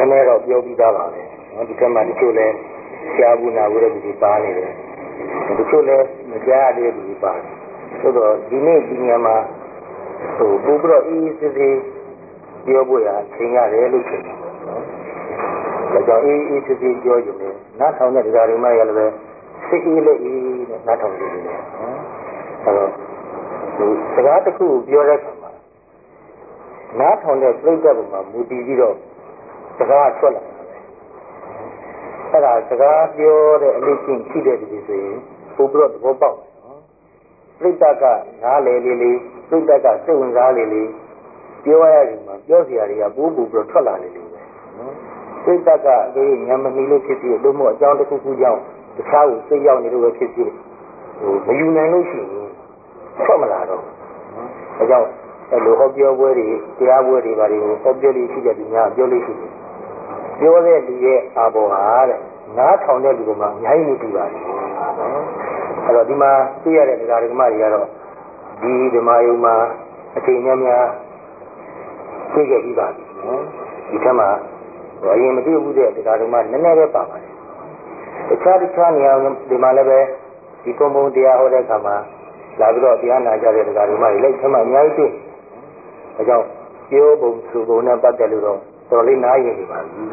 ည်းတော့ပြောပြီးသားပါပဲဒီကမှတချို့လဲရှားဘူးနာဘူးတဲ့ဒီပါနေတယ်တချို့လဲမကြားရတဲ့ဒီပါတယ်ဆိုတော့ဒီနေ့ဒီညမှာပို့ပြီးတော့အေးစစ်စစ်ပြောဖို့ရချိန်ရတယ်လို့ထင်တယ်ဒါကြောင့်အေးစစ်စစ်ပြောကြတယ်နားထောင်တဲ့တရားတွေမှရလည်းပဲစိတ်အေးလေးအေးနဲ့နားထောင်ကြည့်တယ်အဲတော့ဒီစကားတစ်ခုပြောတဲ့အခါမှာနားထောင်တဲ့ပြိဿဘုံမှာမူတည်ပြီးတော့စကားထွက်လာတယ်အဲ့ဒါစကားပြောတဲ့အလေးချင်းရှိတဲ့ဒီဆိုရင်ပို့ပြီးတော့သဘောပေါက်ပြိဿကနားလေလေးလေးပြိဿကစိတ်ဝင်စားလေးလေးပြောရရင်မှပြောစရာတွေကပို့ပြီးတော့ထွက်လာနေလို့ပဲပြိဿကအေးညမမီလို့ဖြစ်ဖြစ်လို့မို့အကြောင်းတစ်ခုခုကြောင့်တခြားကိုစိတ်ရောက်နေလို့ပဲဖြစ်ဖြစ်မယူနိုင်လို့ရှိရင်ထွက်မလာတော့ဒါကြောင့်အဲ့လိုဟောပြောပွဲတွေတရားပွဲတွေဘာတွေကိုဟောပြောလို့ရှိတဲ့သူများပြောလို့ရှိတယ်ပြောတဲ့လူရဲ့အာဘောဟာတဲ့နားထောင်တဲ့လူကမှအများကြီးမသိပါဘူးအဲ့တော့ဒီမှာသိရတဲ့ဒကာဒကမတွေကတော့ဒီဓမ္မယုံမှာအချိန်များများသိခဲ့ပြီးပါပြီနော်ဒီထက်မှအရင်မသိဘူးတဲ့ဒကာဒကမနည်းနည်းပဲပါပါတယ်တခြားနေရာဒီမှာလည်းပဲဒီကုန်းဘုံတရားဟောတဲ့အခါမှာလာပြီးတော့တရားနာကြတဲ့ဒကာဒကမတွေလည်းထက်မှအများကြီးတွေ့ဒါကြောင့်ပြောပုံဆိုပုံနဲ့ပတ်သက်လို့တော့တော်တော်လေးနားရင်နေပါပြီ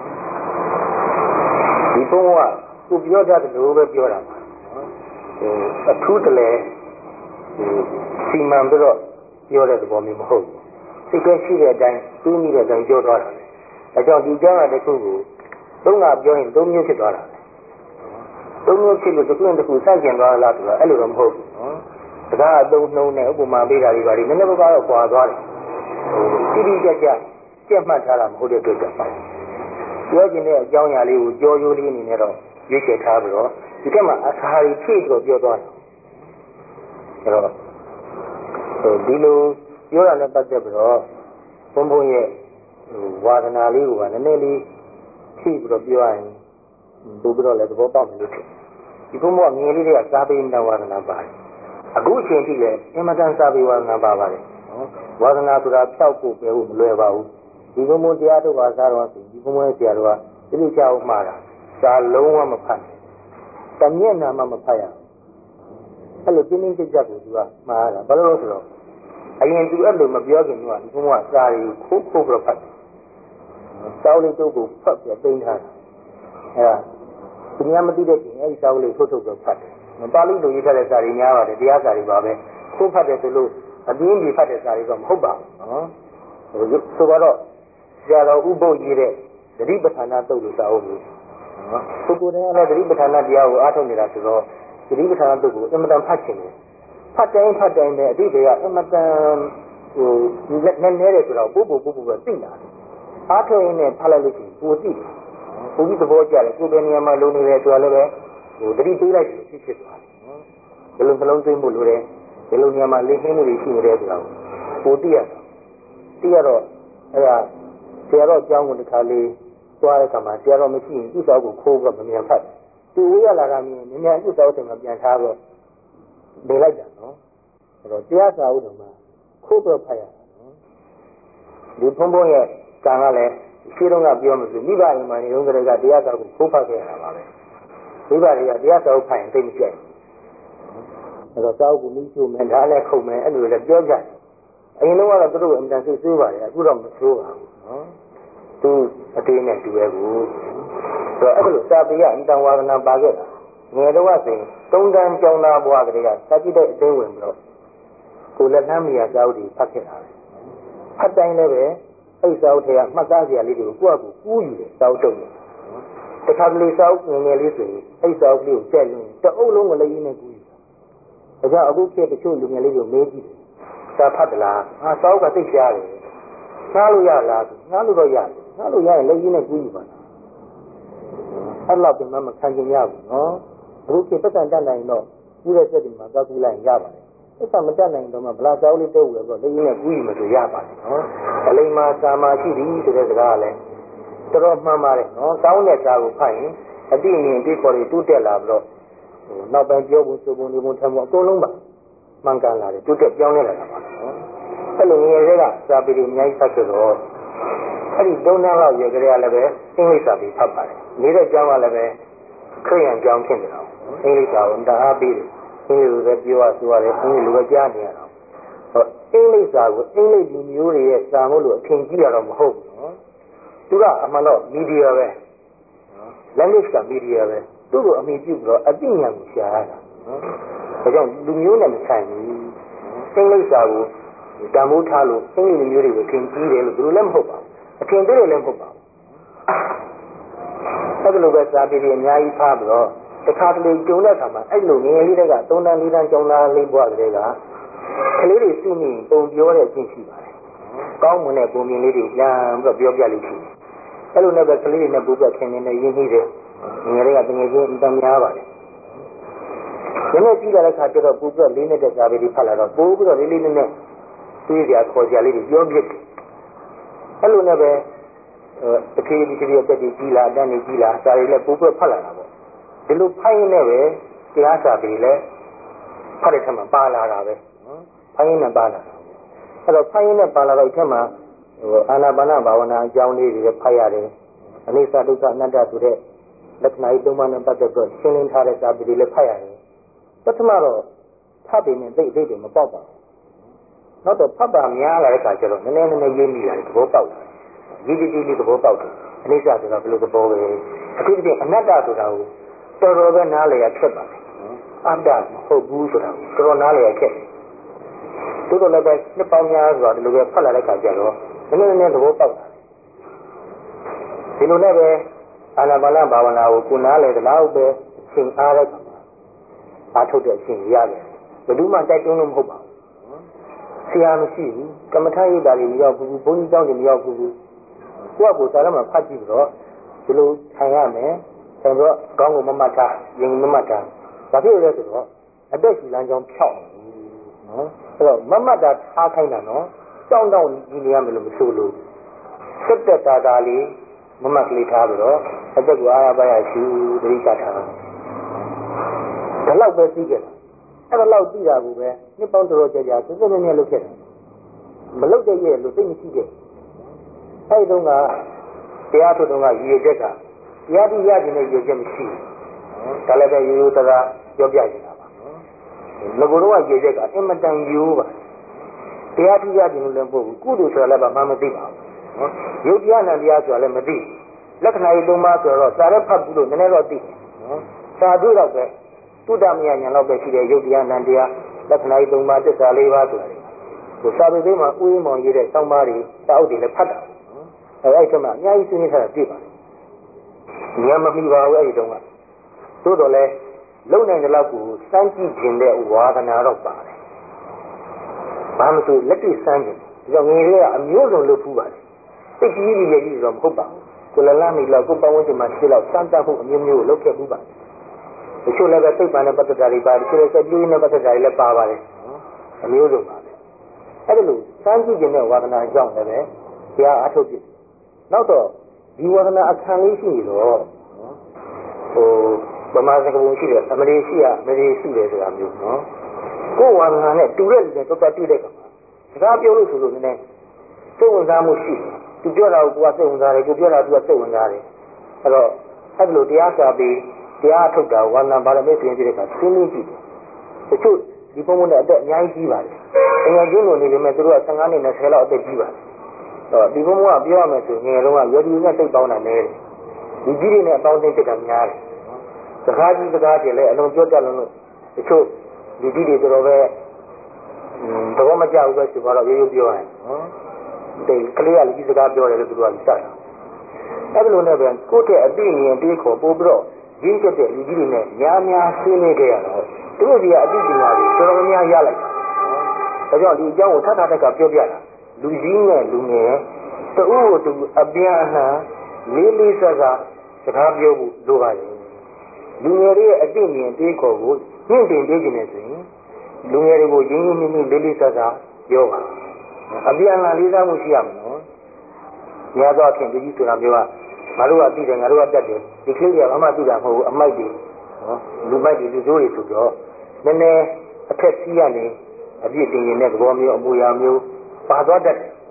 ဒီဘုံကသူပြောတတ်တယ်လို့ပဲပြောတာပါအထူးတလဲစီမံပြီးတော့ပြောတဲ့သဘောမျိုးမဟုတ်ဘူးစိတ်ကရှိတဲ့အတိုင်းသိမိတဲ့အတိုင်းပြောသွားတာဒါကြောင့်ဒီကျမ်းစာတစ်ခုကိုသုံးကပြောရင်သုံးမျိုးဖြစ်သွားတာသုံးမျိုးဖြစ်လို့တစ်ခုနဲ့တစ်ခုစကျင်သွားလားဆိုတာအဲ့လိုတော့မဟုတ်ဘူးစကားအသုံးနှုံးနဲ့ဥပမာပေးတာတွေပါလိမ့်နည်းနည်းပါးပါးတော့ကွာသွားတယ်တိတိကျကျကြက်မှတ်ထားတာမဟုတ်တဲ့အတွက်ကြောင့်ပြောခြင်းတဲ့အကြောင်းအရာလေးကိုကြောရိုးလေးအနေနဲ့တော့ရွေးချယ်ထားပြီးတော့ဒီကမှအစာရီဖြည့်ပြီးတော့ပြောသွားတယ်အဲ့တော့ဒီလိုပြောရတဲ့ပတ်သက်ပြီးတော့ဘုံဘုံရဲ့ဝါဒနာလေးကိုကနည်းနည်းလေးဖြည့်ပြီးတော့ပြောရရင်ပို့ပြီးတော့လည်းသဘောပေါက်မယ်လို့ထင်ဒီဘုံဘုံကငယ်လေးတွေကစာပေမတဝါဒနာပါတယ်အခုအချိန်ထိလည်းအင်မတန်စာပေဝါဒနာပါပါတယ်ဝါဒနာဆိုတာဖြောက်ဖို့ပဲဖို့မလွယ်ပါဘူးဒီဘုံဘုံတရားတို့ပါစားတော့ဒီဘုံဘုံရဲ့ဆရာတော်ကဒီလိုကြောက်မှားတာစာလုံးဝမဖတ်တမျက်နှာမှမဖတ်ရအဲ့လိုပြင်းပြင်းကြက်ကြက်ကိုသူကမှားတာဘာလို့လဲဆိုတော့အရင်သူအဲ့လိုမပြောခင်ကဒီဘုံဘုံကစာရီခိုးပြီးတော့ဖတ်စာအုပ်လေးတို့ကိုဖတ်ပြီးတင်ထားတာအဲ့ဒါသူများမသိတဲ့ပြင်အဲ့ဒီစာအုပ်လေးထုတ်ပြီးဖတ်တယ်ပါဠိလိုရေးထားတဲ့စာရီများပါတယ်တရားစာရီပါပဲခိုးဖတ်တယ်ဆိုလို့အပြင်းကြီးဖတ်တဲ့စာရီတော့မဟုတ်ပါဘူးနော်ဆိုတော့ဆရာတော်ဥပုပ်ရေးတဲ့သတိပဋ္ဌာန်သုတ်လို့စာအုပ်မျိုးနော်ပုဂ္ဂိုလ်တိုင်းကတော့သတိပဋ္ဌာန်တရားကိုအားထုတ်နေတာဆိုတော့သတိပဋ္ဌာန်သုတ်ကိုအမှန်တန်ဖတ်ချင်တယ်ဖတ်တိုင်းပဲအတိတ်ကအမှန်တန်ဟိုနည်းနည်းတယ်ဆိုတော့ပို့ပဲသိလာတယ်အားထုတ်ရင်းနဲ့ဖတ်လိုက်လို့ရှိရင်ပိုသိတယ်ပိုပြီးသဘောကျတယ်ကိုယ်ပဲနေရာမှာလုံနေတယ်ဆိုတာလည်းပဲဟိုသတိပေးလိုက်ဖြစ်သွားတယ်နော်ဘယ်လိုနှလုံးသွင်းဖို့လိုတယ်ဘယ်လိုနေရာမှာလင်းခင်းမှုတွေရှိနေတယ်ဆိုတာကိုပိုသိရတော့အဲ့ဒါဆရာတော်အကြောင်းကိုတစ်ခါလေးသွားတဲ့အခါမှာဆရာတော်မရှိရင်ဥစ္စာကိုခိုးပြီးတော့မမြန်ဖတ်သူဝေးရလာတာမြင်မြန်ဥစ္စာကိုပြန်ထားတော့နေလိုက်တာနော်အဲ့တော့တရားစာဥဒ္ဓမှာခိုးပြီးဖတ်ရတာနော်ဒီဘုံဘုံရဲ့ကံကလည်းရှင်းတော့ကပြောမှဆိုမိဘအိမ်မှာနေတော့ကလေးကတရားစာကိုခိုးဖတ်ခဲ့ရတာပါပဲမိဘတွေကတရားစာကိုဖတ်ရင်သိမကြိုက်အဲ့တော့စာအုပ်ကိုမိချိုမယ်ဒါလည်းခုံမယ်အဲ့လိုလည်းပြောကြတယ်အရင်တော့သူတို့အင်တန်စိတ်ဆိုးပါတယ်အခုတော့မဆိုးပါဘူးနော်သူအတေးနဲ့တူရဲ့ကိုဆိုတော့အဲ့လိုစာပေကအင်တန်ဝါဒနာပါခဲ့တာငယ်တော့ဆိုရင်သုံးတန်းကြောင်းသားဘွားကလေးကစာကြည့်တဲ့အသိဝင်ပြီးတော့ကိုလက်နှမ်းမီယာစာအုပ်တွေဖတ်ခဲ့တာပဲဖတ်တိုင်းလည်းပဲအဲ့စာအုပ်တွေကမှတ်သားစရာလေးတွေကိုကိုယ့်အကူကူးယူတယ်စာအုပ်တုံးတယ်တခါတလေစာအုပ်ငယ်လေးဆိုရင်အဲ့စာအုပ်လေးကိုကြက်ရင်တအုပ်လုံးကလေးနဲ့ကူးယူတာဒါကြောင့်အခုခေတ်တချို့လူငယ်လေးတွေမေးကြည့်တယ်စာဖတ်သလားစာအုပ်ကသိရှားတယ်ငှားလို့ရလားငှားလို့တော့ရတယ်ငှားလို့ရရင်လက်ရင်းနဲ့ကူးယူပါလားအဲ့လောက်ပြန်မခံချင်ရဘူးနော်အခုခေတ်ပတ်စံတတ်နိုင်တော့ကူးတဲ့စက်ဒီမှာကောက်ကူးလိုက်ရပါတယ်ပတ်စံမတတ်နိုင်တော့မှဗလာစာအုပ်လေးတုပ်ဝယ်တော့လက်ရင်းနဲ့ကူးယူမှဆိုရပါတယ်နော်အလိမ္မာစာမာရှိသည်ဆိုတဲ့စကားကလည်းတော်တော်မှန်ပါတယ်နော်ကောင်းတဲ့စာကိုဖတ်ရင်အတိအမြင်အတိခေါ်တွေတိုးတက်လာပြီးတော့နောက်ပိုင်းပြောဖို့ဆိုပုံဒီပုံထမ်းဖို့အကုန်လုံးပါမှန်ကန်လာတယ်တိုးတက်ပြောင်းလဲလာတာပါနော်အဲ့လိုငယ်တွေကစာပေတွေအများကြီးဖတ်ကြတော့တအဲ့ဒီ3 နှစ်လောက်ရွယ်ကလေးကလည်းပဲအင်္ဂလိပ်စာပြီးဖတ်ပါတယ်နေတဲ့ကျောင်းကလည်းပဲခရိယန်ကျောင်းဖြစ်နေတော့အင်္ဂလိပ်စာကိုတအားပြီးတယ်အင်္ဂလိပ်လိုပဲပြောရဆိုရတယ်အင်္ဂလိပ်လိုပဲကြားနေရတော့အင်္ဂလိပ်စာကိုအင်္ဂလိပ်လူမျိုးတွေရဲ့စာမို့လို့အထင်ကြီးရတော့မဟုတ်ဘူးနော်သူကအမှန်တော့မီဒီယာပဲ language ကမီဒီယာပဲသူ့ကိုအမိပြုပြီးတော့အသိဉာဏ်ကိုရှာရတာနော်ဒါကြောင့်လူမျိုးနဲ့မဆိုင်ဘူးအင်္ဂလိပ်စာကိုတန်ဖိုးထားလို့အင်္ဂလိပ်လူမျိုးတွေကိုထင်ကြီးတယ်လို့သူတို့လည်းမဟုတ်ပါဘူးအထင်သေးတယ်လည်းမဟုတ်ပါဘူးအဲ့လိုပဲစာပေတွေအများကြီးဖားပြီးတော့တခါတလေကြုံတဲ့အခါမှာအဲ့လိုငယ်လေးတွေက3 တန်း 4 တန်းကျောင်းသားလေးဘွားကလေးကကလေးတွေစုမိပုံပြောတဲ့အကျင့်ရှိပါတယ်ကောင်းမွန်တဲ့ပုံမြင်လေးတွေပြန်ပြီးတော့ပြောပြလို့ရှိတယ်အဲ့လိုနဲ့ပဲကလေးတွေနဲ့ပူပြခင်နေနေရင်းနှီးတယ်ငယ်တွေကတငယ်ချင်းအတန်များပါတယ်ဒီနေ့ကြည့်တဲ့အခါကျတော့ပူပြလေးနဲ့တဲ့စာပေတွေဖတ်လာတော့ပိုးပြီးတော့လေးလေးနဲ့တွေးကြခေါ်ကြလေးတွေပြောပြတယ်အဲ့လိုနဲ့ပဲတတိယအတက်ကြီးလာအတန်းကြီးလာစာတွေလည်းပူပြဖတ်လာတာပေါ့ဒီလိုဖိုင်းနေပဲတရားစာပေလည်းဖတ်တဲ့ထက်မှပါလာတာပဲဖိုင်းနေပါလာအဲ့တော့ဖိုင်းနေပါလာတော့အထက်မှာအာနာပါနဘာဝနာအကြောင်းလေးတွေဖတ်ရတယ်အနိစ္စဒုက္ခအနတ္တဆိုတဲ့လက္ခဏာကြီး 3 ပါးနဲ့ပတ်သက်ပြီးရှင်းလင်းထားတဲ့စာပေတွေလည်းဖတ်ရတယ်ပထမတော့ဖတ်ပြီးနေသိတယ်မပေါက်ပါဘူးနောက်တော့ဖတ်ပါများလာတဲ့အခါကျတော့နည်းနည်းရေးမိလာတယ်သဘောပေါက်တယ်ရေးကြည့်လေးသဘောပေါက်တယ်အနိစ္စဆိုတာဘယ်လိုသဘောပဲအထူးသဖြင့်အနတ္တဆိုတာကိုတော်တော်ပဲနားလည်ရခက်ပါတယ်အတ္တမဟုတ်ဘူးဆိုတာကိုတော်တော်နားလည်ရခက်တိုးတော့လည်းပဲနှစ်ပေါင်းများစွာဒီလိုပဲဖတ်လာတဲ့အခါကျတော့နည်းနည်းသဘောပေါက်တယ်ဒီလိုနဲ့ပဲအာနာပါနဘာဝနာကိုကိုနားလည်သလားပဲအချိန်အားတဲ့အားထုတ်တဲ့အချိန်ရတယ်ဘယ်သူမှတိုက်တွန်းလို့မဟုတ်ပါဘူးဆရာမရှိဘူးကမ္မထာရိပ်တာတွေမရောက်ဘူးဘုန်းကြီးကျောင်းတွေမရောက်ဘူးကိုယ့်အကိုစာရမှာဖတ်ကြည့်ပြီးတော့ဒီလိုထိုင်ရမယ်ဆိုတော့ကောင်းကိုမမတ်ထားရင်မမတ်ထားဘာဖြစ်လဲဆိုတော့အသက်ရှူလမ်းကြောင်းဖြောက်နော်အဲ့တော့မမတ်တာထားခိုင်းတာနော်တောင်းကြီးနေရမယ်လို့မဆိုလို့စက်တက်တာလေးမမတ်ကလေးထားပြီးတော့အသက်ကိုအားရပါရရှူတတိကထားဒါလောက်ပဲသိကြတာအဲ့ဒါလောက်သိတာကိုပဲနှစ်ပေါင်းတော်ကြာကြာစစ်စစ်နဲ့လုပ်ခဲ့တယ်မလုပ်တဲ့ရဲ့လို့သိမရှိတဲ့အဲ့ဒီတုန်းကတရားထုတ်တုန်းကရည်ရွယ်ချက်ကတရားသူရခြင်းနဲ့ရည်ရွယ်ချက်မရှိဘူးဒါလည်းပဲရိုးရိုးသားသားပြောပြနေတာပါငါကတော့ရည်ရွယ်ချက်ကအင်မတန်ရိုးပါတရားသူရခြင်းလို့လည်းမဟုတ်ဘူးကုသိုလ်ဆိုတာလည်းဘာမှမသိပါဘူးယုတ်တရားနဲ့တရားဆိုတာလည်းမသိလက္ခဏာကြီး 3 ပါးဆိုတော့စာရက်ဖတ်ဘူးလို့နည်းနည်းတော့သိစာတွေ့တော့ပဲတုဒ္ဓမယညာလောက်ပဲရှိတဲ့ယုတ်တရားနဲ့တရားလက္ခဏာကြီး 3 ပါးသစ္စာ 4 ပါးဆိုတာကိုစာပေသေးမှာဥယျာဉ်မောင်ရေးတဲ့စောင်းပါးတွေစာအုပ်တွေလည်းဖတ်တာအဲ့ဒီမှာအများကြီးသိနေထားတာတွေ့ပါတယ်ဉာဏ်မမီပါဘူးအဲ့ဒီတုန်းကသို့တော်လည်းလုံနိုင်တဲ့လောက်ကိုစမ်းကြည့်ခြင်းတဲ့ဝါဒနာတော့ပါတယ်ဘာမှမဆိုလက်တွေ့စမ်းခြင်းဒီတော့ငယ်လေးကအမျိုးစုံလုပ်ဖူးပါတယ်သိကြီးကြီးရဲ့ကြီးတော့မဟုတ်ပါဘူးကိုလလန်းနေလောက်ကိုပတ်ဝန်းကျင်မှာရှိလောက်စမ်းတတ်မှုအမျိုးမျိုးကိုလုပ်ခဲ့ဖူးပါတယ်တချို့လည်းပဲစိတ်ပန်တဲ့ပတ်သက်တာတွေပါတချို့လည်းစက်ပြင်းတဲ့ပတ်သက်တာတွေလည်းပါပါတယ်အမျိုးစုံပါပဲအဲ့ဒါလို့စမ်းကြည့်ခြင်းတဲ့ဝါဒနာကြောင့်လည်းပဲတရားအထုတ်ပြနောက်တော့ဒီဝါဒနာအခန်းလေးရှိနေတော့ဗမာစကားပုံရှိတယ်အမရီရှိရအမရီရှိတယ်ဆိုတာမျိုးနော်ကိုယ်ဝါဒနာနဲ့တူတဲ့လူတွေတော်တော်တွေ့တဲ့ကမှာစကားပြောလို့ဆိုလို့နည်းနည်းစိတ်ဝင်စားမှုရှိတယ်သူပြောတာကိုကိုယ်ကစိတ်ဝင်စားတယ်ကိုပြောတာသူကစိတ်ဝင်စားတယ်အဲ့တော့အဲ့လိုတရားစာပြီးတရားထုတ်တာဝါဒနာပါရမီဆိုရင်ဒီကသိနေကြည့်တယ်တချို့ဒီဘုံဘုံနဲ့အသက်အများကြီးကြီးပါတယ်အငယ်ချင်းလိုနေပေမဲ့သူတို့က15နှစ်20လောက်အသက်ကြီးပါတယ်ဒီဘုံဘုံကပြောရမယ်ဆိုငယ်တော့ကရွယ်ဒီနဲ့စိတ်ပေါင်းတာနည်းတယ်ဒီကြီးတွေနဲ့အပေါင်းအသင်းဖြစ်တာများတယ်စကားကြီးစကားတွေလည်းအလုံးပြောတတ်လို့တချို့ဒီကြီးတွေတော်တော်ပဲသဘောမကျဘူးပဲဆိုတော့ရိုးရိုးပြောရတယ်ဒီကလေးကလည်းကြီးစကားပြောတယ်လို့သူတို့ကစတာအဲ့လိုနဲ့ပဲကိုယ့်တဲ့အသိဉာဏ်တွေးခေါ်ပို့ပြီးတော့ရင်းချက်တဲ့လူကြီးတွေနဲ့များများဆွေးနွေးကြရတော့သူတို့ဒီကအသိပညာတွေတော်တော်များများရလိုက်တာဒါကြောင့်ဒီအကြောင်းကိုထပ်ထပ်ကပြောပြတာလူကြီးနဲ့လူငယ်တူကိုတူအပြန်အလှန်လေးလေးစားစားစကားပြောဖို့လိုပါတယ်လူငယ်တွေရဲ့အသိဉာဏ်တွေးခေါ်ကိုညှင့်တင်ပေးခြင်းနဲ့ဆိုရင်လူငယ်တွေကိုရင်းရင်းနှီးနှီးလေးလေးစားစားပြောပါအပြန်အလှန်လေးစားမှုရှိရမယ်နော်များသောအားဖြင့်ဒီကြီးဆိုတာမျိုးကငါတို့ကသိတယ်ငါတို့ကတတ်တယ်ဒီကလေးကဘာမှသိတာမဟုတ်ဘူးအမိုက်တွေနော်လူမိုက်တွေလူဆိုးတွေဆိုတော့နည်းနည်းအထက်စီးရနေအပြည့်တင်ရင်တဲ့သဘောမျိုးအမူအရာမျိုးပါသွားတတ်တယ်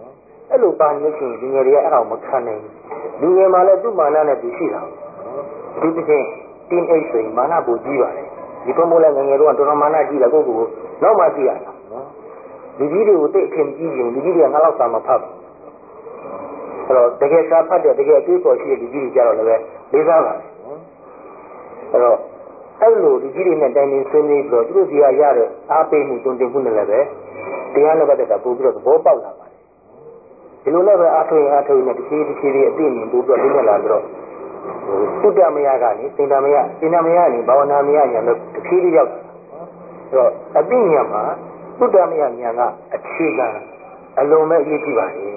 အဲ့လိုပါနေချင်းလူငယ်တွေကအဲ့ဒါမခံနိုင်ဘူးလူငယ်မှလည်းသူ့မာနနဲ့သူရှိတာဒီတစ်ချင်း team age ဆိုရင်မာနပူကြီးပါတယ်ဒီဘုံမိုးလည်းငယ်ငယ်တော့တော်တော်မာနကြီးတာကိုယ့်ကိုယ်နောက်မှကြည့်ရတာနော်လူကြီးတွေကိုတိတ်အထင်ကြီးရင်လူကြီးတွေကငါလောက်စာမဖတ်ဘူးအဲ့တော့တကယ်စာဖတ်တဲ့တကယ်အတွေ့အပေါ်ရှိတဲ့လူကြီးတွေကြတော့လည်းလေးစားပါတယ်အဲ့တော့အဲ့လိုလူကြီးတွေနဲ့တိုင်ပင်ဆွေးနွေးပြီးတော့သူတို့စီကရတဲ့အားပေးမှုတုံ့တင်မှုနဲ့လည်းပဲတရားနဲ့ပတ်သက်တာပို့ပြီးတော့သဘောပေါက်လာပါတယ်ဒီလိုနဲ့ပဲအားထုတ်ရင်အားထုတ်ရင်တစ်ခေတ်တစ်ခေတ်အသိဉာဏ်ပို့ပြီးတော့သိနေလာပြီးတော့တုတ္တမယကနေသင်္တမယကနေဘာဝနာမယဉာဏ်လို့တစ်ခေတ်ရောက်အဲ့တော့အသိဉာဏ်မှာတုတ္တမယဉာဏ်ကအခြေခံအလုံးမဲ့အရေးကြီးပါတယ်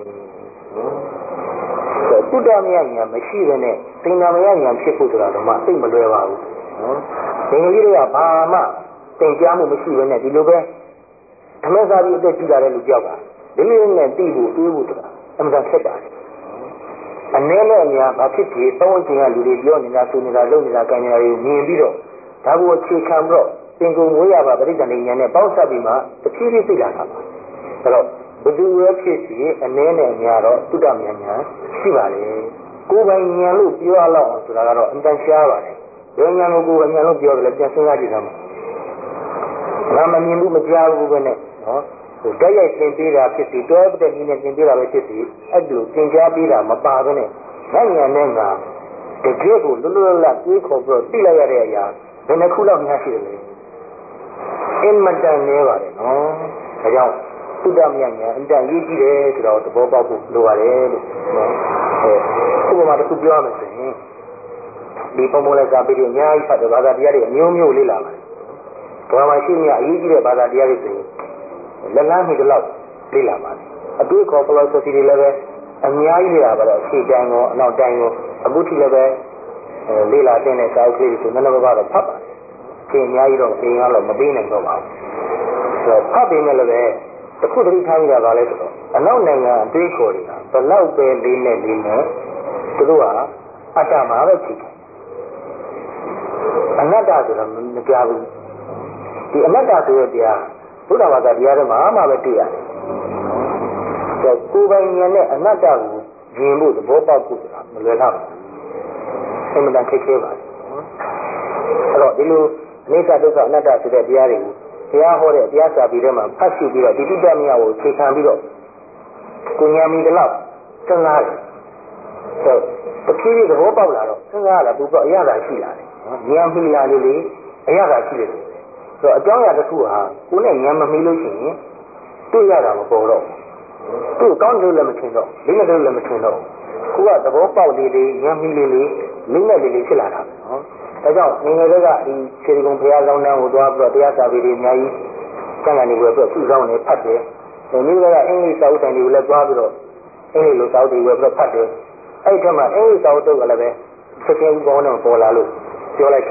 တုတ္တမယဉာဏ်မရှိတဲ့နဲ့သင်္တမယဉာဏ်ဖြစ်ဖို့ဆိုတာတော့မှသိမလွယ်ပါဘူးဒီလိုကြီးတွေကဘာမှသင်ကြားမှုမရှိဘဲနဲ့ဒီလိုပဲဓမ္မစာပြီးအသက်ကြီးလာတဲ့လူကြောက်ကဒီလိုနဲ့သိဖို့တွေးဖို့ဆိုတာအမှန်တန်ဖြစ်ပါတယ်အနည်းနဲ့အများဘာဖြစ်ဖြစ်သုံးချင်တဲ့လူတွေပြောနေတာဆိုနေတာလုပ်နေတာကြံနေတာတွေကိုမြင်ပြီးတော့ဒါကိုအခြေခံပြီးတော့သင်္ကုံမွေးရပါပရိသန္တိဉာဏ်နဲ့ပေါင်းစပ်ပြီးမှတစ်ဖြည်းဖြည်းသိလာတာပါအဲ့တော့ဘသူရဲ့ဖြစ်စီအနည်းနဲ့အများတော့တုတ္တမယဉာဏ်ရှိပါလေကိုယ်ပိုင်ဉာဏ်လို့ပြောရလောက်အောင်ဆိုတာကတော့အမှန်ရှားပါတယ်ဉာဏ်ကိုအဉာဏ်လို့ပြောတယ်လည်းပြန်စဉ်းစားကြည့်သမှာငါမမြင်ဘူးမကြားဘူးပဲနဲ့နော်တိုက်ရိုက်သင်ပေးတာဖြစ်စီတွဲတဲ့နည်းနဲ့သင်ပေးတာပဲဖြစ်စီအဲ့လိုသင်ကြားပေးတာမပါဘဲနဲ့ဉာဏ်နဲ့ငါတကယ်ကိုလွတ်လွတ်လပ်တွေးခေါ်ပြီးတော့သိလိုက်ရတဲ့အရာဘယ်နှခုလောက်များရှိတယ်လဲအင်မတန်နေပါတယ်နော်ဒါကြောင့်သုဒ္ဓမြတ်ဉာဏ်အင်တန်ရေးကြည့်တယ်ဆိုတော့သဘောပေါက်ဖို့လိုပါတယ်လို့နော်ဥပမာတစ်ခုပြောရမယ်ဆိုရင်ဒီပုံပေါ်လိုက်စာပေတွေအများကြီးဖတ်တယ်ဘာသာတရားတွေအမျိုးမျိုးလေ့လာပါတယ်ဘာမှရှိမြအရေးကြီးတဲ့ဘာသာတရားတွေဆိုရင်လက်လန်းမိတလောက်လေ့လာပါတယ်အတွေ့အခေါ် philosophy တွေလည်းပဲအများကြီးလေ့လာပါတယ်အခြေတိုင်းရောအနောက်တိုင်းရောအခုထိလည်းပဲလေ့လာတဲ့စာအုပ်လေးတွေဆိုနည်းနည်းပါးတော့ဖတ်ပါတယ်အချိန်အများကြီးတော့အချိန်ကတော့မပေးနိုင်တော့ပါဘူးဆိုတော့ဖတ်ပေမဲ့လည်းပဲတစ်ခုတည်းထားမိတာပါလဲဆိုတော့အနောက်နိုင်ငံအတွေ့အခေါ်တွေကဘလောက်ပဲလေးနဲ့သူတို့ကအတ္တမှာပဲဖြစ်တယ်အနတ္တဆိုတာမကြားဘူးဒီအနတ္တဆိုတဲ့တရားဘုရားဘာသာတရားတွေမှာမှပဲတွေ့ရတယ်။ဒါကိုယ်ပိုင်ဉာဏ်နဲ့အနတ္တကိုယဉ်ဖို့သဘောပေါက်ဖို့ဆိုတာမလွယ်တော့ဘူး။အမှန်တန်ခက်ခဲပါလေ။အဲ့တော့ဒီလိုအနိစ္စဒုက္ခအနတ္တဆိုတဲ့တရားတွေကိုတရားဟောတဲ့တရားစာပေထဲမှာဖတ်ရှုပြီးတော့ဒီတိတ္တမယကိုအခြေခံပြီးတော့ကိုဉာဏ်မီတလောက်စဉ်းစားတယ်။ဆိုတော့တဖြည်းဖြည်းသဘောပေါက်လာတော့စဉ်းစားရတာဘူးတော့အရသာရှိလာတယ်။ဉာဏ်မီလာလေအရသာရှိတယ်ဆိုတော့အကြောင်းအရာတစ်ခုဟာကိုယ်နဲ့ဉာဏ်မမီလို့ရှိရင်တွေ့ရတာမပေါ်တော့သူ့ကောင်းတယ်လည်းမထင်တော့လေးနဲ့လည်းမထင်တော့ကိုကသဘောပေါက်လေးဉာဏ်မီလေးလေးနဲ့လေးဖြစ်လာတာနော်ဒါကြောင့်ငယ်ငယ်လေးကဒီခြေကုံဘုရားကောင်းတန်းကိုသွားပြီးတော့တရားစာပေတွေအများကြီးကျန်ကနေပြီးတော့သူ့ဆောင်နေဖတ်တယ်ဒီလိုကအင်္ဂလိပ်စာအုပ်ဆိုင်တွေကိုလည်းသွားပြီးတော့အင်္ဂလိပ်လိုစာအုပ်တွေဝယ်ပြီးတော့ဖတ်တယ်အဲ့ဒီထက်မှအင်္ဂလိပ်စာအုပ်တွေကလည်းပဲချက်ချင်းကောင်းတော့ပေါ်လာလို့ပြောလိုက်တယ်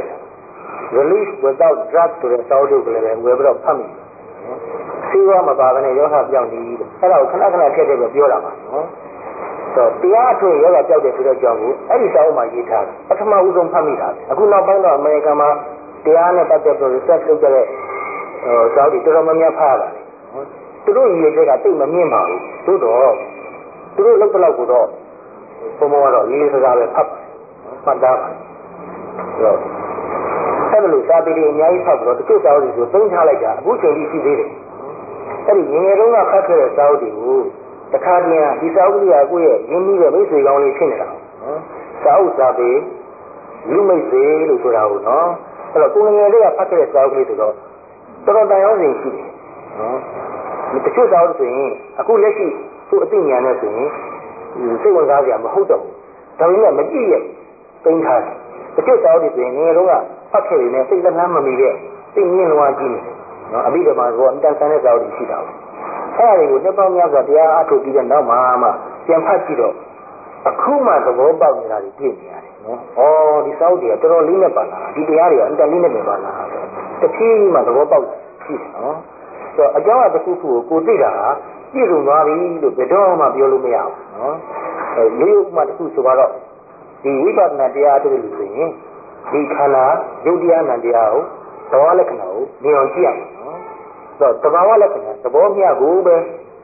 Relief without drug ဆိုတဲ့စာအုပ်တွေကလည်းဝယ်ပြီးတော့ဖတ်မိတယ်ဆေးဝါးမပါဘဲနဲ့ယောဂပြောင်းနေတယ်အဲ့ဒါကိုခဏခဏထည့်တယ်ပဲပြောတာပါနော်ဆိုတော့တရားအထွေယောဂပြောက်တယ်ဆိုတဲ့အကြောင်းကိုအဲ့ဒီစာအုပ်မှာရေးထားတယ်ပထမဦးဆုံးဖတ်မိတာအခုနောက်ပိုင်းတော့အမေရိကန်မှာတရားနဲ့ပတ်သက်ပြီး research လုပ်ကြတဲ့စာအုပ်တွေတော်တော်များများဖတ်ရတာသူတို့ရည်ရွယ်ချက်ကတိတ်မမြင့်ပါဘူးသို့တော့သူတို့လောက်တော့ကိုတော့ဘုံဘောကတော့ရေးစကားပဲဖတ်တာပါဆိုတော့အဲ့လိုစာပေတွေအများကြီးဖတ်ပြီးတော့တချို့စာအုပ်တွေကိုသုံးထားလိုက်တာအခုချိန်ကြီးရှိသေးတယ်အဲ့ဒီငငယ်တုန်းကဖတ်ခဲ့တဲ့စာအုပ်တွေကိုတခါတည်းဒီစာအုပ်ကြီးကကိုယ့်ရဲ့ရင်းနှီးတဲ့မိတ်ဆွေကောင်းလေးဖြစ်နေတာနော်စာအုပ်စာပေလူမိတ်ဆွေလို့ဆိုတာကိုနော်အဲ့တော့ကိုငငယ်လေးကဖတ်ခဲ့တဲ့စာအုပ်လေးဆိုတော့တော်တော်တန်ရောစင်ရှိတယ်နော်တချို့စာအုပ်ဆိုရင်အခုလက်ရှိသူ့အသိဉာဏ်နဲ့ဆိုရင်စိတ်ဝင်စားကြမဟုတ်တော့ဘူးဒါပေမဲ့မကြည့်ရသိမ်းထားတယ်တချို့စာအုပ်တွေဆိုရင်ငယ်တုန်းကဖတ်ခဲ့နေစိတ်လက်လန်းမမီတဲ့သိမြင့်လွားကြီးနေနော်အဘိဓမ္မာကအတန်ဆန်းတဲ့စာအုပ်တွေရှိတာပါအဲ့ဒါတွေကိုနှစ်ပေါင်းများစွာတရားအားထုတ်ပြီးတဲ့နောက်မှပြန်ဖတ်ကြည့်တော့အခုမှသဘောပေါက်နေတာတွေတွေ့နေရတယ်နော်။ဒီစာအုပ်တွေကတော်တော်လေးနဲ့ပါလားဒီတရားတွေကအတန်လေးနဲ့ပဲပါလားဆိုတဖြည်းမှသဘောပေါက်ရှိတယ်နော်။ဆိုတော့အကြောင်းအရာတစ်ခုခုကိုသိတာပြည့်စုံသွားပြီလို့ဘယ်တော့မှပြောလို့မရဘူးနော်။ရိုးရိုးဥပမာတစ်ခုဆိုတော့ဒီဝိပဿနာတရားထုတ်လို့ဆိုရင်ဒီခန္ဓာယုတ်တရားနာတရားကိုသဘောလက္ခဏာကိုမြင်အောင်ကြည့်ရမယ်နော်။ဆိုတော့သဘာဝလက္ခဏာသဘောမျှကိုပဲ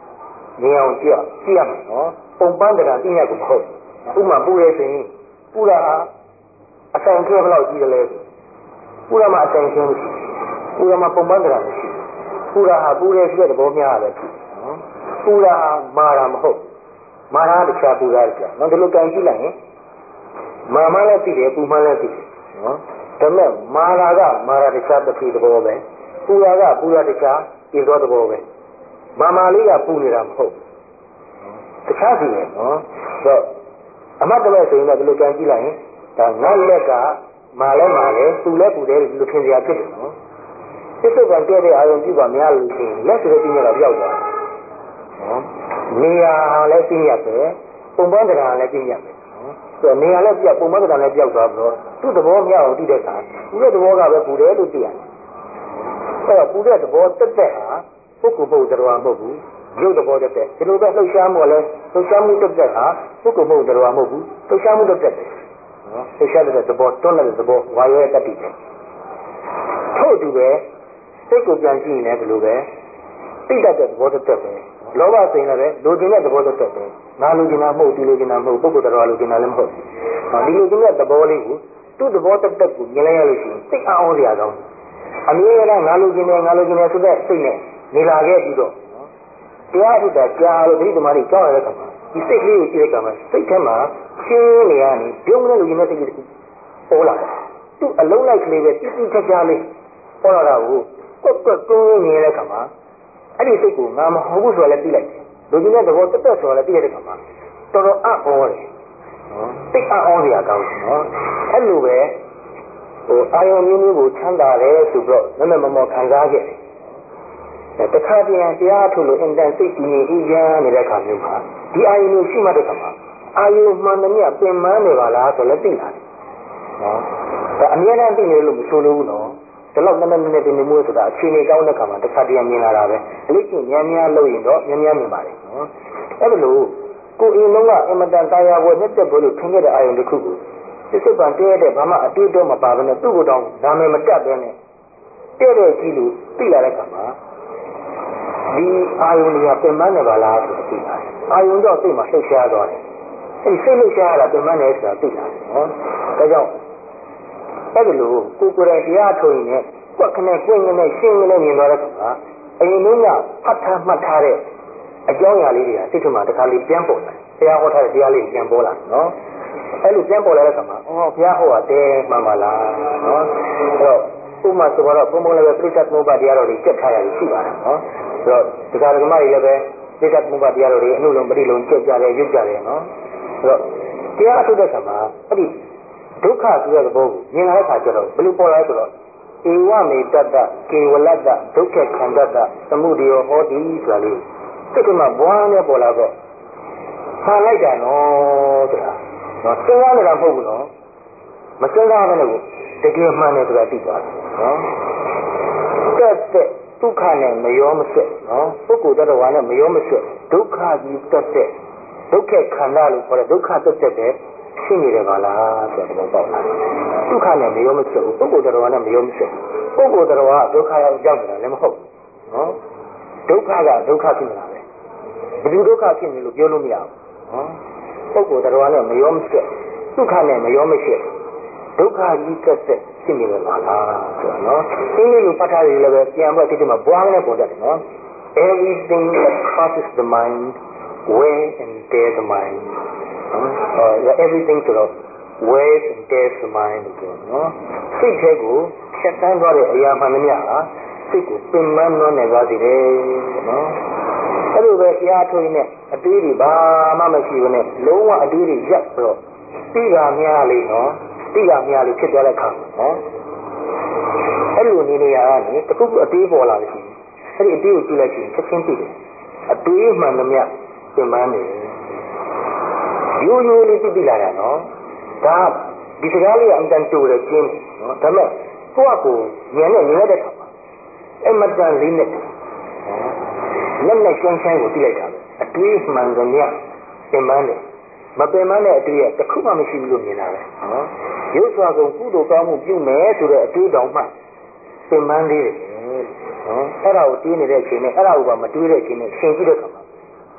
မြင်အောင်ကြည့်ရမယ်နော်ပုံပန်းတရားသိရကိုမဟုတ်ဥမာပူရဲဆိုရင်ပူတာအဆိုင်ခဲဘယ်လောက်ကြီးတယ်လဲပူရမှာအဆိုင်ခဲမရှိပူရမှာပုံပန်းတရားမရှိပူတာဟာပူရဲရှိတဲ့သဘောများပဲနော်ပူတာမာတာမဟုတ်မာတာတခြားပူတာတခြားနော်ဒီလိုကြံကြည့်လိုက်ရင်မာမလည်းသိတယ်ပူမလည်းသိတယ်နော်ဒါပေမဲ့မာတာကမာတာတခြားတစ်ခုသဘောပဲပူတာကပူတာတခြားဒီသောသဘောပဲမာလေးကပူနေတာမဟုတ်တခြားစီပဲနော်ဆိုတော့အမှတ်တမဲ့ဆိုရင်တော့ဒီလိုကြံကြည့်လိုက်ရင်ဒါငါလက်ကမာလဲမာလဲပူလဲပူတယ်လို့ထင်စရာဖြစ်တယ်နော်သစ္စာကတည်းကအာရုံပြုပါများလို့ရှိရင်လက်ဆိုတဲ့ပြညာကပြောက်သွားနော်နေရာလည်းပြညာပဲပုံပန်းတရားလည်းပြညာပဲနော်ဆိုတော့နေရာလည်းပြောက်ပုံပန်းတရားလည်းပြောက်သွားပြီးတော့သူ့သဘောမရအောင်သိတဲ့အခါသူ့ရဲ့သဘောကပဲပူတယ်လို့သိရတယ်အဲ့တော့ပူတဲ့သဘောတက်တက်ဟာပုဂ္ဂိုလ်ပုဂ္ဂိုလ်တရားမဟုတ်ဘူးရုပ်သဘောတက်တက်ဒီလိုပဲလှုပ်ရှားမှုလည်းလှုပ်ရှားမှုတက်တက်ဟာပုဂ္ဂိုလ်ပုဂ္ဂိုလ်တရားမဟုတ်ဘူးလှုပ်ရှားမှုတက်တက်ပဲနော်လှုပ်ရှားတဲ့သဘောတွန်းတဲ့သဘောဝါရဲတတ်တည်တယ်ထို့တူပဲစိတ်ကိုပြန်ကြည့်ရင်လည်းဒီလိုပဲတိတတ်တဲ့သဘောတက်တက်ပဲလောဘစိတ်လည်းပဲလိုချင်တဲ့သဘောတက်တက်ပဲငါလိုချင်တာမဟုတ်ဒီလိုချင်တာမဟုတ်ပုဂ္ဂိုလ်တရားလိုချင်တာလည်းမဟုတ်ဒီလိုချင်တဲ့သဘောလေးကိုသူ့သဘောတက်တက်ကိုမြင်လိုက်ရလို့ရှိရင်စိတ်အောင်စရာကောင်းအမြဲတမ်းငါလိုချင်တယ်ဆိုတဲ့စိတ်နဲ့နေလာခဲ့ပြီးတော့တရားထုတ်တာကြားလို့ဒီဓမ္မတွေကြောက်ရတဲ့ခါမှာဒီစိတ်ကလေးကိုကြည့်တဲ့ခါမှာစိတ်ထဲမှာရှင်းနေရနေပြုံးနေလို့ရင်းတဲ့စိတ်ကလေးပေါ်လာတယ်သူ့အလုံးလိုက်ကလေးပဲတိတိကျကျလေးပေါ်လာတာကိုကွက်ကွက်နေတဲ့ခါမှာအဲ့ဒီစိတ်ကိုငါမဟုတ်ဘူးဆိုလည်းသိလိုက်တယ်လူကြီးတဲ့သဘောတက်တက်ဆိုလည်းသိရတဲ့ခါမှာတော်တော်အံ့ဩတယ်နော်စိတ်အံ့ဩစရာကောင်းတယ်နော်အဲ့လိုပဲအာယုံမျိုးမျိုးကိုချမ်းသာတယ်ဆိုပြီးတော့မမောခံစားခဲ့တယ်တခါပြန်တရားထုတ်လို့အင်တန်စိတ်ကြည်ငြိမ်အေးချမ်းနေတဲ့ခါမျိုးမှာဒီအာယုံမျိုးရှိမှတဲ့ခါမှာအာယုံမှန်သမျှပင်ပန်းနေပါလားဆိုလည်းသိလာတယ်နော်ဒါအမြဲတမ်းသိနေလို့မဆိုလို့ဘူးနော်ဒီလောက်နည်းတင်နေမှုဆိုတာအခြေအနေကောင်းတဲ့ခါမှာတခါတည်းမြင်လာတာပဲအလေးချင်းများလို့ရင်တော့များမြင်ပါတယ်နော်အဲ့ဒါလို့ကိုယ်အင်းလုံးကအမတန်တရားဝတ်နဲ့တက်ဖို့လို့ထင်ခဲ့တဲ့အာယုံတစ်ခုကိုသစ္စာပန်တည်းတဲ့ဘာမှအတွေ့အတော့မပါဘဲနဲ့သူ့ကိုယ်တော်နာမည်မတတ်ဘဲနဲ့တဲ့ကြည့်လို့သိလာတဲ့ခါမှာဒီအာယုန်တွေကပြင်ပန်းနေပါလားဆိုတာသိပါတယ်အာယုန်တော့စိတ်မှာလှုပ်ရှားသွားတယ်အဲဒီစိတ်လှုပ်ရှားရတာပြင်ပန်းနေဆိုတာသိလာတယ်နော်ဒါကြောင့်အဲ့ဒီလိုကိုယ်တိုင်တရားထုတ်ရင်ကွက်ခနဲ့ကိုယ်နဲ့ရှင်းနဲ့မြင်သွားတဲ့ခါမှာအရင်ကဖတ်ထားမှတ်ထားတဲ့အကြောင်းအရာလေးတွေကစိတ်ထဲမှာတစ်ခါလေးပြန်ပေါ်လာတယ်တရားဟောထားတဲ့တရားလေးပြန်ပေါ်လာတယ်နော်အဲ့လိုပြန်ပေါ်လာတဲ့ခါမှာဘုရားဟောတာတဲမှန်ပါလားနော်အဲ့တော့ဥပမာဆိုတော့ဘုံဘုံလည်းပဲပြိဿသမုပ္ပါတရားတော်တွေစက်ထားရတယ်ရှိပါတယ်နော်ဆိုတော့ဒီကာရကမတွေလည်းပဲပြိဿသမုပ္ပါတရားတော်တွေအမှုလုံးပရိလုံးစက်ကြတယ်ရုပ်ကြတယ်နော်ဆိုတော့တရားအထုတ်တဲ့ခါမှာအဲ့ဒီဒုက္ခဆိုတဲ့သဘောကိုမြင်လာတဲ့အခါကျတော့ဘယ်လိုပေါ်လာလဲဆိုတော့ဧဝမေတ္တကေဝလတ္တဒုက္ခခန္ဓတ္တသမုဒယောဟောတိဆိုတာလေးစိတ်ကမှဘွားနဲ့ပေါ်လာတော့ဆံလိုက်တာနော်ဆိုတာနော်စဉ်းစားနေတာမဟုတ်ဘူးနော်မစဉ်းစားဘဲနဲ့ကိုတကယ်မှန်တယ်ဆိုတာသိသွားတယ်နော်တက်ဒုက္ခနဲ့မရောမဆက်နော်ပုဂ္ဂိုလ်တ attva နဲ့မရောမဆက်ဒုက္ခကြီးတက်ဒုက္ခခန္ဓာလို့ခေါ်တဲ့ဒုက္ခတက်တဲ့ရှိနေတယ်ပါလားဆိုတဲ့ဘောပေါက်လာဒုက္ခနဲ့မရောမဆက်ဘူးပုဂ္ဂိုလ်တ attva နဲ့မရောမဆက်ပုဂ္ဂိုလ်တ attva ဒုက္ခရောက်နေတာလည်းမဟုတ်နော်ဒုက္ခကဒုက္ခဖြစ်နေတာပဲဘယ်သူဒုက္ခဖြစ်နေလို့ပြောလို့မရဘူးနော်ပုဂ္ဂိုလ်တ attva နဲ့မရောမဆက်ဒုက္ခနဲ့မရောမဆက်ဒုက္ခကြီးတက်ဖြစ်နေတယ်ပါလားဆိုတော့နော်အင်းလေးလိုဖတ်ထားရလည်းပဲပြန်ပြီးဒီမှာဘွားနဲ့ပေါ်တတ်တယ်နော် everything that crosses the mind wears and tears the mind everything ဆိုတော့ wears and tears the mind လို့နော်စိတ်ထဲကိုဖြတ်တန်းသွားတဲ့အရာမှန်သမျှဟာစိတ်ကိုပင်ပန်းလွှမ်းနေသွားစေတယ်နော်အဲ့လိုပဲတရားထုတ်ရင်အတွေးတွေဘာမှမရှိဘဲနဲ့လုံးဝအတွေးတွေရပ်ပြီးတော့သိတာများလေးနော်သိတာများလေးဖြစ်သွားတဲ့အခါနော်အဲ့လိုနေနေရတာလေတခုခုအသေးပေါ်လာလို့ရှိရင်အဲ့ဒီအသေးကိုကြည့်လိုက်ရင်ချက်ချင်းသိတယ်အတွေးမှန်သမျှပြင်ပန်းနေတယ်ရိုးရိုးလေးသိလာတာနော်ဒါဒီစကားလေးကအင်တန်တူတယ်ကျင်းနော်ဒါမဲ့ကိုယ့်အကိုဉာဏ်နဲ့မြင်လိုက်တဲ့အခါမှာအမတန်လေးနဲ့လက်ရှင်းရှင်းကိုသိလိုက်တာပဲအတွေးမှန်သမျှပြင်ပန်းတယ်မပင်မနဲ့အတွေ့အတခုမှမရှိဘူးလို့မြင်တာပဲနော်ရုပ်စွာကုန်ကုသိုလ်ကောင်းမှုပြုမယ်ဆိုတဲ့အတွေ့အတောင်မှပင်ပန်းသေးတယ်နော်အဲ့ဒါကိုတွေးနေတဲ့အချိန်နဲ့အဲ့ဒါကိုမတွေးတဲ့အချိန်နဲ့ရှင်းကြည့်တဲ့အခါမှာ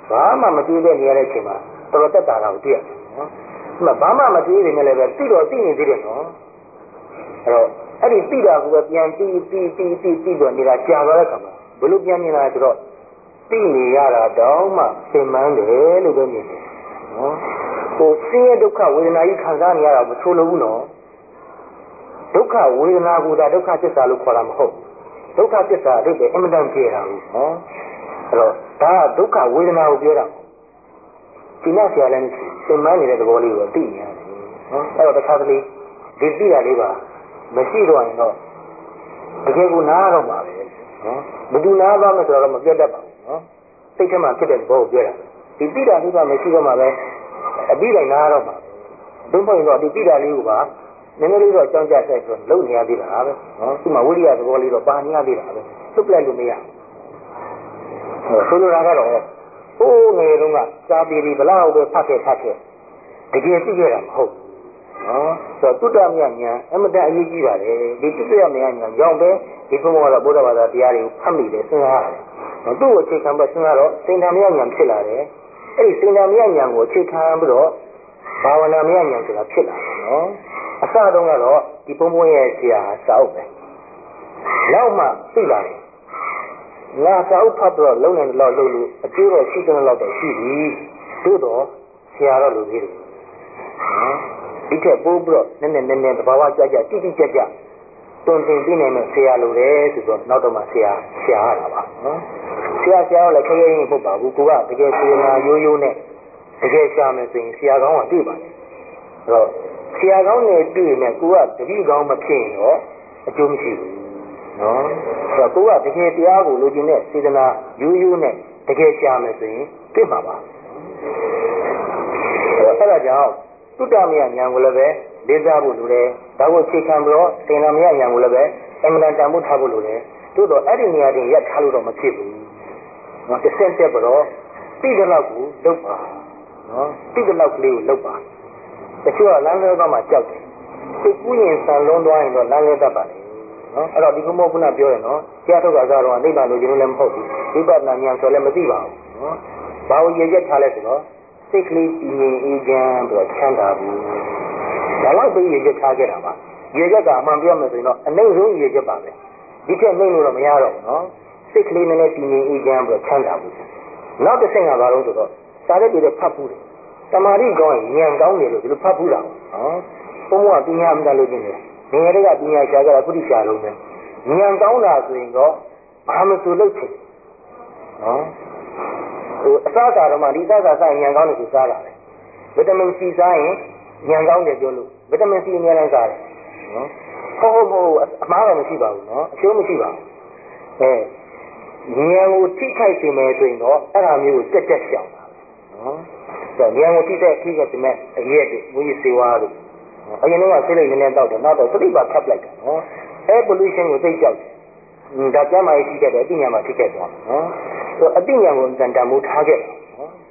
ဘာမှမတွေးတဲ့နေရာတဲ့အချိန်မှာတော်တော်တက်တာတော့တွေ့ရတယ်နော်ဒီမှာဘာမှမတွေးနေလည်းပဲသိတော့သိနေသေးတယ်နော်အဲ့တော့အဲ့ဒီသိတာကပြန်ပြီးတော့နေတာကြာသွားတဲ့ခါမှာဘလို့ပြန်မြင်လာဆိုတော့သိနေရတာတောင်းမှသင်မှန်းတယ်လို့ပဲမြင်တယ်နော်ဟိုဆင်းရဲဒုက္ခဝေဒနာကြီးခံစားနေရတာမဆိုလိုဘူးနော်ဒုက္ခဝေဒနာကိုသာဒုက္ခသစ္စာလို့ခေါ်တာမဟုတ်ဒုက္ခသစ္စာအဓိပ္ပာယ်အမှန်တန်ကျေတာဘူးနော်အဲ့တော့ဒါကဒုက္ခဝေဒနာကိုပြောတာဒီနောက်ဆရာလည်းမရှိသင်မှန်းနေတဲ့သဘောလေးကိုသိနေရတယ်နော်အဲ့တော့တစ်ခါတလေဒီသိတာလေးပါမရှိတော့ရင်တော့တကယ်ကိုနားတော့မှာပဲနော်ဘယ်သူနားသွားမဆိုတော့မပြတ်တတ်ပါဘူးနော်စိတ်ထဲမှာဖြစ်တဲ့သဘောကိုပြောတာဒီသိတာလေးပါမရှိတော့မှာပဲအပြီးတိုင်းနားတော့မှာဘုံဖို့တော့ဒီသိတာလေးကိုပါနည်းနည်းလေးတော့ကြောင်းကြဆက်ဆိုလုံနေရသေးတာပဲနော်ဒီမှာဝိရိယသဘောလေးတော့ပါနေရသေးတာပဲသွတ်ပလိုက်လို့မရဘူးဆိုလိုတာကတော့ဟိုးငယ်တုန်းကစာပေဒီဘလောက်ပဲဖတ်ခဲ့တကယ်သိခဲ့တာမဟုတ်နော်ဆိုတော့တုတ္တမယညာအမတန်အရေးကြီးပါတယ်ဒီတုတ္တမယညာကြောင့်ပဲဒီဘုံကတော့ဘုရားဘာသာတရားတွေကိုဖတ်မိတယ်စဉ်းစားရတယ်သူ့ကိုအခြေခံပြီးစဉ်းစားတော့စင်္ဓာမယညာဖြစ်လာတယ်အဲ့ဒီစင်္ဓာမယညာကိုအခြေခံပြီးတော့ဘာဝနာမယညာဆိုတာဖြစ်လာတယ်နော်အစတုန်းကတော့ဒီဘုံရဲ့ဆရာစာအုပ်ပဲနောက်မှသိလာတယ်ငါစာအုပ်ဖတ်တော့လုံးနေတော့လို့အကျိုးတော့ရှိတဲ့လောက်တော့ရှိပြီသို့တော့ဆရာတော့လူကြီးတယ်နော်ဒီထက်ပိုးပြီးတော့နည်းနည်းသဘာဝကြကြတိတိကျကျတွင်တင်ပြီးနိုင်မဲ့ဆရာလိုတယ်ဆိုတော့နောက်တော့မှဆရာရတာပါနော်ဆရာလည်းခဲခဲရင်းမဟုတ်ပါဘူးကိုကတကယ်စေနာရိုးနဲ့တကယ်ရှာမယ်ဆိုရင်ဆရာကောင်းကတွေ့ပါလေအဲ့တော့ဆရာကောင်းနဲ့တွေ့ရင်ကိုကတပည့်ကောင်းမဖြစ်ရင်တော့အကျိုးမရှိဘူးနော်ဆိုတော့ကိုကတကယ်တရားကိုလိုချင်တဲ့စေတနာရိုးနဲ့တကယ်ရှာမယ်ဆိုရင်တွေ့မှာပါအဲ့ဒါကြောင့်တုတ္တမယဉာဏ်ကိုလည်းပဲလေးစားဖို့လိုတယ်ဒါကိုချိန်ခံပြီးတော့သင်္ဍမယဉာဏ်ကိုလည်းပဲအမှန်တန်တန်ဖို့ထားဖို့လိုတယ်သို့တော့အဲ့ဒီနေရာတင်ရပ်ထားလို့တော့မဖြစ်ဘူးနော်တစ်ဆင့်တက်ပြီးတော့တိတဲ့လောက်ကိုလုပ်ပါနော်တိတဲ့လောက်ကလေးကိုလုပ်ပါတချို့ကလမ်းလွဲသွားမှကြောက်တယ်စိတ်ကူးရင်ဆံလုံးသွားရင်တော့လမ်းလွဲတတ်ပါလေနော်အဲ့တော့ဒီကုမောခုနပြောတယ်နော်ကြားထုတ်တာကတော့နိဗ္ဗာန်လိုချင်လို့လည်းမဟုတ်ဘူးဝိပဿနာဉာဏ်ဆိုလည်းမသိပါဘူးနော်ဘာလို့ရည်ရက်ထားလဲဆိုတော့စိတ်ကလေးတည်ငြိမ်အေးချမ်းပြီးတော့ချမ်းသာဘူးဒါတော့ပြီးရည်ရက်ထားခဲ့တာပါရည်ရက်ကအမှန်ပြောမယ်ဆိုရင်တော့အနှိမ့်ဆုံးရည်ရက်ပါပဲဒီထက်နှိမ့်လို့တော့မရတော့ဘူးနော်စိတ်ကလေးနည်းနည်းတည်ငြိမ်အေးချမ်းပြီးတော့ချမ်းသာဘူးနောက်တစ်ဆင့်ကဘာလို့ဆိုတော့စာရက်တွေဖတ်ဘူးတယ်တမာတိကောင်းရင်ဉာဏ်ကောင်းတယ်လို့ဒီလိုဖတ်ဘူးတာနော်ဘုံဘုံကပညာမှန်လို့ခြင်းတယ်ငယ်တွေကပညာရှာကြတာကုသရှာလုံးပဲဉာဏ်ကောင်းတာဆိုရင်တော့ဘာမဆိုလို့ချင်နော်ဟိုအစားအစာတော့မှဒီစားစားစားဉာဏ်ကောင်းတယ်ဆိုစားတာလေဗီတာမင်စီစားရင်ဉာဏ်ကောင်းတယ်ပြောလို့ဗီတာမင်စီအများနဲ့စားတယ်နော်ဟုတ်အမှားတော့မရှိပါဘူးနော်အကျိုးမရှိပါဘူးဉာဏ်ကိုထိခိုက်နေမယ်ဆိုရင်တော့အဲ့ဒါမျိုးကိုတက်ရှောင်တာနော်ဆိုတော့ဉာဏ်ကိုထိခိုက်တဲ့မဲ့အရက်တွေဝိသေဝါတို့အရင်ကစိတ်လေးနည်းနည်းတောက်တယ်နောက်တော့စိတ်ပါခတ်လိုက်တယ်နော်အဲ pollution ကိုသိကြောက်တယ်ဒါကြမ်းမာရေးထိခိုက်တယ်အသိဉာဏ်မှာထိခိုက်သွားတယ်နော်ဆိုတော့အသိဉာဏ်ကိုတန်တမိုးထားခဲ့တယ်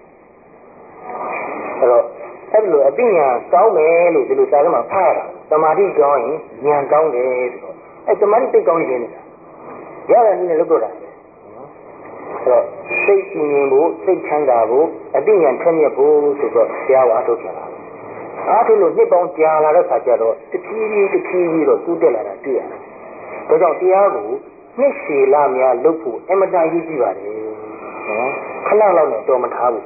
နော်အဲ့တော့အဲ့လိုအသိဉာဏ်ကောင်းတယ်လို့ဒီလိုစာထဲမှာဖတ်ရတာတမာတိကောင်းရင်ဉာဏ်ကောင်းတယ်ဆိုတော့အဲ့တမာတိသိကောင်းနေတယ်ရတဲ့နည်းနဲ့လုပ်တော့တာအဲ့တော့စိတ်ကြည်ငြိမ်ဖို့စိတ်ချမ်းသာဖို့အသိဉာဏ်ထက်မြက်ဖို့ဆိုတော့ဆရာကအားထုတ်ကြတာအားထုတ်လို့နှစ်ပေါင်းကြာလာတဲ့ခါကျတော့တဖြည်းဖြည်းတော့တိုးတက်လာတာတွေ့ရတယ်။ဒါကြောင့်တရားကိုနှစ်ရှည်လာများလုပ်ဖို့အမတန်ကြီးပါတယ်နော်ခဏလောက်နဲ့တော်မထားဘူး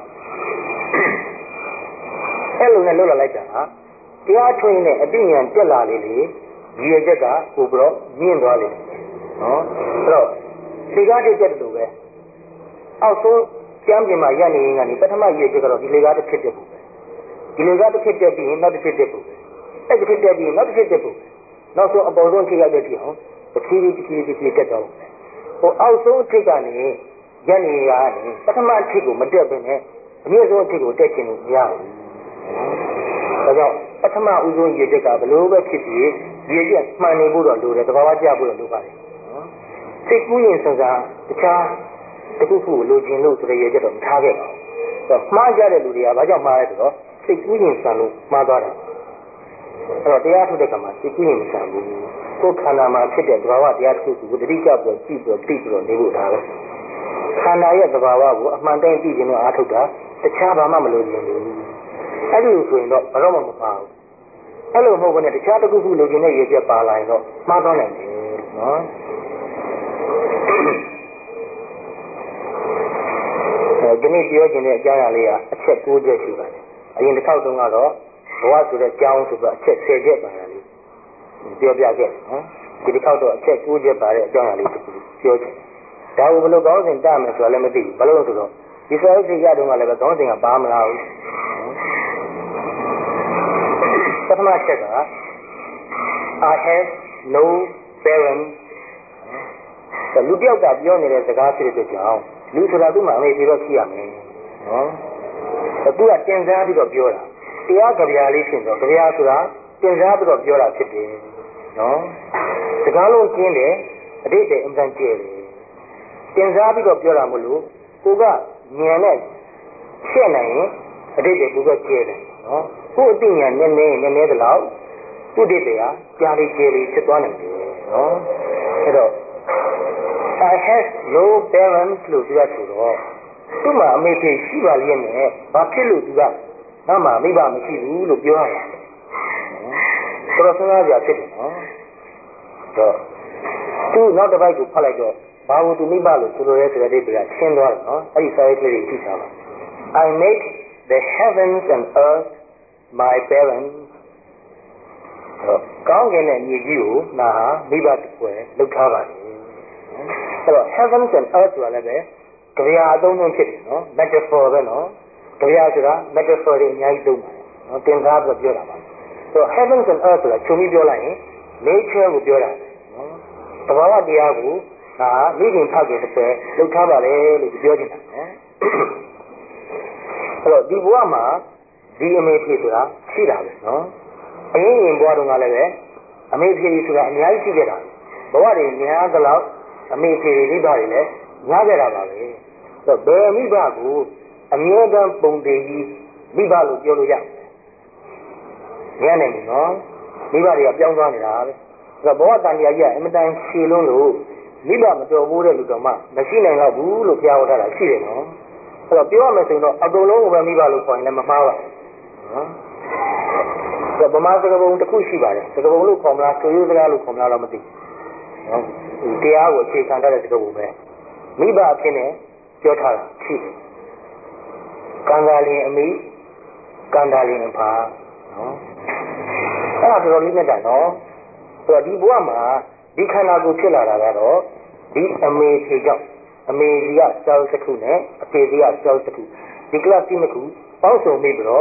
အဲ့လိုနဲ့လုပ်လာလိုက်တာဟာတရားထွင်တဲ့အသိဉာဏ်တက်လာလေရည်ရချက်ကပို့ပြီးတော့မြင့်သွားလေနော်အဲ့တော့ဒီကားတစ်ချက်တူပဲအောက်ဆုံးကျမ်းပြင်မှာရနေရင်ကနေပထမရည်ချက်ကတော့ဒီလေကားတစ်ဖြစ်တဲ့ပုံပဲဒီလေကားတစ်ဖြစ်တဲ့ပြီးရင်နောက်တစ်ဖြစ်တဲ့ပုံအဲ့တစ်ဖြစ်တဲ့ပြီးနောက်တစ်ဖြစ်တဲ့ပုံနောက်ဆုံးအပေါ်ဆုံးထိရတဲ့ပြီးအောင်တစ်ဖြည်းဖြည်းတက်တော့ဟိုအောက်ဆုံးထိကနေရနေရနေပထမထိကိုမတက်ဘဲနဲ့အမြင့်ဆုံးထိကိုတက်ချင်လို့မရဘူးဒါကြောင့်ပထမဦးဆုံးရည်ချက်ကဘလို့ပဲဖြစ်ဖြစ်ရည်ချက်မှန်နေဖို့တော့လိုတယ်သဘာဝကျဖို့တော့လိုပါတယ်နော်စိတ်ကူးရင်စကားတခြားတခုခုလိုချင်လို့ဆိုရည်ချက်တော့မထားခဲ့ပါဘူးတော့မှားကြတဲ့လူတွေကဘာကြောင့်မှားလဲဆိုတော့စိတ်ကူးရင်ဆန်လို့မှားသွားတာအဲ့တော့တရားထုတ်တဲ့ကံမှာစိတ်ကူးရင်မဆန်ဘူးကိုယ်ခန္ဓာမှာဖြစ်တဲ့သဘာဝတရားတစ်ခုကိုတတိကပေါ်ကြည့်ပြီးသိပြီးတော့နေဖို့ဒါပဲခန္ဓာရဲ့သဘာဝကိုအမှန်တိုင်းသိခြင်းနဲ့အားထုတ်တာတခြားဘာမှမလိုချင်ဘူးအဲ့ဒီလိုဆိုရင်တော့ဘာတော့မှမပါဘူးအဲ့လိုမဟုတ်ဘဲနဲ့တခြားတစ်ခုခုလိုချင်တဲ့ရည်ချက်ပါလာရင်တော့မှားသွားနိုင်တယ်နော်ဒီနေ့ပြောချင်တဲ့အကြောင်းအရာလေးကအချက်9ချက်ရှိပါတယ်အရင်တစ်ခေါက်တုန်းကတော့ဘဝဆိုတဲ့အကြောင်းဆိုတော့အချက်10ချက်ပါလားပြောပြခဲ့နော်ဒီတစ်ခေါက်တော့အချက်9ချက်ပါတဲ့အကြောင်းအရာလေးတစ်ခုပြောချင်ဒါကိုဘယ်လိုကောင်းစဉ်တတ်မယ်ဆိုတာလည်းမသိဘူးဘာလို့လဲဆိုတော့ဒီစာအုပ်စိတ်ရတုန်းကလည်းပဲကောင်းစဉ်ကပါမလာဘူးပထမချက်က I have no parents လူပြောက်ကပြောနေတဲ့စကားဖြစ်တဲ့အတွက်ကြောင့်လူဆိုတာသူ့မှာအမေပြေတော့ရှိရမယ်နော်သူကတင်စားပြီးတော့ပြောတာတရားကြပြာလေးဖြစ်တော့ကြပြာဆိုတာတင်စားပြီးတော့ပြောတာဖြစ်တယ်နော်စကားလုံးကျင်းတယ်အတိတ်တဲ့အမှန်ကျဲတယ်တင်စားပြီးတော့ပြောတာမလို့ကိုကဉာဏ်နဲ့ရှင်းနိုင်ရင်အတိတ်ကိုကကျဲတယ်နော်ကိုအသိဉာဏ်နည်းနည်းတလောက်သူ့အတိတ်ကကြားလေးကျဲလေးဖြစ်သွားနိုင်တယ်နော်အဲ့တော့I have no parents လို့ပြောဆိုတော့သူ့မှာအမေဖေရှိပါလိမ့်မယ်ဘာဖြစ်လို့သူကငါ့မှာမိဘမရှိဘူးလို့ပြောရတာတော်တော်စဉ်းစားကြဖြစ်တယ်နော်တော့သူနောက်တစ်ပိုက်ကိုဖတ်လိုက်တော့ဘာလို့သူမိဘလို့ဆိုလိုရဲဆိုတဲ့အိဗေကရှင်းသွားတယ်နော်အဲ့ဒီစာရေးကလေးကိုကြည့်ထားပါ I make the heavens and earth my parents ကောင်းကင်နဲ့မြေကြီးကိုငါဟာမိဘတစ်ခွဲလုပ်ထားပါတယ်အဲ့တော့ heavens and earth ဆိုတာလည်းပဲကြပြာအသုံးလုံးဖြစ်တယ်နော် metaphor ပဲနော်ကြပြာဆိုတာ metaphor တွေအများကြီးသုံးပါတယ်နော်တင်စားပြီးပြောတာပါဆိုတော့ heavens and earth ဆိုတာချုပ်ပြီးပြောလိုက်ရင် nature ကိုပြောတာနော်သဘာဝတရားကိုဒါမိခင်ဖခင်တစ်ဖက်လုပ်ထားပါတယ်လို့ပြောချင်တာနော်အဲ့တော့ဒီဘဝမှာဒီအမေဖြစ်ဆိုတာရှိတာပဲနော်အရင်ဘဝတုန်းကလည်းပဲအမေဖြစ်ဆိုတာအများကြီးရှိခဲ့တာဘဝတွေများသလောက်အမေဖေမိဘတွေလည်းညားကြတာပါပဲဆိုတော့ဘယ်မိဘကိုအမြဲတမ်းပုံသေးကြီးမိဘလို့ပြောလို့ရညံ့နေပြီနော်မိဘတွေကပြောင်းသွားနေတာပဲဆိုတော့ဘဝတန်တရားကြီးကအင်မတန်ရှည်လုံးလို့မိဘမတော်ဘူးတဲ့လူတော်မှမရှိနိုင်တော့ဘူးလို့ပြောထားတာရှိတယ်နော်အဲ့တော့ပြောရမယ်ဆိုရင်တော့အကုန်လုံးကိုပဲမိဘလို့ခေါ်ရင်လည်းမမှားပါဘူးနော်ဆိုတော့ဗမာစကားပုံတစ်ခုရှိပါတယ်စကားပုံလို့ခေါ်မလားဆွေရိုးစကားလို့ခေါ်မလားတော့မသိဘူးနော်တရားကိုအခြေခံထားတဲ့စကားပုံပဲမိဘအဖြစ်နဲ့ပြောထားတာရှိတယ်ကံသာလင်အမိကံသာလင်အဖာနော်အဲ့ဒါတော်တော်လေးနဲ့တာနော်ဆိုတော့ဒီဘဝမှာဒီခန္ဓာကိုယ်ဖြစ်လာတာကတော့ဒီအမေဖေကြောင့်အမေကြီးကစောက်တစ်ခုနဲ့အဖေကြီးကစောက်တစ်ခုဒီ class တစ်ခုပေါင်းစုံပြီးတော့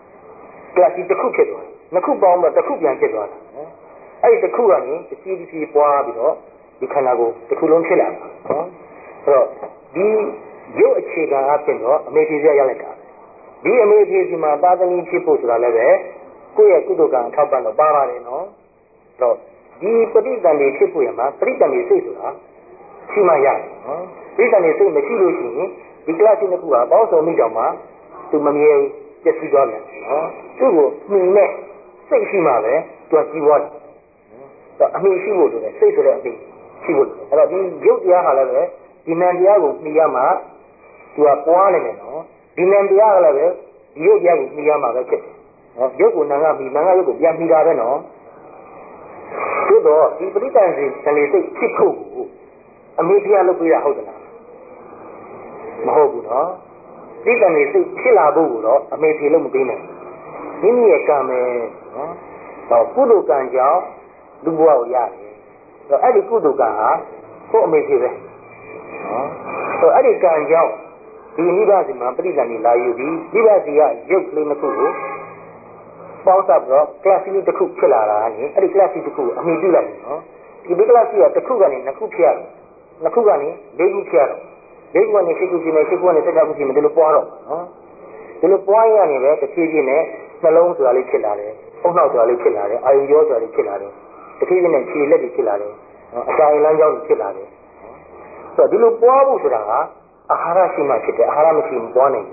class တစ်ခုဖြစ်သွားတယ်နှစ်ခုပေါင်းတော့တစ်ခုပြန်ဖြစ်သွားတာနော်အဲ့ဒီတစ်ခုကနေတစ်စီးပွားပြီးတော့ဒီခန္ဓာကိုယ်တစ်ခုလုံးဖြစ်လာတာနော်ဆိုတော့ဒီရုပ်အခြေခံအဖြစ်တော့အမေဖေကြီးရလိုက်တာဒီအမေဖေကြီးမှာသာသမီဖြစ်ဖို့ဆိုတာလည်းပဲကိုယ့်ရဲ့ကုသိုလ်ကံအထောက်ပံ့တော့ပါပါတယ်နော်တော့ဒီပဋိသန္ဓေဖြစ်ဖို့ရမှာပဋိသန္ဓေစိတ်ဆိုတာရှိမှရတယ်နော်ပဋိသန္ဓေစိတ်မရှိလို့ရှိရင်ဒီ class တစ်ခုကပေါင်းစုံမိကြောင်မှသူမမြဲဘူးပြည့်စည်သွားတယ်နော်သူ့ကိုမှီနဲ့စိတ်ရှိမှပဲသူကကြီးပွားတယ်တော့အမှီရှိဖို့လိုတယ်စိတ်ဆိုတဲ့အမှီရှိဖို့လိုတယ်အဲ့တော့ဒီရုပ်တရားဟာလည်းပဲဒီနံတရားကိုမှီရမှသူကပွားနေတယ်နော်ဒီနံတရားကလည်းပဲဒီရုပ်တရားကိုမှီရမှပဲဖြစ်တယ်နော်ရုပ်ကိုနံကမှီနံကရုပ်ကိုပြန်မှီတာပဲနော်သို့တော့ဒီပဋိသန္ဓေစိတ်ဖြစ်ဖို့ကိုအမေတရားလုပ်ပေးတာဟုတ်သလားမဟုတ်ဘူးနော်ပဋိသန္ဓေစိတ်ဖြစ်လာဖို့ကိုတော့အမေဖြေလို့မပေးနိုင်ဘူးမိမိရဲ့ကံပဲနော်တော့ကုသိုလ်ကံကြောင့်လူဘဝကိုရတယ်တော့အဲ့ဒီကုသိုလ်ကံဟာကိုယ့်အမေဖြေပဲနော်တော့အဲ့ဒီကံကြောင့်ဒီမိဘစီမှာပဋိသန္ဓေလာယူပြီးမိဘစီကရုပ်ကလေးတစ်ခုကိုပေါင်းစပ်တော့ class တစ်ခုဖြစ်လာတာကနေအဲ့ဒီ class တစ်ခုအမိပြုလိုက်နော်ဒီ class ကတစ်ခုကနေနှစ်ခုဖြစ်ရတယ်နှစ်ခုကနေလေးခုဖြစ်ရတော့လေးခုကနေရှစ်ခုဖြစ်နေရှစ်ခုကနေ16ခုဖြစ်နေဒီလိုပွားတော့နော်ဒီလိုပွားရနေပဲတစ်ဖြည်းဖြည်းနဲ့နှလုံးဆိုတာလေးဖြစ်လာတယ်အုတ်နှောက်ဆိုတာလေးဖြစ်လာတယ်အာယုရောဆိုတာလေးဖြစ်လာတယ်တစ်ဖြည်းဖြည်းနဲ့ခြေလက်တွေဖြစ်လာတယ်အစာအိမ်လမ်းကြောင်းတွေဖြစ်လာတယ်ဆိုတော့ဒီလိုပွားဖို့ဆိုတာကအာဟာရရှိမှဖြစ်တယ်အာဟာရမရှိရင်ပွားနိုင်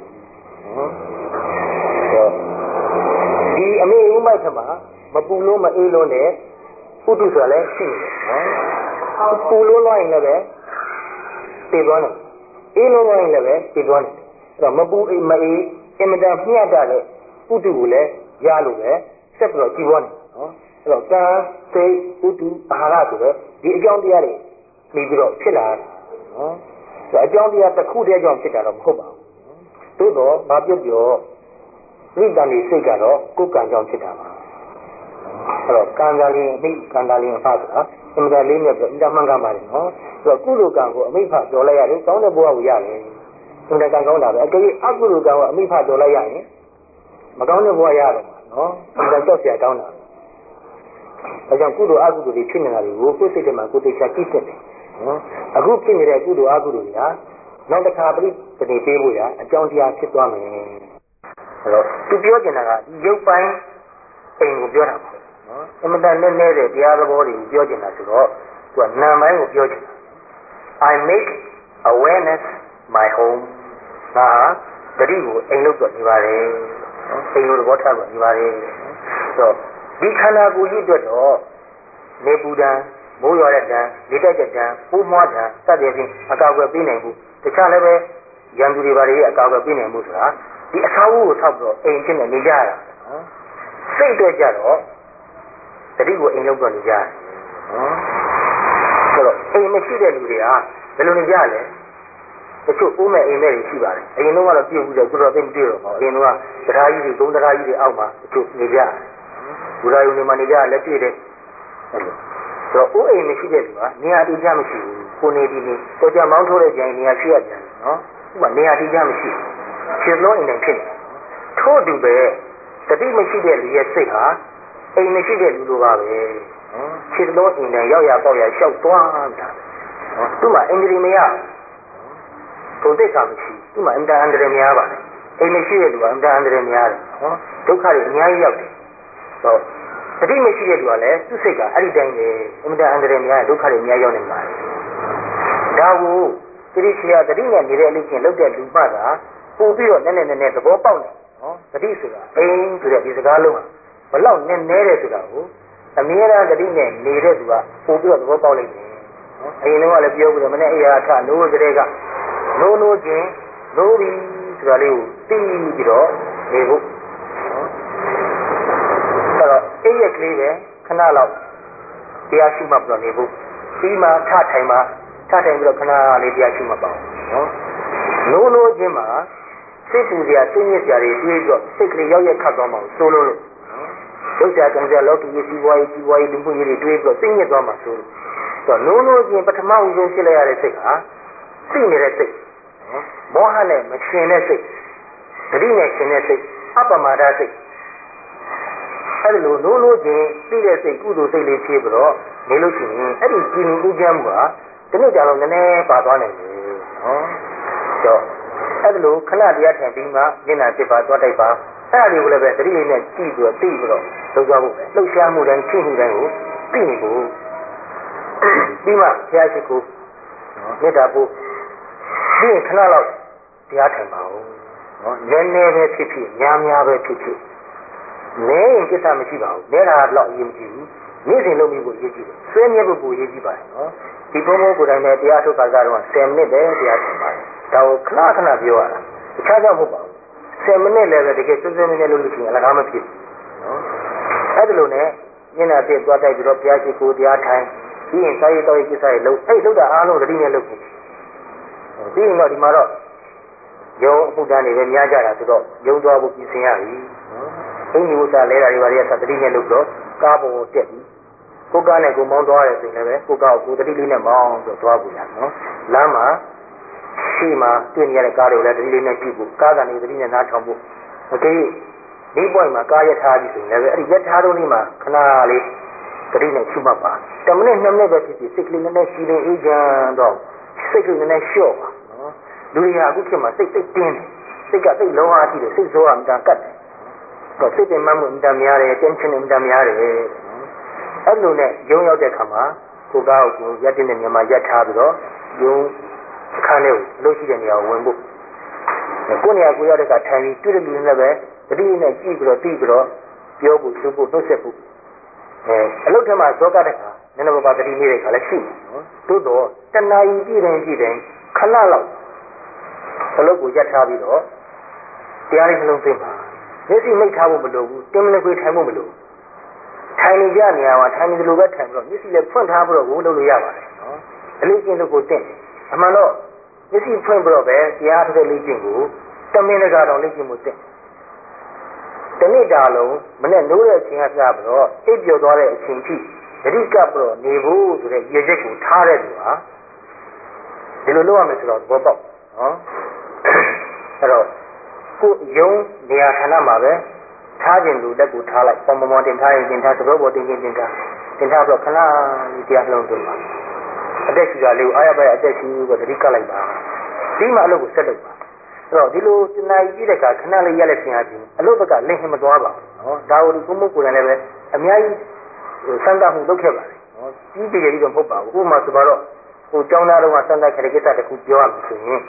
ဘူးဒီအမေဥမိုက်ခမှာမပူလို့မအေးလို့နဲ့ဥတုဆိုတာလည်းရှိတယ်နော်ပူလို့လွှားရင်လည်းပဲပြေသွားတယ်အေးလုံးဝိုင်းလည်းပဲသိသွားတယ်အဲ့တော့မပူအိမ်မအေးအင်မတန်မျှတတဲ့ဥတုကိုလည်းရလို့ပဲဆက်ပြီးတော့ကြည်သွားတယ်နော်အဲ့တော့ကံစိတ်ဥတုအာဟာရဆိုတော့ဒီအကြောင်းတရားတွေနေပြီးတော့ဖြစ်လာတာနော်အကြောင်းတရားတစ်ခုတည်းကြောင့်ဖြစ်တာတော့မဟုတ်ပါဘူးသို့တော့မပြတ်ပြောဝိတ္တန်ဒီစိတ်ကတော့ကိုယ်ကံကြောင့်ဖြစ်တာပါအဲ့တော့ကံတာလင်းအမိကံတာလင်းအဖဆိုတာအမှန်တရားလေးနဲ့ပြောအင်တာမှန်ကပါလေနော်အဲ့တော့ကုသိုလ်ကံကိုအမိဖတော်လိုက်ရတယ်ကောင်းတဲ့ဘဝကိုရတယ်အင်တာကံကောင်းတာပဲအကယ်၍အကုသိုလ်ကံကိုအမိဖတော်လိုက်ရရင်မကောင်းတဲ့ဘဝရတော့မှာနော်အင်တာကြောက်เสียတောင်းတာအဲကြောင့်ကုသိုလ်အကုသိုလ်တွေဖြစ်နေတာတွေကိုကိုယ်စိတ်ထဲမှာကိုယ်သိချာကြည့်စစ်တယ်နော်အခုဖြစ်နေတဲ့ကုသိုလ်အကုသိုလ်တွေကနောက်တစ်ခါပြိပတိပေးဖို့ရအကြောင်းတရားဖြစ်သွားမယ်အဲ့တော့သူပြောချင်တာကဒီရုပ်ပိုင်းအိမ်ကိုပြောတာပါနော်အမှန်တန်နဲ့တဲ့တရားသဘောတွေကိုပြောချင်တာဆိုတော့သူကနာမ်ပိုင်းကိုပြောချင်တာ I make awareness my home ဒါတတိကိုအိမ်လို့ပြောနေပါတယ်နော်အိမ်လို့သဘောထားပြောနေပါတယ်ဆိုတော့ဒီခန္ဓာကိုယ်ကြီးအတွက်တော့နေပူဒံမိုးရွာတဲ့ဒံလေတိုက်တဲ့ဒံပိုးမွားဒံစသဖြင့်အကာအကွယ်ပေးနိုင်ဘူးတခြားလည်းပဲရန်သူတွေဘာတွေအကာအကွယ်ပေးနိုင်မှုဆိုတာဒီအဆောက်အဦကိုဆောက်ပြီးတော့အိမ်ဖြစ်နေကြတာနော်စိတ်အတွက်ကြတော့တတိကိုအိမ်လောက်တော့နေကြတယ်နော်ဆိုတော့အိမ်မရှိတဲ့လူတွေကဘယ်လိုနေကြလဲတချို့ဦးမဲ့အိမ်မဲ့တွေရှိပါတယ်အရင်တော့ပြုတ်ပြီးတော့သူတို့သိမတွေ့တော့ပါဘူးအရင်တော့တရားကြီးတွေဂုံတရားကြီးတွေအောက်မှာတချို့နေကြဘူရာယုံတွေမှာနေကြလက်တွေ့တယ်အဲ့လိုဆိုတော့ဦးအိမ်မရှိတဲ့လူကနေရာတည်ကြမရှိဘူးကိုနေဒီနေတော်ကြမောင်းထိုးတဲ့ကြိုင်နေရာရှိရပြန်နော်ဥပမာနေရာတည်ကြမရှိဘူးခြေလုံးအိမ်နဲ့ဖြစ်နေထို့တူပဲတတိမရှိတဲ့လူရဲ့စိတ်ဟာအိမ်မရှိတဲ့လူလိုပါပဲနော်ခြေလုံးအိမ်နဲ့ရောက်ရပေါက်ရရှောက်သွားတာနော်သူ့မှာအင်္ဂလိပ်မရကိုသိက္ခာမရှိသူ့မှာအင်တာအန္တရာယ်များပါတယ်အိမ်မရှိတဲ့လူကအင်တာအန္တရာယ်များတယ်နော်ဒုက္ခတွေအများကြီးရောက်တယ်ဆိုတော့တတိမရှိတဲ့လူကလည်းသူ့စိတ်ကအဲ့ဒီတိုင်းပဲအင်တာအန္တရာယ်များဒုက္ခတွေအများရောက်နေမှာဒါကိုတိရိချာတတိနဲ့နေတဲ့အလေးချင်းလောက်တဲ့လူမှသာပို့ပြီးတော့နည်းနည်းသဘောပေါက်နေနော်တတိဆိုတာအိမ်ဆိုတဲ့ဒီစကားလုံးကဘလောက်နည်းနည်းတယ်ဆိုတာကိုအမြဲတမ်းတတိနဲ့နေတဲ့သူကပို့ပြီးတော့သဘောပေါက်လိုက်တယ်နော်အရင်တော့လည်းပြောပြီးတော့မနေ့အရာထနိုးကြတဲ့ကနိုးချင်းနိုးပြီဆိုတာလေးကိုသိပြီးတော့နေဖို့နော်အဲ့တော့အိပ်ရကလေးပဲခဏလောက်တရားရှိမှပြတော့နေဖို့ပြီးမှထထိုင်ပြီးတော့ခဏလေးတရားရှိမှပေါ့နော်နိုးချင်းမှာစိတ်ပူစရာစိတ်ညစ်စရာတွေတွေးပြီးတော့စိတ်ကလေးရောက်ရခတ်သွားမှာဆိုလို့ဒုက္ခကံကြလောကီစီးပွားရေးလူမှုရေးတွေတွေးပြီးတော့စိတ်ညစ်သွားမှာဆိုတော့နိုးချင်းပထမဦးဆုံးဖြစ်လိုက်ရတဲ့စိတ်ဟာသိနေတဲ့စိတ်မောဟနဲ့မရှင်တဲ့စိတ်တတိနဲ့ရှင်တဲ့စိတ်အပမာဒစိတ်အဲ့ဒီလိုနိုးချင်းသိတဲ့စိတ်ကုသိုလ်စိတ်လေးဖြည့်ပြီးတော့နေလို့ရှိရင်အဲ့ဒီကြည်မြင်ဥကြမ်းမှုဟာဒီနေ့ကြတော့နည်းနည်းပါသွားနိုင်တယ်နော်တော့အဲ့ဒီလိုခဏတရားထိုင်ပြီးမှမျက်နှာပြပါသွားတိုက်ပါအဲ့ဒါတွေကိုလည်းပဲတတိလေးနဲ့ကြည့်ပြီးတော့သိပြီးတော့လုပ်ကြဖို့လှုပ်ရှားမှုတိုင်းဖြစ်မှုတိုင်းကိုသိနေဖို့ပြီးမှဘုရားရှိခိုးမေတ္တာပို့ပြီးရင်ခဏလောက်တရားထိုင်ပါဦးနော်နည်းနည်းပဲဖြစ်ဖြစ်များပဲဖြစ်ဖြစ်နဲရင်ကိစ္စမရှိပါဘူးနဲတာတော့အရေးမကြီးဘူးနေ့စဉ်လုပ်ပြီးဖို့အရေးကြီးတယ်ဆွေးနွေးဖို့ပိုအရေးကြီးပါတယ်နော်ဒီဘုံဘုံကိုယ်တိုင်နဲ့တရားထုတ်ခါကတော့10မိနစ်ပဲတရားထိုင်ပါတယ်ဒါကိုခဏပြောရတာတခြားကြောင့်မဟုတ်ပါဘူး10မိနစ်လည်းပဲတကယ်စွန်းစွန်းမြဲလို့ရှိရင်အလကားမဖြစ်ဘူးနော်အဲ့ဒါလိုနဲ့မျက်နှာပြည့်သွားတိုက်ပြီးတော့ဘုရားရှိခိုးတရားထိုင်ပြီးရင်စာရေးတော်ရေးကိစ္စတွေလုပ်လုပ်တာအားလုံးတတိနဲ့လုပ်ဖို့ပြီးရင်တော့ဒီမှာတော့ရုံအမှုတန်းတွေပဲများကြတာဆိုတော့ရုံသွားဖို့ပြင်ဆင်ရပြီအင်းကြီးဥစ္စာလဲတာတွေဘာတွေကသတိနဲ့လုပ်တော့ကားပေါ်ကိုတက်ပြီးကိုကားနဲ့ကိုမောင်းသွားတယ်ဆိုရင်လည်းကိုကားကိုသတိလေးနဲ့မောင်းဆိုသွားဖို့ရနော်လမ်းမှာရှိမှတွေ့နေရတဲ့ကားတွေကိုလည်းသတိလေးနဲ့ကြည့်ဖို့ကားကနေသတိနဲ့နားထောင်ဖို့အကယ်ဒီ point မှာကားရထားပြီဆိုရင်လည်းအဲ့ဒီရထားတုံးလေးမှာခဏလေးသတိနဲ့ရှုမှတ်ပါ10မိနစ်2မိနစ်ပဲဖြစ်ဖြစ်စိတ်ကလေးနည်းနည်းရှိနေအေးချမ်းတော့စိတ်ကလေးနည်းနည်းလျှော့ပါနော်လူတွေကအခုခေတ်မှာစိတ်တင်းတယ်စိတ်ကစိတ်လုံးအားကြီးတယ်စိတ်ဆိုးအောင်တန်ကတ်တယ်တော့စိတ်ပင်မမှုအင်တများတယ် tension အင်တများတယ်အဲ့လိုနဲ့ရုံရောက်တဲ့ခါမှာကိုကားကိုရက်တင်တဲ့မြန်မာရက်ထားပြီးတော့ရုံအခန်းထဲကိုလို့ရှိတဲ့နေရာကိုဝင်ဖို့ကိုနေရာကိုရောက်တဲ့ကထိုင်ပြီးတွေ့တဲ့လူတွေလည်းပဲတတိနဲ့ကြည့်ပြီးတော့ပြီးပြီးတော့ပြောဖို့ဆိုဖို့နှုတ်ဆက်ဖို့အလုပ်ထဲမှာဇောကတဲ့ခါနည်းနည်းပါးတတိနေတဲ့ခါလည်းရှိတယ်နော်သို့တော့တဏှာကြီးပြည်တိုင်းခဏလောက်အလုပ်ကိုရပ်ထားပြီးတော့တရားလေးနှလုံးသွင်းပါမျက်စိမိတ်ထားဖို့မလိုဘူးတင်းမနေခွေထိုင်ဖို့မလိုထိုင်နေကြနေရမှာထိုင်နေသလိုပဲထိုင်ပြီးတော့မျက်စိလည်းဖွင့်ထားပြီးတော့လုပ်လို့ရပါတယ်နော်အလေးကျင့်လို့ကိုတင့်အမှန်တော့မျက်စိဖွင့်ပြီးတော့ပဲတရားထုတ်တဲ့လေ့ကျင့်ကို10 မိနစ်ကတော့လေ့ကျင့်မှုတင့်တနေ့တာလုံးမနဲ့နိုးတဲ့အချိန်ကစပြီးတော့အိပ်ပျော်သွားတဲ့အချိန်ထိသတိကပ်ပြီးတော့နေဖို့ဆိုတဲ့ရည်ချက်ကိုထားတဲ့သူဟာဒီလိုလုပ်ရမယ်ဆိုတော့သဘောပေါက်နော်အဲ့တော့ကိုယုံနေရာဌာနမှာပဲထားခြင်းလူလက်ကိုထားလိုက်ပုံမောတင်ထားရင်တင်ထားသဘောပေါ်တင်ထားပြီးတော့ခဏလေးတရားနှလုံးသွင်းပါအသက်ရှူတာလေးကိုအားရပါရအသက်ရှူပြီးတော့သတိကပ်လိုက်ပါဒီမှာအလုပ်ကိုဆက်လုပ်ပါအဲ့တော့ဒီလိုတဏှာကြီးပြည့်တဲ့အခါခဏလေးရက်လက်ခြင်းအပြင်အလုပ်ဘက်ကလင့်ဟင်မသွားပါဘူးနော်ဒါကိုဒီကုမှုကိုယ်တိုင်လည်းပဲအများကြီးစမ်းသပ်မှုလုပ်ခဲ့ပါတယ်နော်ကြီးတည်ကြီးတော့မဟုတ်ပါဘူးဥပမာဆိုတော့ဟိုကျောင်းသားတော်ကစမ်းသပ်ခဲ့တဲ့ကိစ္စတစ်ခုပြောရမယ်ဆိုရင်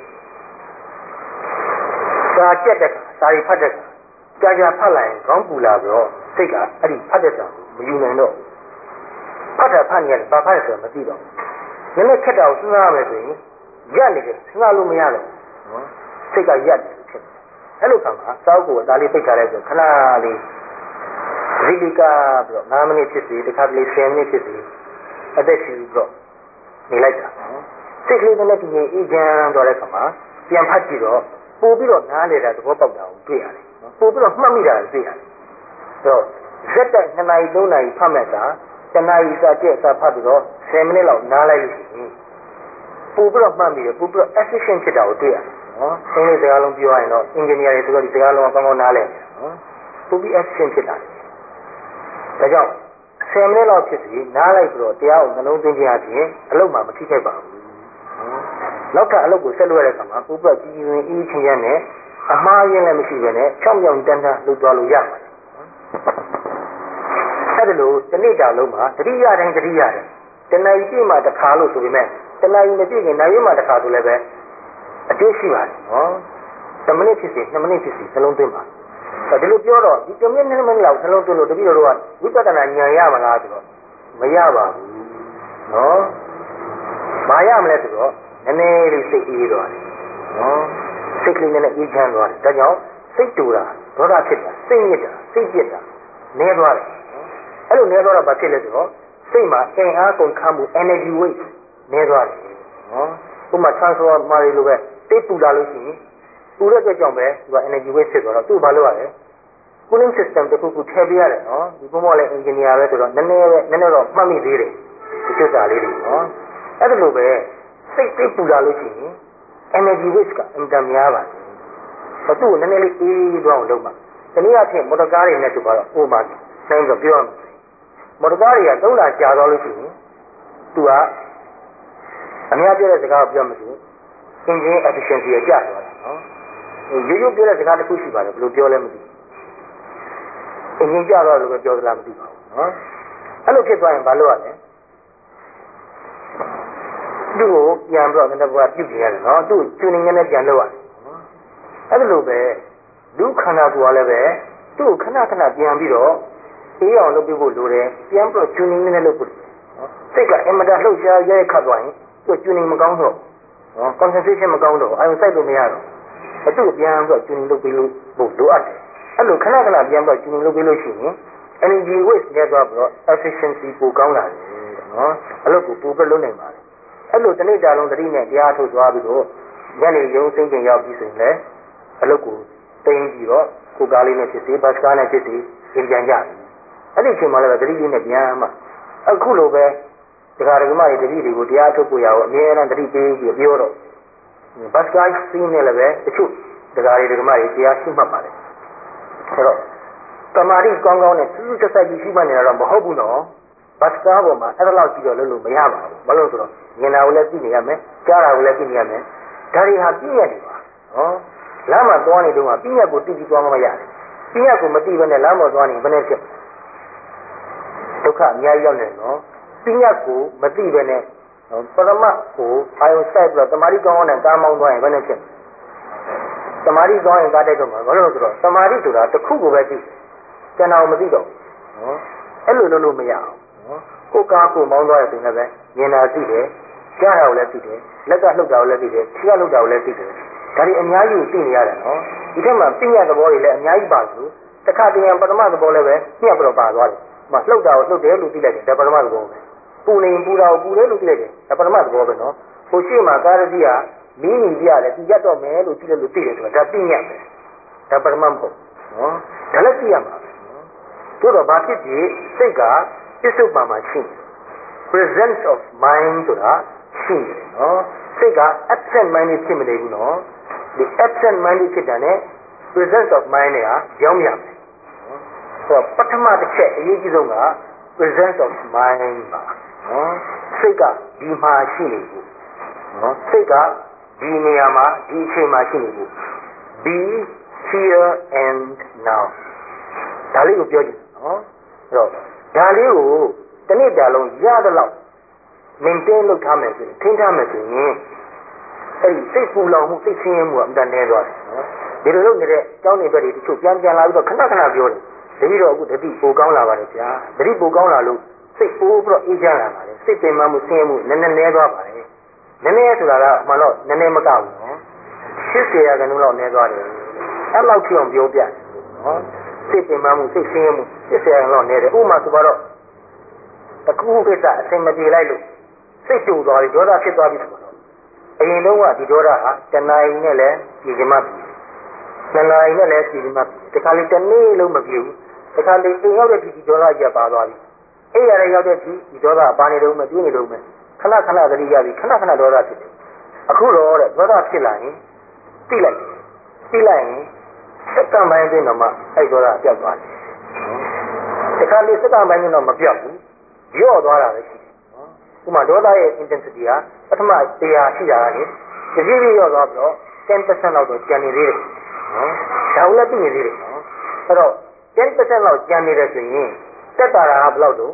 စာကြက်တဲ့စာရီဖတ်တဲ့ကြာဖတ်လိုက်ခေါင်းပူလာပြီးတော့စိတ်ကအဲ့ဒီဖတ်တဲ့စာကိုမယူနိုင်တော့ဖတ်တာဖတ်နေရတယ်ဘာဖတ်ရဆိုတော့မသိတော့နည်းနည်းခက်တာကိုစဉ်းစားရမယ်ဆိုရင်ရက်နေတယ်စဉ်းစားလို့မရတော့နော်စိတ်ကရက်တယ်ဖြစ်တယ်အဲ့လိုခါမှာစောက်ကိုဒါလေးပိတ်ထားလိုက်ဆိုခဏလေးရိလိကပြီးတော့9 မိနစ်ဖြစ်စီတစ်ခါတလေ10 မိနစ်ဖြစ်စီအသက်ရှူပြီးတော့နေလိုက်တာနော်စိတ်ကလေးနဲ့တည်ငြိမ်အေးချမ်းသွားတဲ့ခါမှာပြန်ဖတ်ကြည့်တော့ပို့ပြီးတော့နားလေတာသဘောပေါက်တာကိုတွေ့ရတယ်နော်ပို့ပြီးတော့မှတ်မိတာကိုတွေ့ရတယ်ဆိုတော့ဇက်တက်2 နာရီ 3 နာရီဖတ်မဲ့တာ1 နာရီစာကျက်စာဖတ်ပြီးတော့10 မိနစ်လောက်နားလိုက်လို့ရှိရင်ပို့ပြီးတော့မှတ်မိတယ်ပို့ပြီးတော့ efficient ဖြစ်တာကိုတွေ့ရတယ်နော်အင်္ဂလိပ်စကားလုံးပြောရရင်တော့ engineer တွေဆိုတော့ဒီစကားလုံးကောင်းကောင်းနားလည်တယ်နော်ပို့ပြီး efficient ဖြစ်တာဒါကြောင့်10 မိနစ်လောက်ဖြစ်စီနားလိုက်ပြီးတော့တရားကိုနှလုံးသွင်းခြင်းအပြင်အလုပ်မှမထိခိုက်ပါဘူးနောက်ထပ်အလုပ်ကိုဆက်လုပ်ရတဲ့အခါမှာပို့ပြီးကြီးကြီးဝင်အေးချင်းရနဲ့အမှားရင်းလည်းမရှိဘဲနဲ့ချောင်းချောင်းတန်းတန်းလုပ်သွားလို့ရပါတယ်အဲ့ဒါလို့တစ်နေ့တာလုံးမှာတတိယတိုင်းတဏှာကြီးပြည့်မှတစ်ခါလို့ဆိုပေမဲ့တဏှာကြီးမပြည့်ခင်နိုင်ရမှတစ်ခါဆိုလည်းပဲအကျိုးရှိပါတယ်နော်10 မိနစ်ဖြစ်စီ2 မိနစ်ဖြစ်စီနှလုံးသွင်းပါဒီလိုပြောတော့ဒီ10 မိနစ်2 မိနစ်လောက်နှလုံးသွင်းလို့တပည့်တော်တို့ကဝိပဿနာဉာဏ်ရမလားဆိုတော့မရပါဘူးနော်မရမလဲဆိုတော့နည်းနည်းလေးစိတ်အေးသွားတယ်နော်စိတ်ကလေးနဲ့အေးချမ်းသွားတယ်ဒါကြောင့်စိတ်တူတာဒေါသဖြစ်တာစိတ်ညစ်တာစိတ်ပြစ်တာနည်းသွားတယ်အဲ့လိုနည်းသွားတော့ဘာဖြစ်လဲဆိုတော့စိတ်မှာအင်အားကုန်ခမ်းမှု energy waste နည်းသွားတယ်နော်ဥပမာ transformer တွေလိုပဲတိတ်ပူလာလို့ရှိရင်ပူတဲ့အတွက်ကြောင့်ပဲသူက energy waste ဖြစ်သွားတော့သူ့ဘာလုပ်ရလဲ cooling system တစ်ခုခုထည့်ပေးရတယ်နော်ဒီဘုံမောလည်း engineer ပဲဆိုတော့နည်းနည်းတော့မှတ်မိသေးတယ်ဒီကိစ္စလေးတွေနော်အဲ့ဒါလိုပဲစိတ်တိတ်ပူလာလို့ရှိရင် energy waste ကအင်တာများပါတယ်သူ့ကိုနည်းနည်းလေးအေးသွားအောင်လုပ်ပါတနည်းအားဖြင့်မော်တော်ကားတွေနဲ့ဆိုတော့ဥပမာဆိုင်ပြီးပြောရမယ်မော်တော်ကားတွေက3 လကြာသွားလို့ရှိရင်သူကအများပြောတဲ့စကားကိုပြောမှဆို engine efficiency ကျသွားတာနော်ရိုးရိုးပြောတဲ့စကားတစ်ခုရှိပါတယ်ဘယ်လိုပြောလဲမသိဘူးအရင်ကြတော့လို့ပဲပြောသလားမသိပါဘူးနော်အဲ့လိုဖြစ်သွားရင်ဘာလုပ်ရလဲသူ့ကိုပြန်ပြီးတော့နည်းနည်းပြုပြင်ရတယ်နော်သူ့ကျွန်းနေနဲ့ပြန်လုပ်ရတယ်အဲ့လိုပဲလူခန္ဓာကိုယ်ကလည်းပဲသူ့ကိုခဏပြန်ပြီးတော့အေးအောင်လုပ်ပြဖို့လိုတယ်ပြန်ပြီးတော့ကျွန်းနေနဲ့လုပ်ဖို့နော်စိတ်ကအင်မတန်လှုပ်ရှားရဲခတ်သွားရင်သူ့ကျွန်းနေမကောင်းတော့နော် concentration မကောင်းတော့အဲစိုက်လို့မရတော့သူ့ကိုပြန်ပြီးတော့ကျွန်းနေလုပ်ပြီးလို့လိုအပ်တယ်အဲ့လိုခဏပြန်ပြီးတော့ကျွန်းနေလုပ်ပြီးလို့ရှိရင် energy waste နဲ့သွားပြီးတော့ efficiency ပိုကောင်းလာတယ်နော်အလုပ်ကိုပိုပြီးလုပ်နိုင်ပါတယ်အဲ့လိုတစ်နေ့တာလုံးသတိနဲ့တရားထုတ်သွားပြီးတော့ညနေရုံးစိမ့်ချိန်ရောက်ပြီးဆိုရင်လည်းအလုပ်ကိုတင်ပြီးတော့ကိုကားလေးနဲ့ဖြစ်စီဘတ်ကားနဲ့ဖြစ်စီပြင်ပြန်ကြပြီအဲ့ဒီအချိန်မှာလည်းသတိလေးနဲ့ပြန်မှအခုလိုပဲတရားဓမ္မတွေတတိတွေကိုတရားထုတ်ကိုရအောင်အမြဲတမ်းသတိပေးပြီးပြောတော့ဘတ်ကားစီးနေလည်းပဲတချို့တရားဓမ္မတွေတရားရှိမှတ်ပါတယ်အဲ့တော့တမာတိကောင်းကောင်းနဲ့စူးစူးဆက်ဆက်ကြီးရှိမှနေတာတော့မဟုတ်ဘူးနော်ဘတ်ကားပေါ်မှာအဲ့ဒါလောက်ကြည့်တော့လို့မရပါဘူးဘာလို့ဆိုတော့မြင်တာကိုလည်းသိနေရမယ်ကြားတာကိုလည်းသိနေရမယ်ဒါတွေဟာပြည့်ရတယ်ပါနော်လမ်းမှာသွားနေတော့ပြည့်ရကိုသိပြီးသွားမှမရတယ်ပြည့်ရကိုမသိဘဲနဲ့လမ်းပေါ်သွားနေဘယ်နဲ့ဖြစ်ဒုက္ခအများကြီးရောက်နေနော်ပြည့်ရကိုမသိဘဲနဲ့ပရမတ်ကိုအာယုစိုက်ပြီးတော့တမာတိကောင်းကောင်းနဲ့ကားမောင်းသွားရင်ဘယ်နဲ့ဖြစ်တမာတိကောင်းရင်ကားတိုက်တော့မှာဘာလို့ဆိုတော့တမာတိဆိုတာတစ်ခုကိုပဲသိကျန်တာကိုမသိတော့နော်အဲ့လိုလုပ်လို့မရအောင်နော်ကိုကားကိုမောင်းသွားတဲ့ဆိုရင်လည်းမြင်တာသိတယ်ကြားတာကိုလည်းသိတယ်လက်ကလှုပ်တာကိုလည်းသိတယ်ခြေကလှုပ်တာကိုလည်းသိတယ်ဒါတွေအများကြီးသိနေရတယ်နော်ဒီထက်မှပြည့်ရသဘောတွေလည်းအများကြီးပါလို့တစ်ခါတည်းပထမသဘောလည်းပဲညှက်ပြီးတော့ပါသွားတယ်။မှလှုပ်တာကိုလှုပ်တယ်လို့သိလိုက်တယ်ဒါပထမသဘောပဲ။ပူနေပူတာကိုပူတယ်လို့သိလိုက်တယ်ဒါပထမသဘောပဲနော်။ဟိုရှိမှကာရတိကမီးနီပြရတယ်သူရက်တော့မယ်လို့သိတယ်လို့သိတယ်ဆိုတာဒါသိညက်ပဲ။ဒါပထမမဟုတ်နော်။ဒါလည်းသိရမှာပဲနော်။တို့တော့ဘာဖြစ်ဖြစ်စိတ်ကပစ္စုပန်မှာရှိတယ်။ presence of mind ဆိုတာရှိတယ်နော်။စိတ်က absent mind ဖြစ်မနေဘူးနော်။ဒီ absent mind ဖြစ်တာ ਨੇ presence of mind နဲ့ဟာကြောင်းရမယ်ဆိုတော့ပထမတစ်ချက်အရေးကြီးဆုံးက presence of mind ပါနော်စိတ်ကဒီမှာရှိနေဘူးနော်စိတ်ကဒီနေရာမှာဒီအချိန်မှာရှိနေဘူး be here and now ဒါလေးကိုပြောကြည့်နော်အဲ့တော့ဒါလေးကိုတစ်နေ့တာလုံးရတဲ့လောက် maintain လုပ်ထားမယ်ဆိုရင်ထိန်းထားမယ်ဆိုရင်အဲ့ဒီစိတ်ပူလောင်မှုစိတ်ဆင်းရဲမှုကအမှန်တည်းသွားတယ်နော်ဒီလိုလုပ်နေတဲ့အကြောင်းတွေပဲတချို့ပြန်လာပြီးတော့ခဏခဏပြောတယ်တတိတော့အခုတတိပိုကောင်းလာပါတယ်ဗျာတတိပိုကောင်းလာလို့စိတ်ပိုးပြီးတော့အေးချမ်းလာပါတယ်စိတ်ပင်မမှုဆင်းရဲမှုနည်းနည်းသွားပါတယ်နည်းနည်းဆိုတာကအမှန်တော့နည်းနည်းမကဘူးနော်80ရာခိုင်နှုန်းလောက်နည်းသွားတယ်အဲ့လောက်ဖြစ်အောင်ပြောပြနော်စိတ်ပင်မမှုစိတ်ဆင်းရဲမှု80ရာခိုင်နှုန်းလောက်နည်းတယ်ဥပမာဆိုတော့တခုခုကိစ္စအစင်မပြေလိုက်လို့စိတ်တူသွားပြီဒေါသဖြစ်သွားပြီဆိုတော့အရင်တော့ကဒီဒေါသဟာတဏှာကြီးနဲ့လည်းပြည်ကြမှာပြီနှစ်နာရီနဲ့လည်းပြည်ကြမှာတခါလေတစ်နေ့လုံးမပြေဘူးတခါလေအိမ်ရောက်တဲ့ဒီဒေါသကြီးပါသွားပြီအိမ်ရရောက်တဲ့ဒီဒေါသပါနေတော့မပြေးနေတော့မယ်ခဏခဏသတိရပြီခဏခဏဒေါသဖြစ်တယ်အခုတော့တဲ့ဒေါသဖြစ်လာရင်သိလိုက်ရင်စက္ကန့်ပိုင်းအတွင်းတော့မှအဲ့ဒေါသပျောက်သွားတယ်တခါလေစက္ကန့်ပိုင်းတော့မပျောက်ဘူးရော့သွားတာပဲရှိတယ်ဥပမာဒေါသရဲ့ intensity ဟာပထမ100ရှိတာလေတပြေးပြေးရော့သွားပြီးတော့ 10% လောက်တော့ကျန်နေသေးတယ်နော်ဒါလည်းသိနေသေးတယ်နော်အဲ့တော့ 10% လောက်ကျန်နေတယ်ဆိုရင်တက်တာကဘယ်လောက်တော့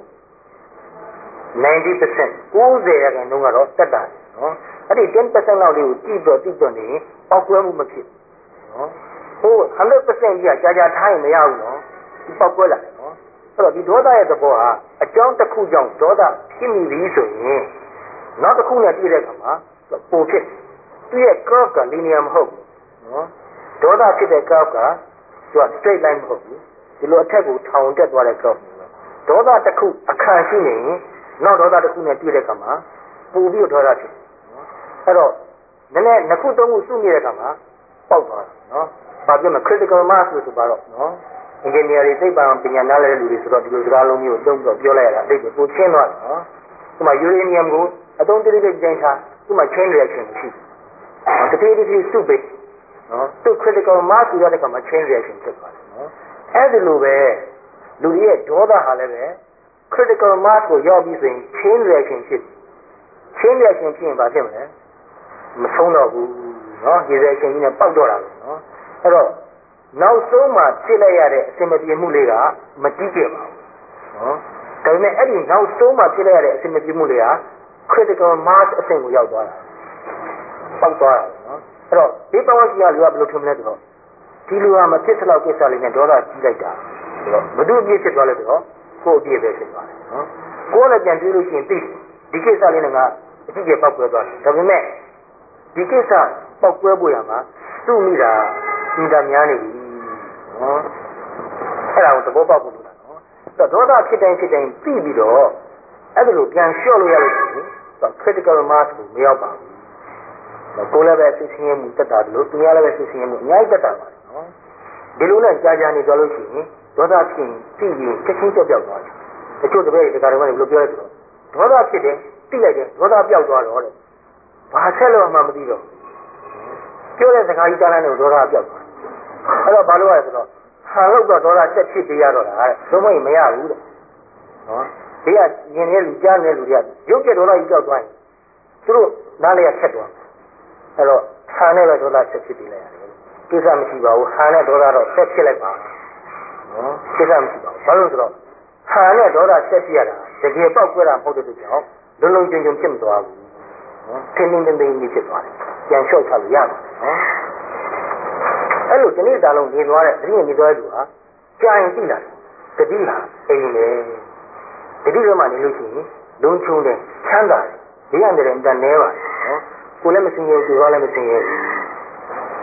90% 90%ရာခိုင်နှုန်းကတော့တက်တာနော်အဲ့ဒီ 10% လောက်လေးကိုကြည့်တော့နေပောက်ကွဲမှုမဖြစ်နော်ဟို 100% ကြီးကကြာထားရင်မရဘူးနော်ဒီပောက်ကွဲလာတယ်နော်အဲ့တော့ဒီဒေါသရဲ့သဘောဟာအကြောင်းတစ်ခုကြောင့်ဒေါသဖြစ်မိပြီဆိုရင်နောက်တစ်ခုနဲ့တွေ့တဲ့အခါမှာပုံဖြစ်သူရဲ့ curve က linear မဟုတ်ဘူးနော်ဒေါသဖြစ်တဲ့ curve ကသူက straight line မဟုတ်ဘူးဒီလိုအထက်ကိုထောင်တက်သွားတဲ့ curve ဒေါသတစ်ခုအခါရှိနေရင်နောက်ဒေါသတစ်ခုနဲ့တွေ့တဲ့အခါမှာပူပြီးဒေါသဖြစ်အဲ့တော့နည်းနည်းနှစ်ခုသုံးခုစုနေတဲ့အခါမှာပေါက်သွားတယ်နော်ဘာပြောမလဲ critical mass လို့ဆိုပါတော့နော် engineer တွေသိပ္ပံပညာနားလည်တဲ့လူတွေဆိုတော့ဒီလိုစကားလုံးမျိုးသုံးပြီးပြောလိုက်ရတာအတိတ်ကိုပိုချင်းသွားတယ်နော်ဒီမှာ uranium ကိုအသုံးတရိပ်ကြိုင်ထားဒီမှာ chain reaction မရှိဘူးတဖြည်းဖြည်းစုပိတ်နော်သူ critical mass ဆိုတဲ့အခါမှာ chain reaction ဖြစ်သွားတယ်နော်အဲ့ဒီလိုပဲလူတွေရဲ့ဒေါသဟာလည်းပဲ critical mass ကိုရောက်ပြီးဆိုရင် chain reaction ဖြစ်ရင်ဘာဖြစ်မလဲမဆုံးတော့ဘူးနော်ဒီ reaction ကြီးနဲ့ပေါက်တော့တာပဲနော်အဲ့တော့နောက်ဆုံးမှဖြစ်လိုက်ရတဲ့အစင်မပြေမှုလေးကမတိကျပါဘူးနော်ဒါပေမဲ့အဲ့ဒီနောက်ဆုံးမှဖြစ်လိုက်ရတဲ့အစင်မပြေမှုလေးက critical mass အဆင့်ကိုရောက်သွားတာပေါက်သွားတာနော်အဲ့တော့ဒီပဝန်းကျင်ကလူကဘယ်လိုထင်မလဲဆိုတော့ဒီလူကမဖြစ်သလောက်ကိစ္စလေးနဲ့ဒေါသကြီးလိုက်တာဆိုတော့ဘယ်သူအပြည့်ဖြစ်သွားလဲဆိုတော့ကိုယ်အပြည့်ပဲဖြစ်သွားတယ်နော်ကိုယ်လည်းပြန်တွေးလို့ရှိရင်သိတယ်ဒီကိစ္စလေးနဲ့ကအကြည့်ကျပောက်ကွဲသွားတယ်ဒါပေမဲ့ဒီကိစ္စပောက်ကွဲဖို့ရမှာသူ့မိတာအင်တာများနေပြီနော်အဲ့ဒါကိုသဘောပေါက်ဖို့လိုတာနော်အဲ့တော့ဒေါသဖြစ်တိုင်းပြီးပြီးတော့အဲ့ဒါလိုပြန်လျှော့လို့ရလို့ရှိရင် critical mass ကိုမရောက်ပါဘူးကိုယ်လည်းပဲသိချင်းရမှုတက်တာလို့သူများလည်းပဲသိချင်းရမှုအများကြီးတက်တာပါနော်ဒီလိုနဲ့ကြာနေကြလို့ရှိရင်ဒေါသဖြစ်ပြီးရင်ချက်ချင်းပြောက်သွားတယ်တချို့တပည့်တွေကဘယ်လိုပြောလဲဆိုတော့ဒေါသဖြစ်တယ်သိလိုက်တယ်ဒေါသပြောက်သွားတော့တဲ့ဘာဆက်လို့မှမသိတော့ပြောတဲ့စကားကြီးကြားလိုက်လို့ဒေါသပြောက်သွားအဲ့တော့ဘာလို့လဲဆိုတော့ဟာလို့တော့ဒေါသဆက်ဖြစ်ပေးရတော့တာတဲ့သို့မဟုတ်မရဘူးတဲ့နော်ဒီကမြင်တဲ့လူကြားတဲ့လူတွေကရုပ်ကျဒေါသကြီးကြောက်သွားရင်သူတို့နားလေးကဆက်သွားအဲ့တော့ဟာနဲ့ပဲဒေါသဆက်ဖြစ်ပေးလိုက်ရတယ်ကိစ္စမရှိပါဘူးဟာနဲ့ဒေါသတော့ဆက်ဖြစ်လိုက်ပါနော်ကိစ္စမရှိပါဘူးဘာလို့ဆိုတော့ဟာနဲ့ဒေါသဆက်ဖြစ်ရတာတကယ်ပောက်ကွဲတာမဟုတ်တဲ့ကြောင့်လုံလုံကျုံကျုံဖြစ်မသွားဘူးနော်ထင်းထင်းသိမ်းသိမ်းဖြစ်သွားတယ်ပြန်လျှော့ချလို့ရပါတယ်နော်အဲ့လိုဒီနေ့တာလုံးနေသွားတဲ့တတိယနေသွားတဲ့လူဟာကြာရင်သိလာတယ်တတိဟာအိမ်လေတတိကမှနေလို့ရှိရင်လုံချုံတယ်ချမ်းသာတယ်ဒီရတယ်အတန်နဲပါတယ်နော်ကိုလည်းမစင်ရဘူးသူကလည်းမစင်ရဘူး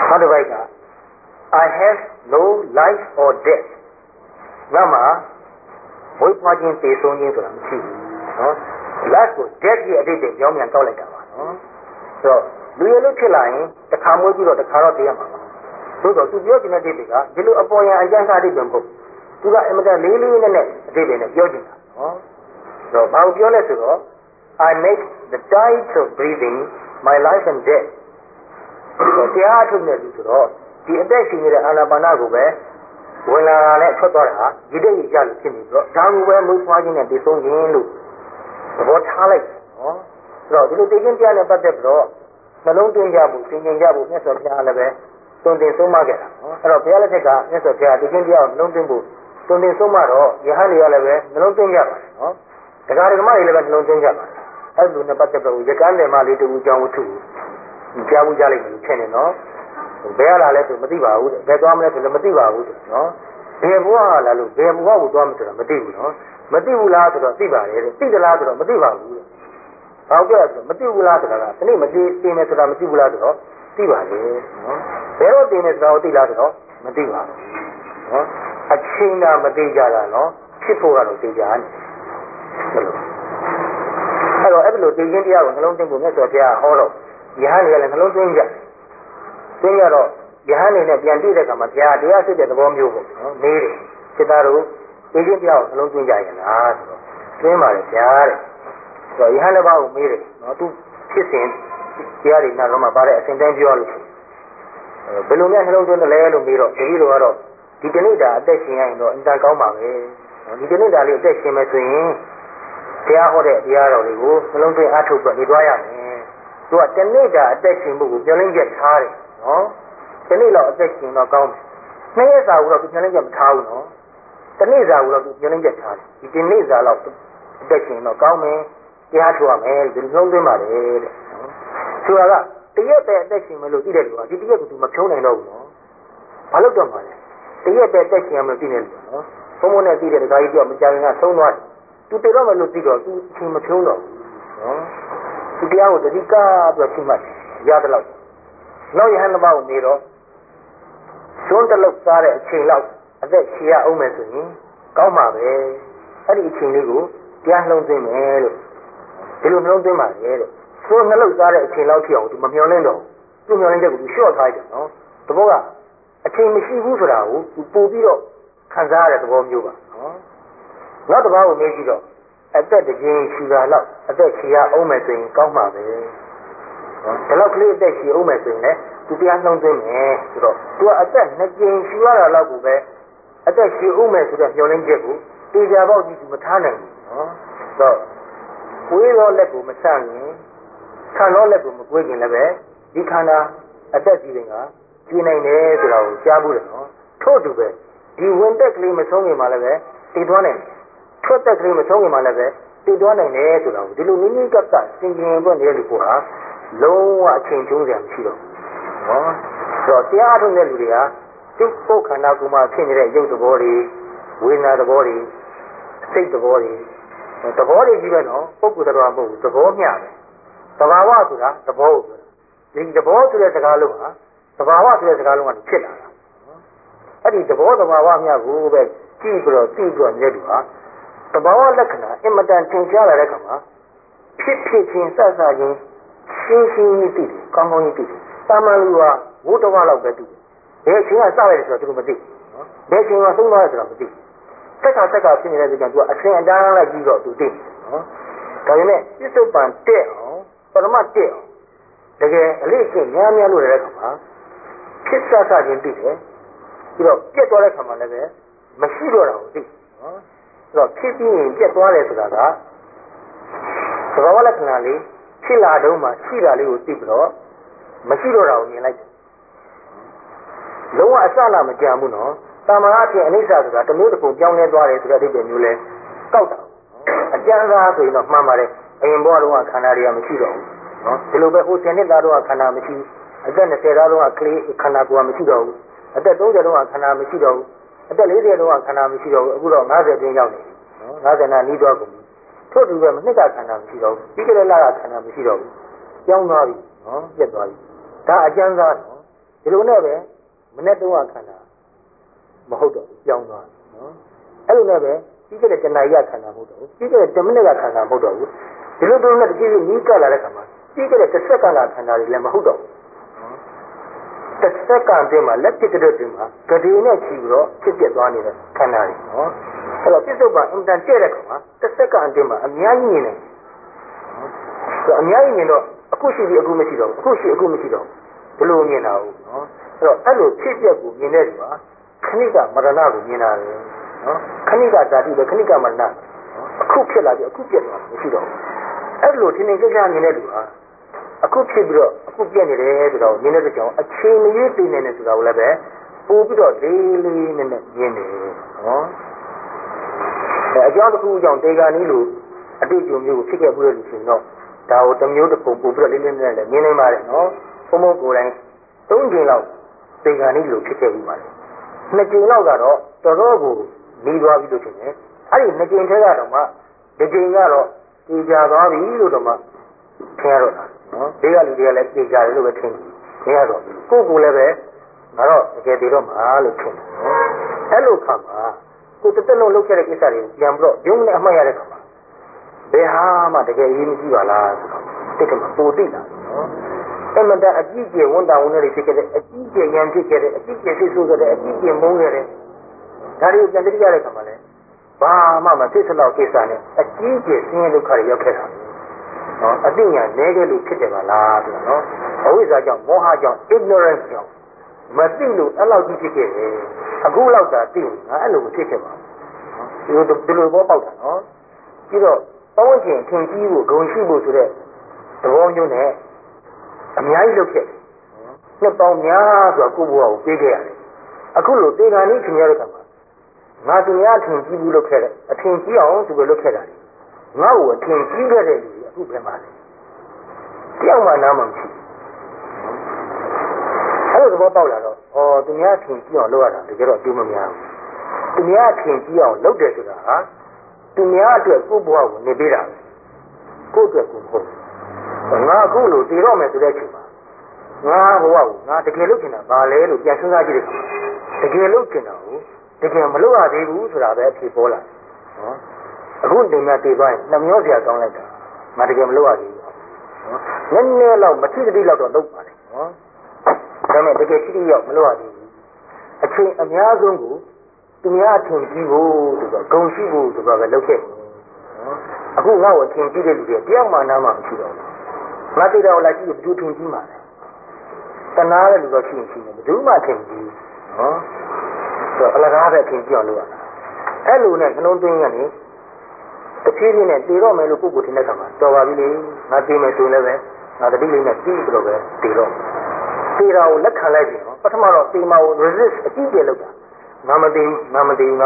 နောက်တစ်ပိုက်က I have no life or death ငါမှာဝိပွားခြင်းသေဆုံးခြင်းဆိုတာမရှိဘူးနော် life ကို death ရဲ့အတိတ်တွေပြောင်းပြန်ကောက်လိုက်တာပါနော်ဆိုတော့လူရလို့ဖြစ်လာရင်တစ်ခါမွေးပြီးတော့တစ်ခါတော့တည်ရမှာပါသို့တော့သူပြောချင်တဲ့အတိတ်တွေကဒီလိုအပေါ်ရန်အကျဉ်းစားအတိတ်တွေမဟုတ်သူကအင်မတန်လေးလေးနဲ့အတိတ်တွေနဲ့ပြောချင်တာနော်ဆိုတော့ဘာကိုပြောလဲဆိုတော့ I make the tides of breathing my life and death တရားထုတ်နေပြီဆိုတော့ဒီအသက်ရှင်နေတဲ့အာနာပါနကိုပဲဝင်လာတာနဲ့ထွက်သွားတာဒီတိတ်ကြီးကြလို့ဖြစ်နေပြီးတော့ဒါကိုပဲမွေးဖွားခြင်းနဲ့တည်ဆုံးခြင်းလို့သဘောထားလိုက်နော်ဆိုတော့ဒီလိုတည်ခြင်းတရားနဲ့ပတ်သက်ပြီးတော့နှလုံးသွင်းကြဖို့သင်ញင်ကြဖို့မြတ်စွာဘုရားလည်းပဲသွန်သင်ဆုံးမခဲ့တာနော်အဲ့တော့ဘုရားလက်ထက်ကမြတ်စွာဘုရားတည်ခြင်းတရားကိုနှလုံးသွင်းဖို့သွန်သင်ဆုံးမတော့ယဟန်တွေကလည်းပဲနှလုံးသွင်းကြပါတယ်နော်တရားဓမ္မတွေလည်းပဲနှလုံးသွင်းကြပါတယ်အဲ့လိုနဲ့ပတ်သက်ပြီးရကန်းတယ်မလေးတူအကြောင်းဝတ္ထုကြားဘူးကြလိမ့်မယ်ဖြစ်နေနော်ဘယ်လာလဲဆိုမသိပါဘူးတဲ့ဘယ်သွားမလဲဆိုလည်းမသိပါဘူးတဲ့နော်ဘယ်ဘဝလာလို့ဘယ်ဘဝကိုသွားမဆိုတာမသိဘူးနော်မသိဘူးလားဆိုတော့သိပါတယ်တဲ့သိသလားဆိုတော့မသိပါဘူးတဲ့ဘာကြောက်ဆိုမသိဘူးလားဆိုတာကဒီနေ့မသိသိမယ်ဆိုတာမသိဘူးလားဆိုတော့သိပါတယ်နော်ဘယ်တော့သိမယ်ဆိုတာကိုသိလားဆိုတော့မသိပါဘူးနော်အချင်းသာမသိကြတာနော်ဖြစ်ဖို့ကတော့သိကြတယ်အဲ့တော့အဲ့လိုသိခြင်းတရားကိုနှလုံးသွင်းဖို့မြတ်စွာဘုရားဟောတော့ယဟန်တွေကလည်းနှလုံးသွင်းကြသိရတော့ယဟန်နေနဲ့ပြန်ပြည့်တဲ့အခါမှာဘုရားတရားစစ်တဲ့သဘောမျိုးပေါ့နော်မေးတယ်စိတ်သားတို့သိခြင်းတရားကိုနှလုံးသွင်းကြရင်လားဆိုတော့သွင်းပါလေဗျာတဲ့ဆိုတော့ယဟန်တစ်ပါးကိုမေးတယ်နော်သူဖြစ်စဉ်တရားတွေနောက်တော့မှပါတဲ့အစဉ်တိုင်းပြောလို့ဘယ်လိုများနှလုံးသွင်းတယ်လဲလို့မေးတော့တပည့်တော်ကတော့ဒီတနေ့တာအသက်ရှင်ရရင်တော့အင်တန်ကောင်းပါပဲဒီတနေ့တာလေးအသက်ရှင်မယ်ဆိုရင်တရားဟောတဲ့တရားတော်တွေကိုနှလုံးသွင်းအားထုတ်ပြီးနေသွားရမယ်သူကတနေ့တာအသက်ရှင်မှုကိုပြောင်းလဲချက်ထားတယ်နော်တနေ့လောက်အသက်ရှင်တော့ကောင်းတယ်နှစ်ရက်စာကိုတော့သူပြောင်းလဲချက်မထားဘူးနော်တနေ့စာကိုတော့သူပြောင်းလဲချက်ထားတယ်ဒီနေ့စာလောက်အသက်ရှင်တော့ကောင်းမယ်တရားထုတ်ရမယ်ဒီနှလုံးသွင်းပါတယ်တဲ့ဆိုတာကတရက်ပဲအသက်ရှင်မယ်လို့သိတဲ့လူကဒီတရက်ကိုသူမဖြုံးနိုင်တော့ဘူးနော်ဘာလို့တော့မှာလဲတရက်ပဲအသက်ရှင်မယ်လို့သိနေလို့နော်ဘုံဘုံနဲ့သိတဲ့ဒကာကြီးပြောမကြရင်ကဆုံးသွားတယ်သူတတော့မလို့သိတော့သူအချိန်မဖြုံးတော့ဘူးနော်သူတရားကိုတတိကပြီးရှိမှတ်ရတယ်လို့နောက်ယဟန်တစ်ပါးကိုနေတော့သွန်းတလုတ်စားတဲ့အချိန်လောက်အသက်ရှည်ရအောင်မယ်ဆိုရင်ကောင်းပါပဲအဲ့ဒီအချိန်လေးကိုတရားနှလုံးသွင်းမယ်လို့ဒီလိုနှလုံးသွင်းပါလေတဲ့သွန်းနှလုတ်စားတဲ့အချိန်လောက်ထိအောင်သူမမျှော်လင့်တော့သူမျှော်လင့်ချက်ကိုသူလျှော့ထားတယ်နော်သဘောကအချိန်မရှိဘူးဆိုတာကိုသူပို့ပြီးတော့ခံစားရတဲ့သဘောမျိုးပါနော်နောက်တစ်ပါးကိုမေးကြည့်တော့အသက်တစ်ကြိမ်ရှည်တာလောက်အသက်ရှည်ရအောင်မယ်ဆိုရင်ကောင်းပါပဲဒီလောက်ကလေးအသက်ရှည်အောင်မယ်ဆိုရင်လည်းသူတရားနှောင်းသွင်းမယ်ဆိုတော့သူကအသက်2ကြိမ်ရှည်ရတာလောက်ကိုပဲအသက်ရှည်အောင်မယ်ဆိုတဲ့မျှော်လင့်ချက်ကိုတေချာပေါက်ကြည့်သူမထားနိုင်ဘူးနော်ဆိုတော့ကိုယ်ရောလက်ကိုမဆန့်ရင်ခံတော့လက်ကိုမကွေးခင်လည်းပဲဒီခန္ဓာအသက်ကြီးတွေကကျင်းနိုင်တယ်ဆိုတာကိုကြားဖို့တယ်နော်ထို့တူပဲဒီဝင်သက်ကလေးမဆုံးခင်မှာလည်းပဲတည်သွားနိုင်တယ်ထွက်သက်ကလေးမဆုံးခင်မှာလည်းပဲတည်သွားနိုင်တယ်ဆိုတာကိုဒီလိုမိမိကပ်ကစင်ကြင်ပွက်နေတဲ့လူကလုံးဝအချိန်ကျုံးစရာမရှိတော့နော်ဆိုတော့တရားထုတ်တဲ့လူတွေကဒီပုတ်ခန္ဓာကိုယ်မှာဖြစ်နေတဲ့ရုပ်သဘောတွေဝေဒနာသဘောတွေစိတ်သဘောတွေကြီးပဲနော်ပုဂ္ဂိုလ်တော်မဟုတ်ဘူးသဘောမျှတယ်သဘာဝဆိုတာသဘောကိုပြောတာဒီသဘောဆိုတဲ့စကားလုံးဟာသဘာဝဆိုတဲ့စကားလုံးကဖြစ်လာတာအဲ့ဒီသဘောသဘာဝမျှကိုပဲကြည့်ပြီးတော့သိပြီးတော့နေတူဟာသဘာဝလက္ခဏာအင်မတန်သင်ရှားလာတဲ့အခါမှာဖြစ်ချင်းစစချင်းရှင်းရှင်းကြီးသိတယ်ကောင်းကောင်းကြီးသိတယ်တာမန်လူကဝိတ္တဝလောက်ပဲသိတယ်ဘယ်အချိန်ကစလိုက်တယ်ဆိုတော့သူမသိနော်ဘယ်အချိန်ကသုံးသွားတယ်ဆိုတော့မသိစက်ကဖြစ်နေတဲ့ဒီကံသူကအစဉ်အတန်းလိုက်ပြီးတော့သူသိနော်ဒါပေမဲ့ပြစ္ဆုတ်ပံတက်အောင်ပရမတ်တက်အောင်တကယ်အလေးအကျင့်များများလို့ရတဲ့အခါမှာဖြစ်စချင်းသိတယ်ပြီးတော့ပြက်သွားတဲ့ခါမှာလည်းပဲမရှိတော့တာကိုသိနော်အဲ့တော့ဖြစ်ပြီးရင်ပြက်သွားတယ်ဆိုတာကသဘာဝလက္ခဏာလေးဖြစ်လာတော့မှရှိတာလေးကိုသိပြီးတော့မရှိတော့တာကိုမြင်လိုက်တယ်လုံးဝအစလာမကြံဘူးနော်တာမန်အဖြစ်အနိစ္စဆိုတာတစ်မျိုးတစ်ခုပြောင်းလဲသွားတယ်ဆိုတဲ့အဓိပ္ပာယ်မျိုးလဲကောက်တာအကျဉ်းစားဆိုရင်တော့မှန်ပါတယ်အရင်ဘဝတုန်းကခန္ဓာတွေကမရှိတော့ဘူးနော်ဒီလိုပဲဟို10နှစ်သားတုန်းကခန္ဓာမရှိအသက်20သားတုန်းကကလေးခန္ဓာကိုယ်ကမရှိတော့ဘူးအသက်30တုန်းကခန္ဓာမရှိတော့ဘူးအသက်40တုန်းကခန္ဓာမရှိတော့ဘူးအခုတော့50တွင်းရောက်နေပြီနော်50နာနီးသွားကုန်ပြီထို့တူပဲမနှစ်ကခန္ဓာမရှိတော့ဘူးပြီးကြတဲ့လကခန္ဓာမရှိတော့ဘူးပြောင်းသွားပြီနော်ပြတ်သွားပြီဒါအကျဉ်းစားနော်ဒီလိုနဲ့ပဲမနေ့တုန်းကခန္ဓာမဟုတ်တော့ဘူးပြောင်းသွားနော်အဲ့လိုနဲ့ပဲပြီးခဲ့တဲ့တဏှာရခန္ဓာမဟုတ်တော့ဘူးပြီးခဲ့တဲ့10မိနစ်ကခန္ဓာမဟုတ်တော့ဘူးဒီလိုတို့နဲ့တကြီးနီးကပ်လာတဲ့ခါမှာပြီးခဲ့တဲ့တစ်စက္ကန့်ကခန္ဓာတွေလည်းမဟုတ်တော့ဘူးတစ်စက္ကန့်တည်းမှာလက်ဖြစ်တဲ့တည်းမှာဂတိနဲ့ချီပြီးတော့ဖြစ်ပြသွားနေတဲ့ခန္ဓာတွေနော်အဲ့တော့ပြစ္ဆုတ်ပန်အင်တန်ကျဲတဲ့ခါမှာတစ်စက္ကန့်တည်းမှာအများကြီးမြင်တယ်အများကြီးမြင်တော့အခုရှိပြီးအခုမရှိတော့ဘူးအခုရှိအခုမရှိတော့ဘယ်လိုမြင်တာဟုတ်နော်အဲ့တော့အဲ့လိုဖြစ်ပြကိုမြင်တဲ့သူကခဏိကမရဏကိုမြင်တာလေနော်ခဏိကဇာတိပဲခဏိကမရဏအခုဖြစ်လာပြီးအခုပြတ်သွားတယ်မရှိတော့ဘူးအဲ့လိုထင်ထင်ရှားရှားမြင်တဲ့သူဟာအခုဖြစ်ပြီးတော့အခုပြတ်နေတယ်ဆိုတော့မြင်တဲ့ကြောင်အချိန်မရွေးသိနေတယ်ဆိုတာကိုလည်းပဲပို့ပြီးတော့လေးလေးနဲ့မြင်တယ်နော်အကြောင်းတစ်ခုကြောင့်တေဂာနီးလိုအတွေ့အကြုံမျိုးကိုဖြစ်ခဲ့မှုလို့ဆိုရင်တော့ဒါကိုတစ်မျိုးတစ်ပုံပို့ပြီးတော့လေးလေးနဲ့လည်းမြင်နိုင်ပါတယ်နော်ဘုံဘုံကိုယ်တိုင်3ကြိမ်လောက်တေဂာနီးလိုဖြစ်ခဲ့ပြီးပါတယ်2ကြိမ်လောက်ကတော့တော်တော်ကိုနေသွားပြီလို့ထင်တယ်အဲ့ဒီ2ကြိမ်ထဲကတော့မှဒီကြိမ်ကတော့ပြေကြသွားပြီလို့တော့မှထင်ရတော့တာနော်ဒီကလူတွေကလည်းပြေကြတယ်လို့ပဲထင်တယ်ရတော့ကိုယ်ကိုယ်လည်းပဲငါတော့တကယ်တည်တော့မှာလို့ထင်တယ်နော်အဲ့လိုခါမှာကိုယ်တစ်သက်လုံးလုပ်ခဲ့တဲ့ကိစ္စတွေကိုပြန်ပြီးတော့ရုံးနဲ့အမှတ်ရတဲ့ခါမှာဘယ်ဟာမှတကယ်အရေးမကြီးပါလားဆိုတော့တိတ်ကမှပိုသိလာတယ်နော်အဲ့မှတအကြီးကျယ်ဝန်တာဝန်တွေဖြစ်ခဲ့တဲ့အကြီးကျယ်ရန်ဖြစ်ခဲ့တဲ့အကြီးကျယ်စိတ်ဆိုးခဲ့တဲ့အကြီးကျယ်မုန်းခဲ့တဲ့ဒါတွေကိုပြန်သိရတဲ့ခါမှာလည်းဘာမှမဖြစ်စလောက်ကိစ္စနဲ့အကြီးကျယ်ဆင်းရဲဒုက္ခတွေရောက်ခဲ့တာနော်အသိဉာဏ်နည်းခဲ့လို့ဖြစ်တယ်ပါလားဆိုတော့နော်အဝိဇ္ဇာကြောင့်မောဟကြောင့် ignorance ကြောင့်မသိလို့အဲ့လောက်ကြီးဖြစ်ခဲ့တယ်အခုလောက်သာသိငါအဲ့လိုမဖြစ်ခဲ့ပါဘူးဒီလိုဘောပေါက်တာနော်ပြီးတော့ပဝန်းကျင်ထင်ကြီးဖို့ဂုဏ်ရှိဖို့ဆိုတဲ့သဘောမျိုးနဲ့အများကြီးလုပ်ခဲ့နှစ်ပေါင်းများစွာကိုယ့်ဘဝကိုပေးခဲ့ရတယ်အခုလိုတေဂာနိခင်ရတဲ့ခါမှာငါသူများထင်ကြီးဘူးလုပ်ခဲ့တဲ့အထင်ကြီးအောင်သူပဲလုပ်ခဲ့တာငါ့ကိုအထင်ကြီးခဲ့တဲ့လူတွေအခုပဲမှလဲတယောက်မှနားမှမရှိအဲ့လိုသဘောပေါက်လာတော့သူများထင်ကြီးအောင်လုပ်ရတာတကယ်တော့အကျိုးမများဘူးသူများထင်ကြီးအောင်လုပ်တယ်ဆိုတာဟာသူများအတွက်ကိုယ့်ဘဝကိုနေပေးတာကိုယ့်အတွက်ကိုယ်ဟုတ်ငါအခုလိုတည်တော့မယ်ဆိုတဲ့အချိန်မှာငါဘဝကိုငါတကယ်လုပ်ချင်တာဘာလဲလို့ပြန်စဉ်းစားကြည့်တယ်တကယ်လုပ်ချင်တာကိုတကယ်မလုပ်ရသေးဘူးဆိုတာပဲအဖြစ်ပေါ်လာနော်အခုတင်မဲ့တည်သွားရင်နှမျောစရာကောင်းလိုက်တာငါတကယ်မလုပ်ရသေးဘူးနော်နည်းနည်းတော့မထိတိလောက်တော့လုပ်ပါလေနော်ဒါပေမဲ့တကယ်ထိတိရောက်မလုပ်ရသေးဘူးအချိန်အများဆုံးကိုသူများအထင်ကြီးဖို့ဆိုတော့ဂုဏ်ရှိဖို့ဆိုတော့ပဲလုပ်ခဲ့နော်အခုငါ့ကိုအထင်ကြီးတဲ့လူတွေတယောက်မှနားမှမရှိတော့ဘူးငါသိတော့လာကြည့်ဘယ်သူထင်ကြီးမှာလဲတနာတဲ့လူတော့ရှိရင်ရှိတယ်ဘယ်သူမှထင်ကြီးနော်ဆိုအလကားပဲထင်ကြီးအောင်လုပ်ရတာအဲ့လိုနဲ့နှလုံးသွင်းကနေတဖြည်းဖြည်းနဲ့တည်တော့မယ်လို့ကိုယ့်ကိုယ်ထင်တဲ့ခါမှာတော်ပါပြီလေငါတည်မယ်ဆိုရင်လည်းပဲငါတတိလေးနဲ့ပြီးပြီးတော့ပဲတည်တော့တည်တာကိုလက်ခံလိုက်ပြီနော်ပထမတော့တည်မှာကို resist အကြီးကျယ်လုပ်တာငါမတည်ရအောင်စိတ်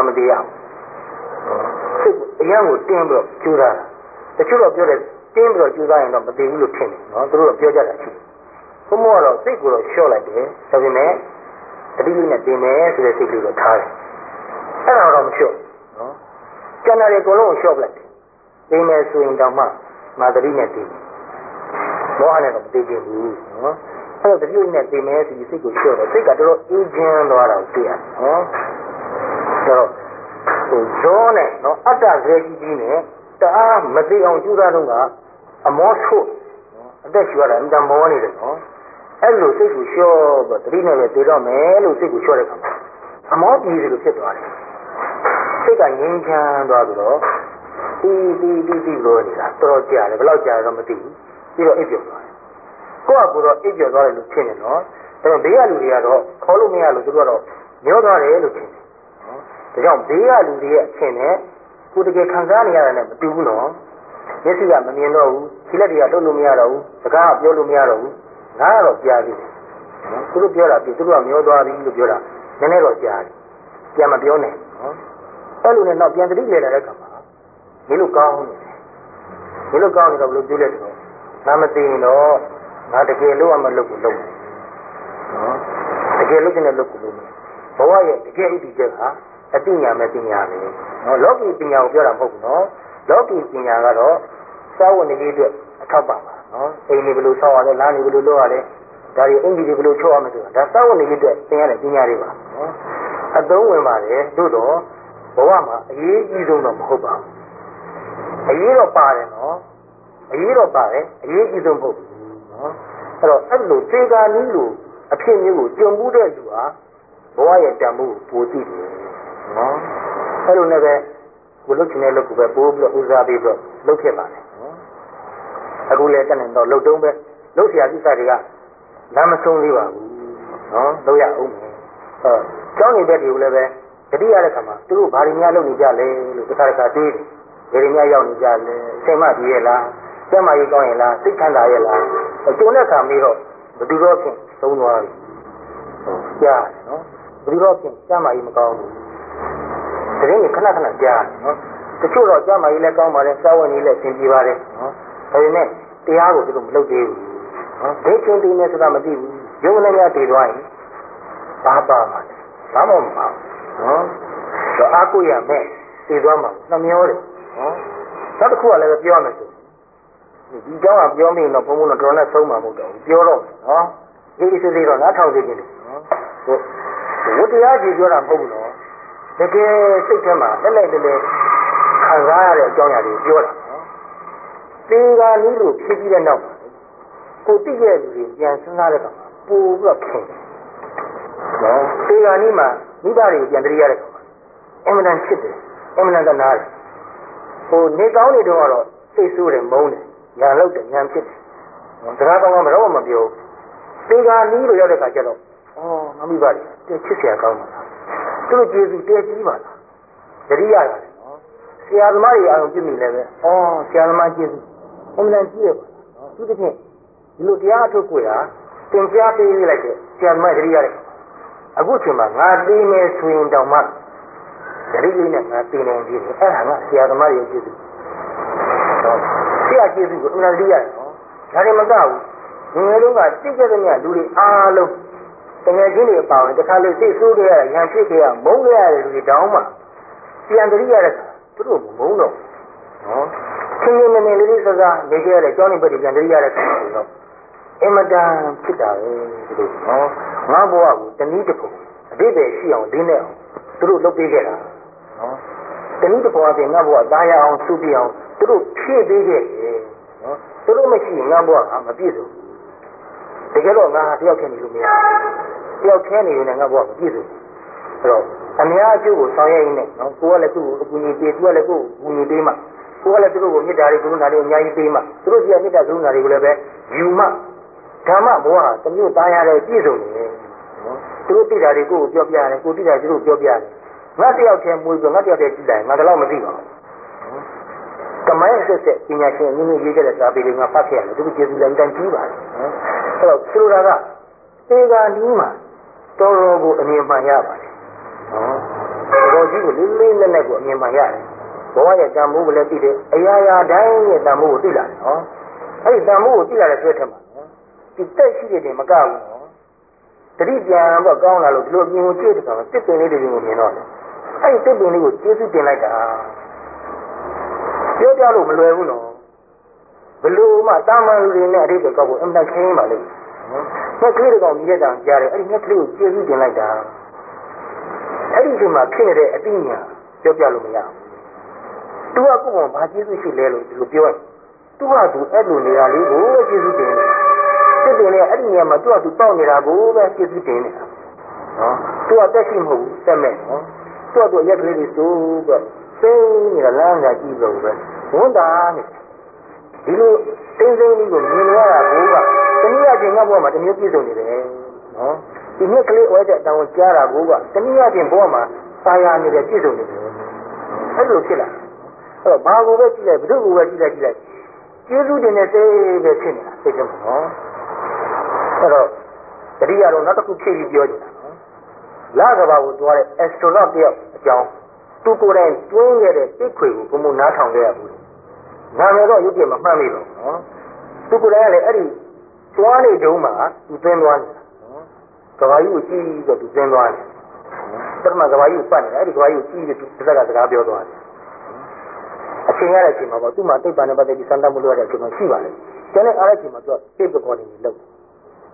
အရန်ကိုတင်းပြီးတော့ကြိုးစားတာတချို့တော့ပြောတယ်တင်းပြီးတော့ကြိုးစားရင်တော့မတည်ဘူးလို့ထင်တယ်နော်သူတို့ကပြောကြတာရှိတယ်ဘုံမောကတော့စိတ်ကိုတော့လျှော့လိုက်တယ်ဒါပေမဲ့တတိလေးနဲ့တည်မယ်ဆိုတဲ့စိတ်ကလေးတော့ထားတယ်အဲ့ဒါတော့မလျှော့နော်ကျန်တာတွေအကုန်လုံးကိုလျှော့ပလိုက်တယ်တည်မယ်ဆိုရင်တောင်မှငါတတိနဲ့တည်မောဟနဲ့တော့မတည်ချင်ဘူးနော်အဲ့တော့တတိနဲ့တည်မယ်ဆိုပြီးစိတ်ကိုလျှော့တော့စိတ်ကတော်တော်အေးချမ်းသွားတာကိုသိရတယ်နော်ဆိုတော့ဇောနဲ့နော်အတ္တဇေကြီးနဲ့တအားမသိအောင်ကြိုးစားတော့ကအမောထုတ်အသက်ရှူရတာအင်တမောနေတယ်နော်အဲ့လိုစိတ်ကိုလျှော့ပြီးတတိနဲ့ပဲတည်တော့မယ်လို့စိတ်ကိုလျှော့တဲ့ခါမှာအမောပြီးတယ်လို့ဖြစ်သွားတယ်စိတ်ကငြိမ်းချမ်းသွားပြီးတော့တီးလို့နေတာတော်တော်ကြာတယ်ဘယ်လောက်ကြာတော့မသိဘူးပြီးတော့အိပ်ပျော်သွားတယ်ကိုယ့်အကူတော့အိပ်ပျော်သွားတယ်လို့ထင်တယ်နော်ဒါပေမဲ့ဘေးကလူတွေကတော့ခေါ်လို့မရလို့သူတို့ကတော့မျောသွားတယ်လို့ထင်တယ်နော်ဒါကြောင့်ဘေးကလူတွေရဲ့အထင်နဲ့ကိုယ်တကယ်ခံစားနေရတာနဲ့မတူဘူးနော်မျက်စိကမမြင်တော့ဘူးခြေလက်တွေကလှုပ်လို့မရတော့ဘူးစကားကပြောလို့မရတော့ဘူးငါကတော့ကြားသေးတယ်နော်သူတို့ပြောတာပြီးသူတို့ကမျောသွားပြီလို့ပြောတာနည်းနည်းတော့ကြားတယ်ပြန်မပြောနဲ့နော်အဲ့လိုနဲ့တော့ပြန်တတိလေလာတဲ့ခါမှာဒီလိုကောင်းနေတယ်ဒီလိုကောင်းနေတော့ဘယ်လိုပြောလဲဆိုတော့ငါမသိရင်တော့ငါတကယ်လို့မလုပ်ဘူးလုပ်မယ်နော်တကယ်လို့ကျင်တဲ့လုပ်ကိုလုပ်မယ်ဘဝရဲ့တကယ်ဥတည်ချက်ဟာအတိညာမဲ့ပညာပဲနော်လောကီပညာကိုပြောတာမဟုတ်ဘူးနော်လောကီပညာကတော့စာဝတ်နေရေးအတွက်အထောက်ပံ့ပါနော်အိမ်နေဘယ်လိုဆောက်ရလဲလမ်းနေဘယ်လိုလုပ်ရလဲဒါတွေအင်ဂျီတွေဘယ်လိုချောရမလဲဆိုတာဒါစောင့်နေရတဲ့သင်ရတဲ့ပညာတွေပါနော်အသုံးဝင်ပါတယ်သို့တော့ဘဝမှာအရေးကြီးဆုံးတော့မဟုတ်ပါဘူးအရေးတော့ပါတယ်နော်အရေးတော့ပါတယ်အရေးကြီးဆုံးမဟုတ်ဘူးနော်အဲ့လိုသေကာနည်းလိုအဖြစ်မျိုးကိုကြုံမှုတဲ့လူဟာဘဝရဲ့တန်ဖိုးကိုပိုသိတယ်နော်အဲ့လိုနဲ့ပဲကိုလုတ်ချင်တဲ့လုတ်ကိုပဲပိုးပြီးတော့ဦးစားပေးပြီးတော့လုတ်ဖြစ်ပါတယ်နော်အခုလည်းတက်နေတော့လုတ်တုံးပဲလုတ်เสียကိစ္စတွေကလမ်းမဆုံးသေးပါဘူးနော်လုပ်ရအောင်မယ်ကျောင်းနေတဲ့တွေကိုလည်းပဲတတိယတဲ့ခါမှာသူတို့ဘာတွေများလုပ်နေကြလဲလို့တစ်ခါတစ်ခါတွေးတယ်ဘယ်တွေများရောက်နေကြလဲအချိန်မှပြည့်ရဲ့လားကျမ်းမာရေးကောင်းရဲ့လားစိတ်ချမ်းသာရဲ့လားကျုံတဲ့ခါမေးတော့ဘယ်သူတော့ဖြင့်သုံးသွားပြီကြားတယ်နော်ဘယ်သူတော့ဖြင့်ကျမ်းမာရေးမကောင်းဘူးတကယ်ခဏခဏကြားတယ်နော်တချို့တော့ကျမ်းမာရေးလည်းကောင်းပါတယ်စာဝန်ကြီးလည်းသင်ပြပါတယ်နော်ဒါပေမဲ့တရားကိုသူတို့မလုပ်သေးဘူးနော်ဒိဋ္ဌိတည်နေဆိုတာမသိဘူးယုံနဲ့များတည်သွားရင်ဘာပါမှာလဲဘာမှမပါဘူးနော်တော့အာကိုရမဲ့တည်သွားမှာနှမျောတယ်နော်နောက်တစ်ခုကလည်းပြောရမယ်ဆိုဒီเจ้าကပြောမိရင်တော့ဘုံဘုံတော့တော်နဲ့ဆုံးမှာမဟုတ်တော့ဘူးပြောတော့နော်ဒီစိတ်တော့နားထောင်သိခြင်းတယ်နော်ဝတ္တရားကြီးပြောတာမဟုတ်ဘူးနော်တကယ်စိတ်ထဲမှာလက်လက်လေးခံစားရတဲ့အကြောင်းအရာတွေပြောတာနော်သင်္ကာနည်းလို့ဖြစ်ပြီးတဲ့နောက်ကိုသိရဲ့လူတွေပြန်စဉ်းစားတဲ့အခါမှာပို့ပြီးတော့ခင်နော်သင်္ကာနည်းမှာမိဘတွေကိုပြန်တရိရတဲ့အခါမှာအမှန်တန်ဖြစ်တယ်အမှန်တန်တနာတယ်နေကောင်းနေတော့စိတ်ဆိုးတယ်မုန်းတယ်ညာလောက်တယ်ညာဖြစ်တယ်စကားကောင်းကောင်းတော့မပြောသင်္ကာနည်းလို့ရောက်တဲ့အခါကျတော့ငါမိဘတွေချစ်စရာကောင်းပါလားသူတို့ကျေးဇူးတည်ကြီးပါလားတရိရတယ်နော်ဆရာသမားတွေအားလုံးပြည့်မိလည်းပဲဆရာသမားကျေးဇူးအမှန်တန်ကြီးရပါလားသူတစ်ဖြင့်ဒီလိုတရားထုတ်ကိုတာသင်ကြားပေးလိုက်တဲ့ဆရာသမားတရိရတယ်အခုချိန်မှာငါသိနေဆိုရင်တောင်မှတရိလေးနဲ့ငါသိနေပြီအဲ့ဒါကဆရာသမားရဲ့ကျေးဇူးဆရာကျေးဇူးကိုအမှန်တရိရတယ်နော်ဒါတွေမကဘူးငယ်လုံးကသိကြတဲ့မြတ်လူတွေအားလုံးတကယ်ချင်းတွေအပါဝင်တခါလေစိတ်ဆိုးကြရရံဖြစ်ကြရမုန်းကြရတဲ့လူတွေတောင်းမှပြန်တရိရတဲ့သူတို့မုန်းတော့နော်ချင်းချင်းနဲ့လေးလေးစကားနေကြရတဲ့ကြောင်းနေဘက်တွေပြန်တရိရတဲ့ဆိုတော့အမတန်ဖြစ်တာပဲဒီလိုနော်ငါဘဝကိုတနည်းတစ်ပုံအတိတ်ပဲရှိအောင်လေးနဲ့အောင်သူတို့လုပ်ပေးခဲ့တာနော်တနည်းတစ်ပုံအပြင်ငါဘဝသားရအောင်စုပြအောင်သူတို့ဖြည့်ပေးခဲ့တယ်နော်သူတို့မရှိရင်ငါဘဝကမပြည့်စုံတကယ်တော့ငါတယောက်ခဲနေလို့မရဘူးတယောက်ခဲနေရင်လည်းငါဘဝမပြည့်စုံအဲ့တော့အများအကျိုးကိုဆောင်ရွက်ရင်းနဲ့နော်ကိုကလည်းသူ့ကိုအကူအညီပေးသူကလည်းကိုယ်ကိုအကူအညီပေးမှကိုကလည်းသူတို့ကိုမေတ္တာတွေကရုဏာတွေအများကြီးပေးမှသူတို့ကြီးကမေတ္တာကရုဏာတွေကိုလည်းပဲယူမှဓမ္မဘဝတမျိုးသားရတဲ့ပြည့်စုံနေတယ်နော်သူတို့သိတာတွေကိုယ်ကိုပြောပြရတယ်ကိုသိတာသူတို့ပြောပြရတယ်ငါတယောက်ခဲမွေးပြီးငါတယောက်တည်းကြည့်လိုက်ငါတော့မသိပါဘူးကမိုင်းဆက်ဆက်ပညာရှင်အင်းကြီးရေးခဲ့တဲ့စာပေတွေငါဖတ်ခဲ့ရတယ်သူတို့ကျေးဇူးလည်းအတိုင်းကြီးပါတယ်နော်အဲ့တော့ဆိုလိုတာကသေကာနီးမှာတော်တော်ကိုအမြင်မှန်ရပါတယ်နော်တော်ကြီးကိုလေးလေးနက်နက်ကိုအမြင်မှန်ရတယ်ဘဝရဲ့တန်ဖိုးကိုလည်းသိတယ်အရာရာတိုင်းရဲ့တန်ဖိုးကိုသိလာတယ်နော်အဲ့ဒီတန်ဖိုးကိုသိလာတဲ့ဆွဲထက်မှာနော်ဒီတက်ရှိတဲ့တင်မကဘူးနော်တတိပြန်တော့ကောင်းလာလို့ဒီလိုအမြင်ကိုကြည့်တဲ့အခါမှာတစ်ပင်လေးတွေကိုမြင်တော့တယ်အဲ့ဒီတစ်ပင်လေးကိုကျေးဇူးတင်လိုက်တာပြောပြလို့မလွယ်ဘူးနော်ဘလို့မှတာမန်လူတွေနဲ့အတိတ်ကောက်ဖို့အမှန်ခင်းပါလိမ့်မယ်ငှက်ကလေးတွေကောင်မြည်တဲ့တောင်ကြားတယ်အဲ့ဒီငှက်ကလေးကိုကျေးဇူးတင်လိုက်တာအဲ့ဒီချိန်မှာဖြစ်နေတဲ့အသိဉာဏ်ပြောပြလို့မရဘူးသူကကိုယ်ကဘာကျေးဇူးရှိလဲလို့ဒီလိုပြောရင်သူကသူအဲ့လိုနေရာလေးကိုကျေးဇူးတင်တယ်တစ်တင်နဲ့အဲ့ဒီနေရာမှာသူကသူတောက်နေတာကိုပဲကျေးဇူးတင်နေတာနော်သူကတက်ရှိမဟုတ်ဘူးတက်မဲ့နော်သူကရက်ကလေးတွေစိုးပြီးစိတ်နေတာလမ်းကကြည့်လို့ပဲဝန်တာနေဒီလိုတင်းစိမ့်လေးကိုမြင်ရတာကိုကတနည်းအားဖြင့်ငါ့ဘဝမှာတမျိုးပြည့်စုံနေတယ်နော်ဒီနှစ်ကလေးဝဲတဲ့အတောင်ကြားတာကိုကတနည်းအားဖြင့်ဘဝမှာသာယာနေတယ်ပြည့်စုံနေတယ်အဲ့လိုဖြစ်လာအဲ့တော့ဘာကိုပဲကြည့်လိုက်ဘု து ကိုပဲကြည့်လိုက်ကျေးဇူးတင်တဲ့စိတ်ပဲဖြစ်နေတာသိကြမှာနော်အဲ့တော့တတိယတော့နောက်တစ်ခုဖြည့်ပြီးပြောချင်တာနော်လာကဘာကိုတွားတဲ့ astronaut တယောက်အကြောင်းသူကိုယ်တိုင်တွင်းခဲ့တဲ့တိတ်ခွေကိုဘုံဘုံနားထောင်ခဲ့ရဘူးနာမည်တော့ရုပ်ပြမမှတ်မိတော့နော်သူကိုယ်တိုင်ကလည်းအဲ့ဒီတွားနေတုန်းမှာသူသင်သွားနေတာနော်ကဘာကြီးကိုကြည့်ပြီးတော့သူသင်သွားတယ်ပထမကဘာကြီးကိုပတ်နေတာအဲ့ဒီကဘာကြီးကိုကြည့်ပြီးသူတစ်ခါစကားပြောသွားတယ်အချိန်ရတဲ့အချိန်မှာပေါ့သူ့မှာတိတ်ပါနဲ့ပတ်သက်ပြီးစမ်းသပ်မှုလုပ်ရတဲ့အချိန်မှာရှိပါလေကျန်တဲ့အားတဲ့အချိန်မှာသူက tape recording လုပ်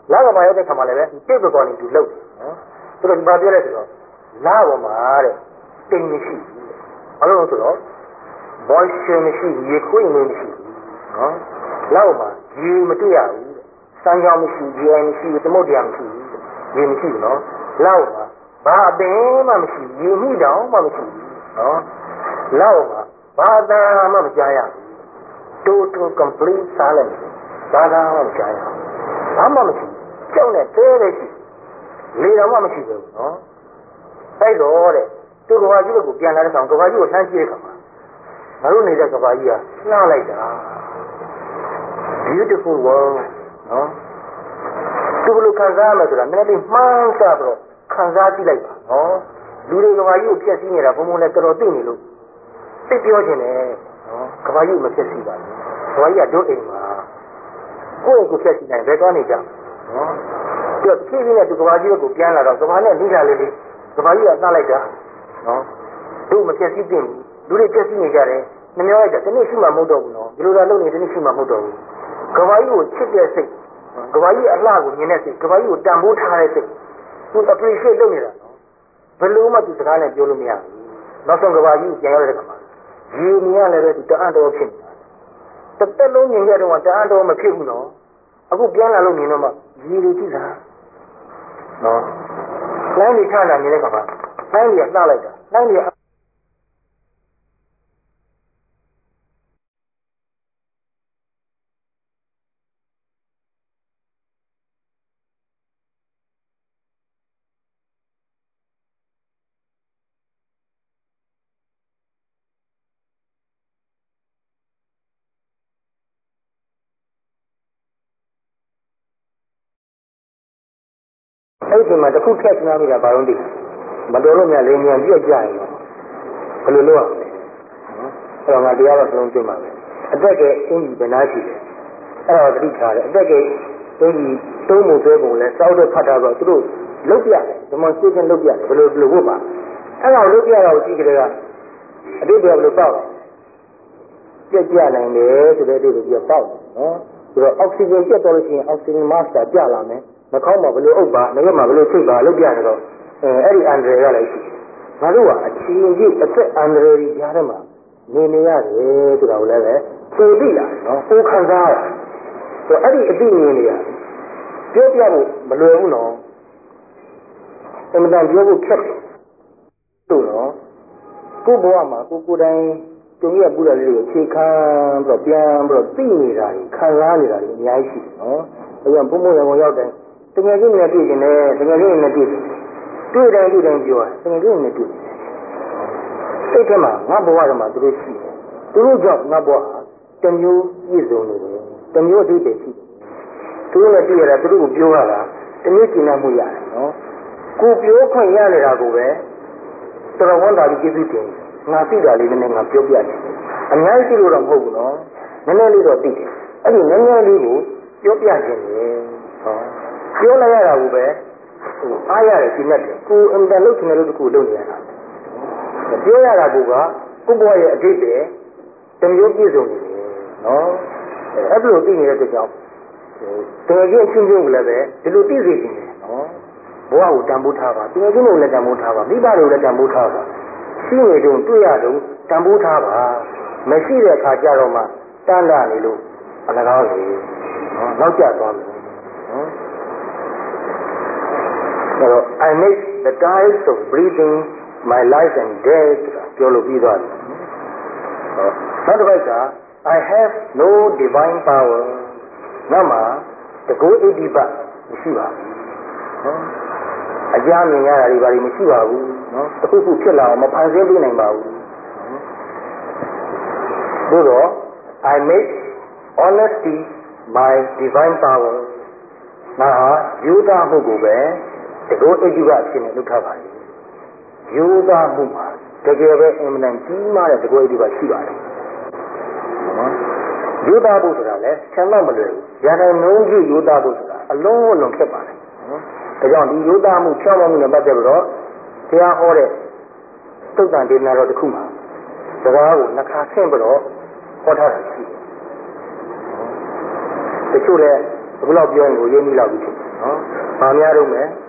လာကမာရောက်တဲ့ခါမှာလည်းပဲတိတ်ပကောနေသူလှုပ်သူတို့ဘာပြောလဲဆိုတော့လာပေါ်မှာတဲ့တိမ်မရှိဘာလို့လဲဆိုတော့ moisture မရှိရေခွေးမရှိနော်လောက်မှာရေမတွေ့ရဘူးစမ်းကြောင်းမရှိရေမရှိသမုတ်တရားမရှိရေမရှိဘူးနော်လောက်မှာဘာအပင်မှမရှိရေမှုတောင်မှမရှိဘူးနော်လောက်မှာဘာသာမှမကြားရဘူး total complete silence ဘာသာမှမကြားရဘူးဘာမှမရှိကြောက်နဲ့တဲတဲ့ရှိလေတော်မှမရှိဘူးနော်အဲ့တော့တဲ့သူကဘာကြီးလို့ကိုပြန်လာတဲ့ဆောင်ကဘာကြီးကိုလှမ်းကြည့်ခါမှာငါတို့နေတဲ့ကဘာကြီးကလှမ်းလိုက်တာ beautiful world နော်သူဘယ်လိုခံစားရမလဲဆိုတာနည်းနည်းမှန်းဆပြီးတော့ခံစားကြည့်လိုက်ပါနော်လူတွေကဘာကြီးကိုဖျက်ဆီးနေတာဘုံဘုံနဲ့တော်တော်သိနေလို့သိပြောခြင်းနဲ့နော်ကဘာကြီးမဖျက်ဆီးပါဘူးကဘာကြီးကတို့အိမ်မှာကိုယ့်ကိုဖျက်ဆီးနိုင်ဘယ်သွားနေကြနော်သူကဖြည်းဖြည်းနဲ့သူကဘာကြီးကိုပြန်လာတော့ကဘာနဲ့လိလာလေးကဘာကြီးကသတ်လိုက်တာနော်တို့မဖျက်ဆီးသင့်ဘူးလူတွေဖျက်ဆီးနေကြတယ်နှမျောလိုက်တာဒီနေ့ရှိမှမဟုတ်တော့ဘူးနော်ဒီလိုသာလုပ်နေဒီနေ့ရှိမှမဟုတ်တော့ဘူးကဘာကြီးကိုချစ်တဲ့စိတ်ကဘာကြီးအလှကိုမြင်တဲ့စိတ်ကဘာကြီးကိုတန်ဖိုးထားတဲ့စိတ်သူ appreciate လုပ်နေတာနော်ဘယ်လိုမှသူစကားနဲ့ပြောလို့မရဘူးနောက်ဆုံးကဘာကြီးပြန်ရောက်တဲ့ခါမှာရေမြင်ရလည်းပဲသူတအံ့တော်ဖြစ်နေတာတစ်သက်လုံးမြင်ရတော့တအံ့တော်မဖြစ်ဘူးနော်အခုပြန်လာလို့မြင်တော့မှရေတွေကြည့်တာနော်လိုင်းတွေထားလာနေတဲ့ခါမှာလိုင်းတွေကလှလိုက်တာလိုင်းတွေအဲ့ဒီမှာတစ်ခုထက်နားမိတာဘာလို့ဒီမတော်လို့များလေဉာဏ်ပြည့်ကြရင်ဘယ်လိုလုပ်ရမလဲအဲ့တော့ငါတရားတော့ဆုံးပြမှာပဲအသက်ကအင်းကြီးဘယ်နာရှိတယ်အဲ့တော့တတိထားတယ်အသက်ကအင်းကြီးတုံးမှုသွဲပုံလဲစောက်တော့ဖတ်တာတော့သူတို့လုတ်ပြတယ်ဒီမှာရှင်းရှင်းလုတ်ပြတယ်ဘယ်လိုဝတ်ပါအဲ့တော့လုတ်ပြတော့ကြည့်ကြတယ်ကအတိတ်ကဘယ်လိုပေါ့ပြည့်ကြနိုင်တယ်ဆိုတဲ့အတိတ်ကိုပြပေါ့နော်ဆိုတော့အောက်ဆီဂျင်ပြတ်သွားလို့ရှိရင်အောက်ဆီဂျင်မတ်စတာပြလာမယ်နှာခေါင်းမှာဘယ်လိုအုပ်ပါနှာခေါင်းမှာဘယ်လိုချိတ်ပါလုတ်ပြနေတော့အဲ့ဒီအန္တရာယ်ကလည်းရှိငါတို့ကအချင်းကြီးအသက်အန္တရာယ်ကြီးကြားထဲမှာနေရတယ်ဆိုတာကိုလည်းပဲသိသိလာနော်ကိုခံစားရဆိုအဲ့ဒီအသိဉာဏ်တွေကပြောပြဖို့မလွယ်ဘူးနော်အမှန်တန်ပြောဖို့ခက်တယ်တို့နော်ကိုယ့်ဘဝမှာကိုယ်တိုင်ကျုံရပူရလေးကိုအခြေခံပြီးတော့ပြန်ပြီးတော့သိနေတာခံစားနေတာတွေအများကြီးရှိတယ်နော်အဲကြောင့်ဘုံဘုံရောင်ရောက်တယ်တကယ်ချင်းနဲ့တွေ့ကျင်တယ်တကယ်ချင်းနဲ့တွေ့တယ်တွေ့တယ်ပြောတယ်တကယ်ချင်းနဲ့တွေ့စိတ်ထဲမှာငါဘဝထဲမှာသူတို့ရှိတယ်သူတို့ကြောင့်ငါဘဝဟာတမျိုးပြည့်စုံနေတယ်တမျိုးအဓိပ္ပာယ်ရှိတယ်သူတို့နဲ့တွေ့ရတာသူတို့ကိုပြောရတာတမျိုးကျင်နာမှုရတယ်နော်ကိုပြောခွင့်ရနေတာကိုပဲတော်တော်ဝမ်းသာပြီးကျေးဇူးတင်ငါသိတာလေးနဲ့ငါပြောပြတယ်အများကြီးသိလို့တော့မဟုတ်ဘူးနော်နည်းနည်းလေးတော့သိတယ်အဲ့ဒီနည်းနည်းလေးကိုပြောပြခြင်းလေဟောပြောလိုက်ရတာကိုပဲအားရတယ်ဒီနဲ့ကိုအင်တာလုတ်ချင်တဲ့လို့တခုလုပ်နေရတာပြောရတာကကိုယ့်ဘဝရဲ့အတိတ်ပဲတမျိုးပြည့်စုံနေတယ်နော်အဲ့လိုသိနေတဲ့အတွက်ကြောင့်တကယ်ချင်းချင်းကိုလည်းပဲဒီလိုသိစေချင်တယ်နော်ဘဝကိုတန်ဖိုးထားပါတကယ်ချင်းကိုလည်းတန်ဖိုးထားပါမိဘတွေကိုလည်းတန်ဖိုးထားပါရှိနေတုန်းတွေ့ရတုန်းတန်ဖိုးထားပါမရှိတဲ့အခါကျတော့မှတန်းတာနေလို့အလကားလေနော်နောက်ကျသွားမယ်နော်ဆိုတော့ I make the types of breathing my life and death ပြောလို့ပြီးသွားတယ်နောက်တစ်ပိုက်က I have no divine power နောက်မှာတကူဣတိပမရှိပါဘူးနော်အကြမ်းမြင်ရတာတွေဘာတွေမရှိပါဘူးနော်တစ်ခုခုဖြစ်လာအောင်မဖန်ဆင်းပေးနိုင်ပါဘူးသို့တော့ I make honesty my divine power ငါဟာယူသားမှုကိုပဲတကူဣတိပအဖြစ်နဲ့လုပ်ထားပါတယ်ယူသားမှုမှာတကယ်ပဲအင်မတန်ကြီးမားတဲ့တကူဣတိပရှိပါတယ်နော်ယူသားဖို့ဆိုတာလည်းဆံတော့မလွယ်ဘူးရတဲ့နှုံးကြီးယူသားဖို့ဆိုတာအလုံးအလုံးခက်ပါတယ်နော်ဒါကြောင့်ဒီယူသားမှုဖြောင်းမှုနဲ့ပတ်သက်ပြီးတော့ဘုရားဟောတဲ့သုတ်တန်ဒေသနာတော်တစ်ခုမှာစကားကိုနှစ်ခါဆင့်ပြီးတော့ဟောထားတာရှိတယ်တချို့လည်းအခုလောက်ပြောရင်ကိုရင်းနှီးလောက်ပြီးဖြစ်တယ်နော်။ဘာများတော့မယ်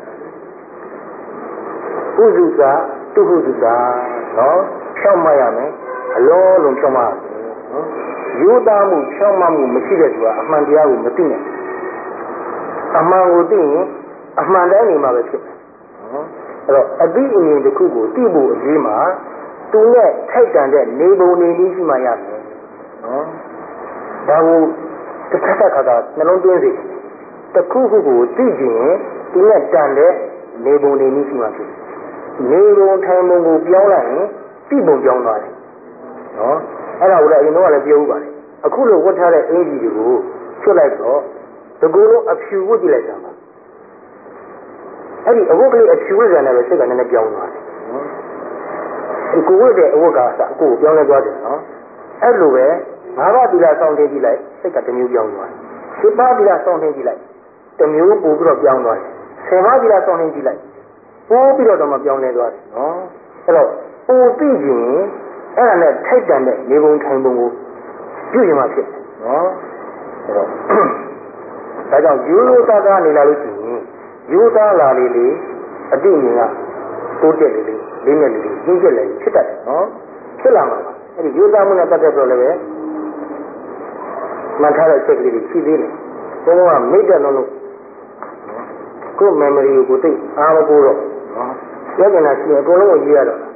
ဥစုစာတုဟုစုစာနော်ဖြောက်မှတ်ရမယ်အလုံးလုံးဖြောက်မှတ်နော်ယူသားမှုဖြောက်မှတ်မှုမရှိတဲ့သူကအမှန်တရားကိုမသိနဲ့အမှန်ကိုသိရင်အမှန်တိုင်းနေမှာပဲဖြစ်တယ်နော်အဲ့တော့အသိအမြင်တစ်ခုကိုသိဖို့အရေးမှာသူနဲ့ထိုက်တန်တဲ့နေပုံနေနည်းရှိမှရမယ်နော်ဒါကိုတစ်ခါတစ်ခါနှလုံးသွင်းစေတစ်ခုခုကိုသိကြရင်သူနဲ့တန်တဲ့နေပုံနေနည်းရှိမှဖြစ်နေပုံထိုင်ပုံကိုပြောင်းလိုက်ရင်သိပုံပြောင်းသွားတယ်နော်အဲ့ဒါကိုလည်းအရင်တော့လည်းပြောဥပါတယ်အခုလိုဝတ်ထားတဲ့အင်ကြီးတွေကိုချွတ်လိုက်တော့ဒီကုလုံးအဖြူဝတ်ကြည့်လိုက်တာပါအဲ့ဒီအဝတ်ကလေးအဖြူဝတ်ကြတယ်ပဲစိတ်ကလည်းပြောင်းသွားတယ်နော်ဒီကိုဝတ်တဲ့အဝတ်ကအစအခုပြောင်းလဲသွားတယ်နော်အဲ့လိုပဲငါးပါးသီလစောင့်တင်ကြည့်လိုက်စိတ်ကတစ်မျိုးပြောင်းသွားတယ်7 ပါးသီလစောင့်တင်ကြည့်လိုက်တစ်မျိုးပို့ပြီးတော့ပြောင်းသွားတယ်10 ပါးသီလစောင့်တင်ကြည့်လိုက်ပို့ပြီးတော့မှပြောင်းလဲသွားတယ်နော်အဲ့တော့ပို့သိခြင်းအဲ့ဒါနဲ့ထိုက်တန်တဲ့နေပုံထိုင်ပုံကိုပြုရင်မှဖြစ်နော်အဲ့တော့ဒါကြောင့်ယူလို့သားနေလာလို့ရှိရင်ယူသားလာလေလေအတိအမြင်ကတိုးတက်လေလေလေးနဲ့လေလေရင်းချက်လေဖြစ်တတ်တယ်နော်ဖြစ်လာမှာပါအဲ့ဒီယူသားမှုနဲ့ပတ်သက်တော့လည်းပဲမှတ်ထားတဲ့အချက်ကလေးတွေရှိသေးတယ်ဘုန်းကမိတ်တက်လုံးလို့ကိုယ် memory ကိုသိအားမကိုတော့နော်ပြောနေတာရှိရင်အကုန်လုံးကိုရေးရတော့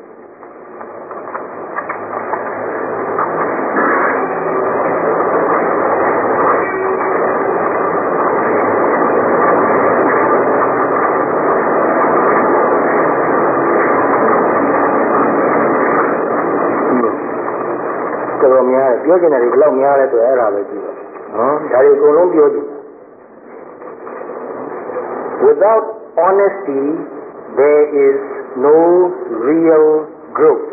ပြောချင်တယ်ဘယ်လောက်များလဲဆိုရင်အဲ့ဒါပဲကြည့်ပါနော်ဒါတွေအကုန်လုံးပြောကြည့် Without honesty there is no real growth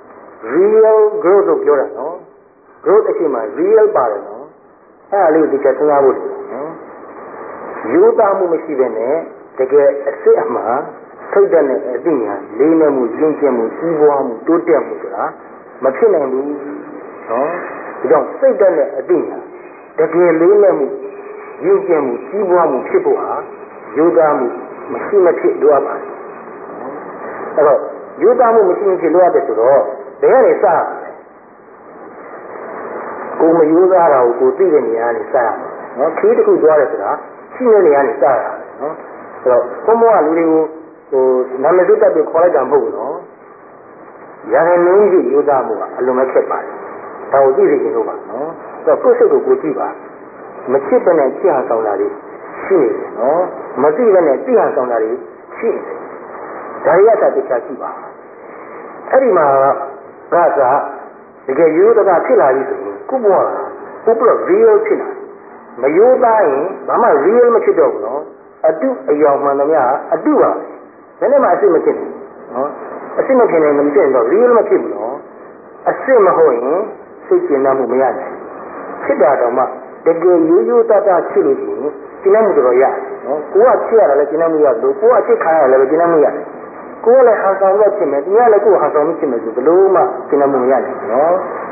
လို့ပြောတာနော် growth အချိန်မှာ real ပါတယ်နော်အဲ့ဒါလေးကိုဒီချက်စဉ်းစားဖို့နော်ယူသားမှုမရှိဘဲနဲ့တကယ်အစစ်အမှန်ထိတ်တဲ့အသိဉာဏ်လေးနဲ့မှုရင့်ကျက်မှုကြီးပွားမှုတိုးတက်မှုဆိုတာမဖြစ်နိုင်ဘူးနော်ဒါကြောင့်စိတ်ဓာတ်နဲ့အသိဉာဏ်တကယ်လေးနဲ့မှုရင့်ကျက်မှုကြီးပွားမှုဖြစ်ဖို့ဟာယူသားမှုမရှိမဖြစ်လိုအပ်ပါတယ်အဲ့တော့ယူသားမှုမရှိမဖြစ်လိုအပ်တယ်ဆိုတော့ဘယ်ကနေစကိုမယူသားတာကိုသိတဲ့နေရာကနေစရမယ်နော်ခီးတစ်ခုသွားတယ်ဆိုတာရှိတဲ့နေရာကနေစရမယ်နော်အဲ့တော့ဘုံဘဝလူတွေကိုနာမည်တက်ပြီးခေါ်လိုက်တာမဟုတ်ဘူးနော်ရာဇနှုန်းကြီးယူသားမှုကအလွန်မဲ့ဖြစ်ပါတယ်ဒါကိုသိသိခြင်းလို့ပါနော်အဲ့တော့ကိုယ်စိတ်ကိုကြည့်ပါမချစ်တဲ့နဲ့ချစ်ဟန်ဆောင်တာတွေရှိနေတယ်နော်မသိတဲ့နဲ့သိဟန်ဆောင်တာတွေရှိနေတယ်ဒါတွေကတခြားရှိပါအဲ့ဒီမှာကတကယ်ရိုးသားဖြစ်လာပြီဆိုရင်ကိုယ့်ဘဝကပို့ပြီး real ဖြစ်လာမရိုးသားရင်ဘာမှ real မဖြစ်တော့ဘူးနော်အတုအယောင်မှန်သမျှအတုပါဘယ်နဲ့မှအစစ်မဖြစ်ဘူးနော်အစစ်မဖြစ်ရင်မဖြစ်ရင်တော့ real မဖြစ်ဘူးနော်အစစ်မဟုတ်ရင်စိတ်ကျဉ်းမှုမရနိုင်ဖြစ်တာတော့မှတကယ်ရိုးရိုးသားသားဖြစ်လို့ရှိရင်ကျဉ်းမှုတော်ရတယ်နော်ကိုကဖြစ်ရတာလည်းကျဉ်းမှုရလို့ကိုကဖြစ်ခံရတာလည်းကျဉ်းမှုရတယ်ကိုယ်လည်းဟန်ဆောင်လို့ဖြစ်မယ်ဒီကလည်းကိုယ်ဟန်ဆောင်လို့ဖြစ်မယ်ဆိုဘလို့မှကျဉ်းမှုမရနိုင်နော်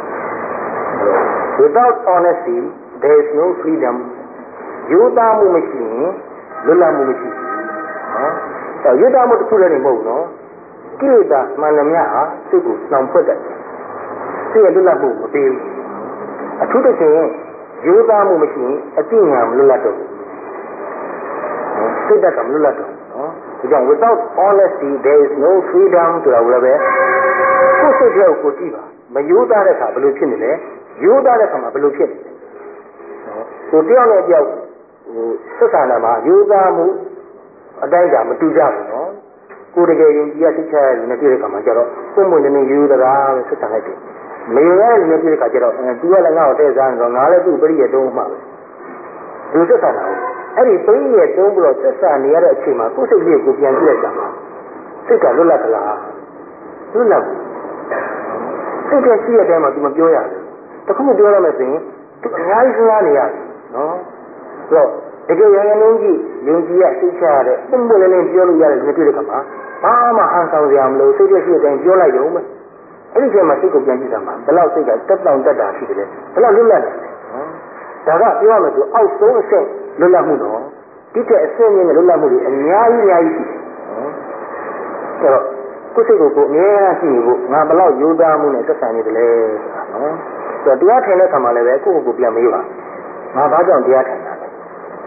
Without honesty there is no freedom ယူသားမှုမရှိရင်လွတ်လပ်မှုမရှိဘူးနော်ယူသားမှုတစ်ခုလည်းမဟုတ်ဘူးနော်ကိလေသာမှန်သမျှဟာစိတ်ကိုနှောင်ဖွက်တယ်စိတ်ရဲ့လွတ်လပ်မှုမပေးဘူးအထူးသဖြင့်ယူသားမှုမရှိရင်အသိဉာဏ်မလွတ်လပ်တော့ဘူးစိတ်ဓာတ်ကမလွတ်လပ်တော့နော်ဒါကြောင့် without honesty there is no freedom ဆိုတာကိုလည်းပဲကိုယ်စိတ်ထဲကိုကြည့်ပါမယူသားတဲ့အခါဘယ်လိုဖြစ်နေလဲယူသားတဲ့အခါမှာဘယ်လိုဖြစ်နေလဲကိုတယောက်နဲ့တယောက်ဆက်ဆံတာမှာယူသားမှုအတိုင်းကမတူကြဘူးနော်ကိုတကယ်ယုံကြည်ရသိချရတဲ့နေတဲ့အခါမှာကျတော့ပုံမှန်နေယူသလားပဲဆက်ဆံလိုက်တယ်မယူရတဲ့နေတဲ့အခါကျတော့သူကလည်းငါ့ကိုတဲ့စားနေတော့ငါလည်းသူ့ပရိယေတုံးမှာပဲသူဆက်ဆံတာအဲ့ဒီပရိယေတုံးပြီးတော့ဆက်ဆံနေရတဲ့အချိန်မှာကိုယ်စိတ်လေးကိုပြန်ကြည့်လိုက်တာစိတ်ကလွတ်လပ်သလားလွတ်လပ်စိတ်ကရှိတဲ့တဲမှာသူမပြောရဘူးတခုပြောရမယ်ဆိုရင်သူအများကြီးစဉ်းစားနေရတယ်နော်ဆိုတော့တကယ်ရရင်လုံးကြီးယုံကြည်ရသိချရတဲ့ပုံပုံလေးလေးပြောလို့ရတဲ့ဒီတွေ့တဲ့ခါမှာဘာမှဟန်ဆောင်စရာမလိုစိတ်ကရှိတဲ့အတိုင်းပြောလိုက်ရုံပဲအဲ့ဒီချိန်မှာစိတ်ကိုပြန်ကြည့်တာမှာဘယ်လောက်စိတ်ကတက်တောင့်တက်တာရှိတယ်ဘယ်လောက်လွတ်လပ်တယ်နော်ဒါကပြောရမယ်ဆိုအောက်ဆုံးအဆင့်လွတ်လပ်မှုတော့တဒီတဲ့အစင်းမြင့်နဲ့လွတ်လပ်မှုတွေအများကြီးရှိတယ်အဲ့တော့ကိုယ်စိတ်ကိုအမြဲတမ်းကြည့်နေဖို့ငါဘလောက်ရိုးသားမှုနဲ့သက်ဆိုင်နေတယ်လဲဆိုတာနော်ဆိုတော့တရားထိုင်တဲ့ခါမှာလည်းပဲကိုယ့်ကိုယ်ပြန်မေးပါငါဘာကြောင့်တရားထိုင်တာလဲ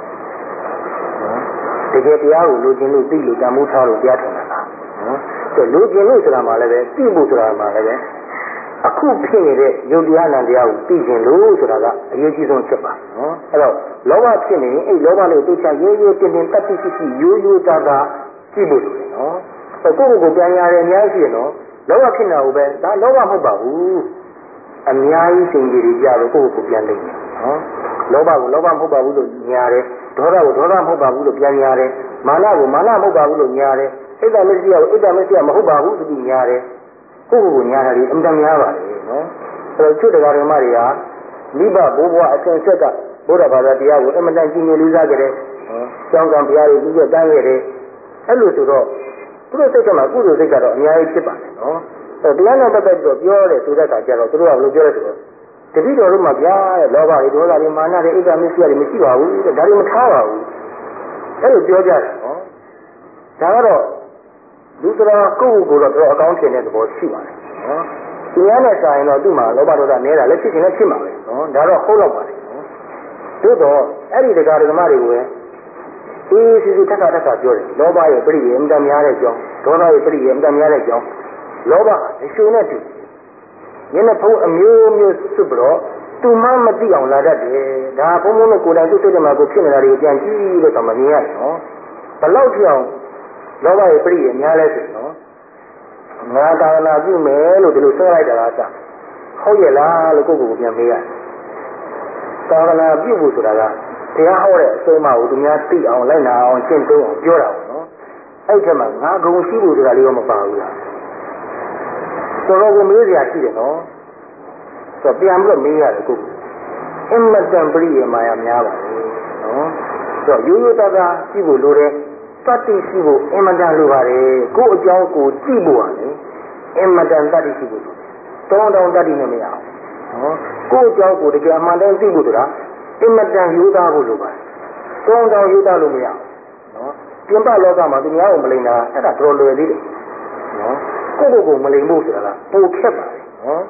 တကယ်တရားကိုလိုချင်လို့သိလို့တန်ဖိုးထားလို့တရားထိုင်တာလားဆိုတော့လိုချင်လို့ဆိုတာမှလည်းပဲသိဖို့ဆိုတာမှလည်းပဲအခုဖြစ်နေတဲ့ယုတ်တရားနဲ့တရားကိုသိခြင်းလို့ဆိုတာကအရေးကြီးဆုံးဖြစ်ပါနော်အဲ့တော့လောဘဖြစ်နေရင်အဲ့လောဘလေးကိုသိချရေးရေးတင်တင်တတ်သိရှိရှိရိုးရိုးသားသားကြည့်ဖို့လိုတယ်နော်အဲ့ကိုယ့်ကိုယ်ပြန်ရတယ်အများကြီးရှိရနော်လောဘဖြစ်နေတာကိုပဲဒါလောဘမဟုတ်ပါဘူးအများကြီးစိန်ကြီးတွေကြတော့ကိုယ့်ကိုယ်ပြန်လိမ့်မယ်နော်လောဘကိုလောဘမဟုတ်ပါဘူးလို့ညာတယ်ဒေါသကိုဒေါသမဟုတ်ပါဘူးလို့ပြန်ညာတယ်မာနကိုမာနမဟုတ်ပါဘူးလို့ညာတယ်ဣဒ္ဓမစ္စယကိုဣဒ္ဓမစ္စယမဟုတ်ပါဘူးသူညာတယ်ကိုယ့်ကိုယ်ညာတာဒီအမှန်တမ်းများပါတယ်နော်အဲ့တော့ချုပ်တရားဓမ္မတွေကမိဘဘိုးဘွားအစဉ်ဆက်ကဘုရားဘာသာတရားကိုအမှန်တမ်းကြည်ညိုလေးစားကြတယ်ကျောင်းကံဘုရားတွေပြီးတော့တန်းရတယ်အဲ့လိုဆိုတော့သူတို့စိတ်ကမှကုသိုလ်စိတ်ကတော့အများကြီးဖြစ်ပါတယ်နော်အဲ့တရားနဲ့ပတ်သက်ပြီးတော့ပြောတယ်ဆိုတဲ့အခါကျတော့သူတို့ကဘယ်လိုပြောလဲဆိုတော့တတိတော်တို့မှာဗျာလောဘတွေဒေါသတွေမာနတွေဣဒ္ဓမစ္စယတွေမရှိပါဘူးတဲ့ဒါတွေမထားပါဘူးအဲ့လိုပြောကြတယ်နော်ဒါကတော့လူတော်ကိုယ့်ကိုယ်တော့အကောင်းထင်တဲ့သဘောရှိပါတယ်နော်ဒီများနဲ့စာရင်တော့သူ့မှာလောဘဒေါသနဲတာလည်းဖြစ်ခြင်းလည်းဖြစ်မှာပဲနော်ဒါတော့ဟုတ်တော့ပါတယ်နော်သို့တော့အဲ့ဒီတရားဓမ္မတွေကိုပဲအေးစီစီထက်ထက်ပြောတယ်လောဘရဲ့ပြိရဲ့အမှန်များတဲ့အကြောင်းဒေါသရဲ့ပြိရဲ့အမှန်များတဲ့အကြောင်းလောဘအရှုံးနဲ့တူညနေဖုံးအမျိုးမျိုးစွတ်ပြီးတော့သူမှမသိအောင်လာတတ်တယ်ဒါဘုံဘုံနဲ့ကိုယ်တိုင်သူ့စိတ်ထဲမှာကိုဖြစ်နေတာတွေကိုပြန်ကြည့်လို့ဆိုမှမြင်ရတယ်နော်ဘလောက်ထိအောင်လောဘရဲ့ပြိရဲ့များလဲဆိုနော်ငါသာသနာပြုမယ်လို့ဒီလိုဆွဲလိုက်တာလားစဟုတ်ရဲ့လားလို့ကိုယ့်ကိုယ်ပြန်မေးရတယ်သာသနာပြုဖို့ဆိုတာကတရားဟောတဲ့အဆုံးအမကိုသူများသိအောင်လိုက်နာအောင်ရှင်းသုံးအောင်ပြောတာပေါ့နော်အဲ့ဒီမှာငါဂုဏ်ရှိဖို့ဆိုတာလေးတော့မပါဘူးလားတော်တော်ကိုမေးစရာရှိတယ်နော်ဆိုတော့ပြန်ပြီးတော့မေးရတယ်ကိုအင်မတန်ပြိယမာယာများပါလေနော်ဆိုတော့ရိုးရိုးသားသားကြည့်ဖို့လိုတယ်တတ္တိရှိဖို့အင်မတန်လိုပါတယ်ကိုယ့်အကြောင်းကိုကြည့်ဖို့ရတယ်အင်မတန်တတ္တိရှိဖို့လိုတယ်တောင်းတတ္တိနဲ့မရအောင်နော်ကိုယ့်အကြောင်းကိုတကယ်အမှန်တမ်းသိဖို့ဆိုတာအင်မတန်ယူသားဖို့လိုပါတယ်တောင်းယူသားလို့မရအောင်နော်ပြင်ပလောကမှာသူများကိုမလိမ်တာအဲ့ဒါတော်လွယ်သေးတယ်နော်ကိုယ့်ကိုယ်ကိုမလိမ်ဖို့ဆိုတာကပိုခက်ပါတယ်နော်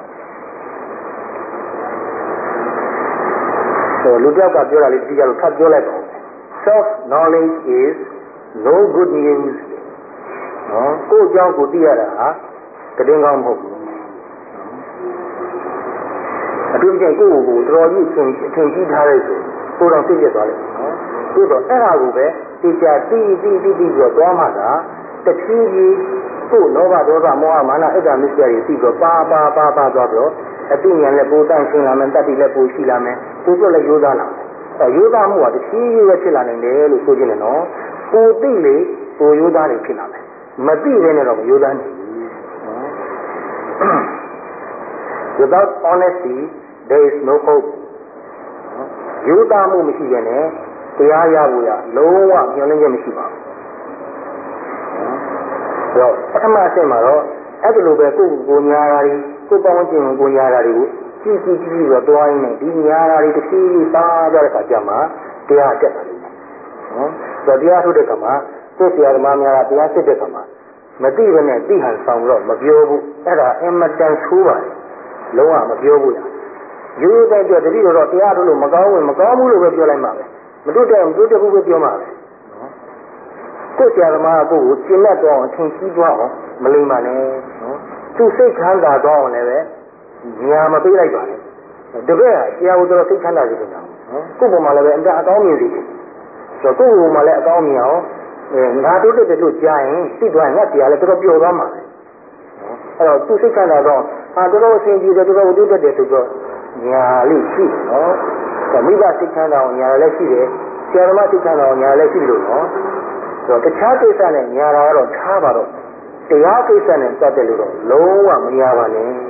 ဆိုလူပြောက်ကပြောတာလေးဒီကြလို့ထပ်ပြောလိုက်ပါဦး self knowledge is no good news နော်ကိုယ့်အကြောင်းကိုသိရတာဟာတည်င်းကောင်းမဟုတ်ဘူးအတူတူကိုယ့်ကိုယ်ကိုတော်ကြီးအထင်ကြီးထားလိုက်ဆိုကိုယ်တော်သိပြသွားလိမ့်မယ်နော်သို့တော့အဲ့ဒါကိုပဲသိချာသိပြီးတော့သွားမှသာတဖြည်းဖြည်းကိုယ်လောဘဒေါသမောဟမာနဣဒ္ဓမစ္စယတွေသိတော့ပါသွားပြီးတော့အသိဉာဏ်နဲ့ပိုတန့်ရှင်းလာမယ်တတ္တိလည်းပိုရှိလာမယ်ပိုပြလည်းရိုးသားလာမယ်ရိုးသားမှုကတဖြည်းဖြည်းပဲဖြစ်လာနိုင်တယ်လို့ဆိုခြင်းနဲ့နော်ကိုသိလေကိုရိုးသားနေဖြစ်လာမယ်မသိဘဲနဲ့တော့မရိုးသားနိုင်ဘူး Without honesty there is no hope ရိုးသားမှုမရှိဘဲနဲ့တရားရဖို့ရလုံးဝညှို့နှင်းချက်မရှိပါဘူးအဲ့တော့ပထမအဆင့်မှာတော့အဲ့ဒီလိုပဲကိုယ်ကိုညာတာတွေကိုယ်ပေါင်းခြင်းကိုညာတာတွေကိုကြည့်ပြီးတော့တွားရင်းနဲ့ဒီညာတာတွေတစ်ခုစားကြတဲ့အခါကျမှတရားတက်တာလို့နော်ဆိုတော့တရားထုတ်တဲ့အခါမှာကိုယ်ဆရာသမားများကတရားစစ်တဲ့အခါမှာမသိဘဲနဲ့သိဟန်ဆောင်တော့မပြောဘူးအဲ့ဒါအင်မတန်ဆိုးပါတယ်လုံးဝမပြောဘူးလားရိုးတဲ့အတွက်တတိတော့တရားထုတ်လို့မကောင်းဘူးလို့ပဲပြောလိုက်မှာပဲမတို့တဲ့ဘူးပဲပြောမှာပဲနော်ကိုယ်ဆရာသမားကကိုယ်ကိုကျင့်တတ်တော့အထင်ကြီးသွားအောင်မလိမ္မာနဲ့နော်သူစိတ်ချမ်းသာသွားအောင်လည်းပဲညာမပေးလိုက်ပါနဲ့တပည့်ကဆရာကိုတော့စိတ်ချမ်းသာစေချင်တာနော်ကိုယ့်ဘုံမှာလည်းပဲအကောင်းမြင်စေချင်ဆိုတော့ကိုယ့်ဘုံမှာလည်းအကောင်းမြင်အောင်ငါတို့တက်လို့ကြားရင်သိသွားရင်ငါဆရာလည်းတော်တော်ပျော်သွားမှာပဲအဲ့တော့သူစိတ်ချမ်းသာတော့တော်တော်အဆင်ပြေတယ်တော်တော်ဝိတုတက်တယ်ဆိုတော့ညာလေးရှိနော်မိဘစိတ်ချမ်းသာအောင်ညာလည်းရှိတယ်ဆရာသမားစိတ်ချမ်းသာအောင်ညာလည်းရှိလို့နော်ဆိုတော့တခြားကိစ္စနဲ့ညာတာကတော့ထားပါတော့တရားကိစ္စနဲ့ပတ်သက်လို့တော့လုံးဝမညာပါနဲ့နော်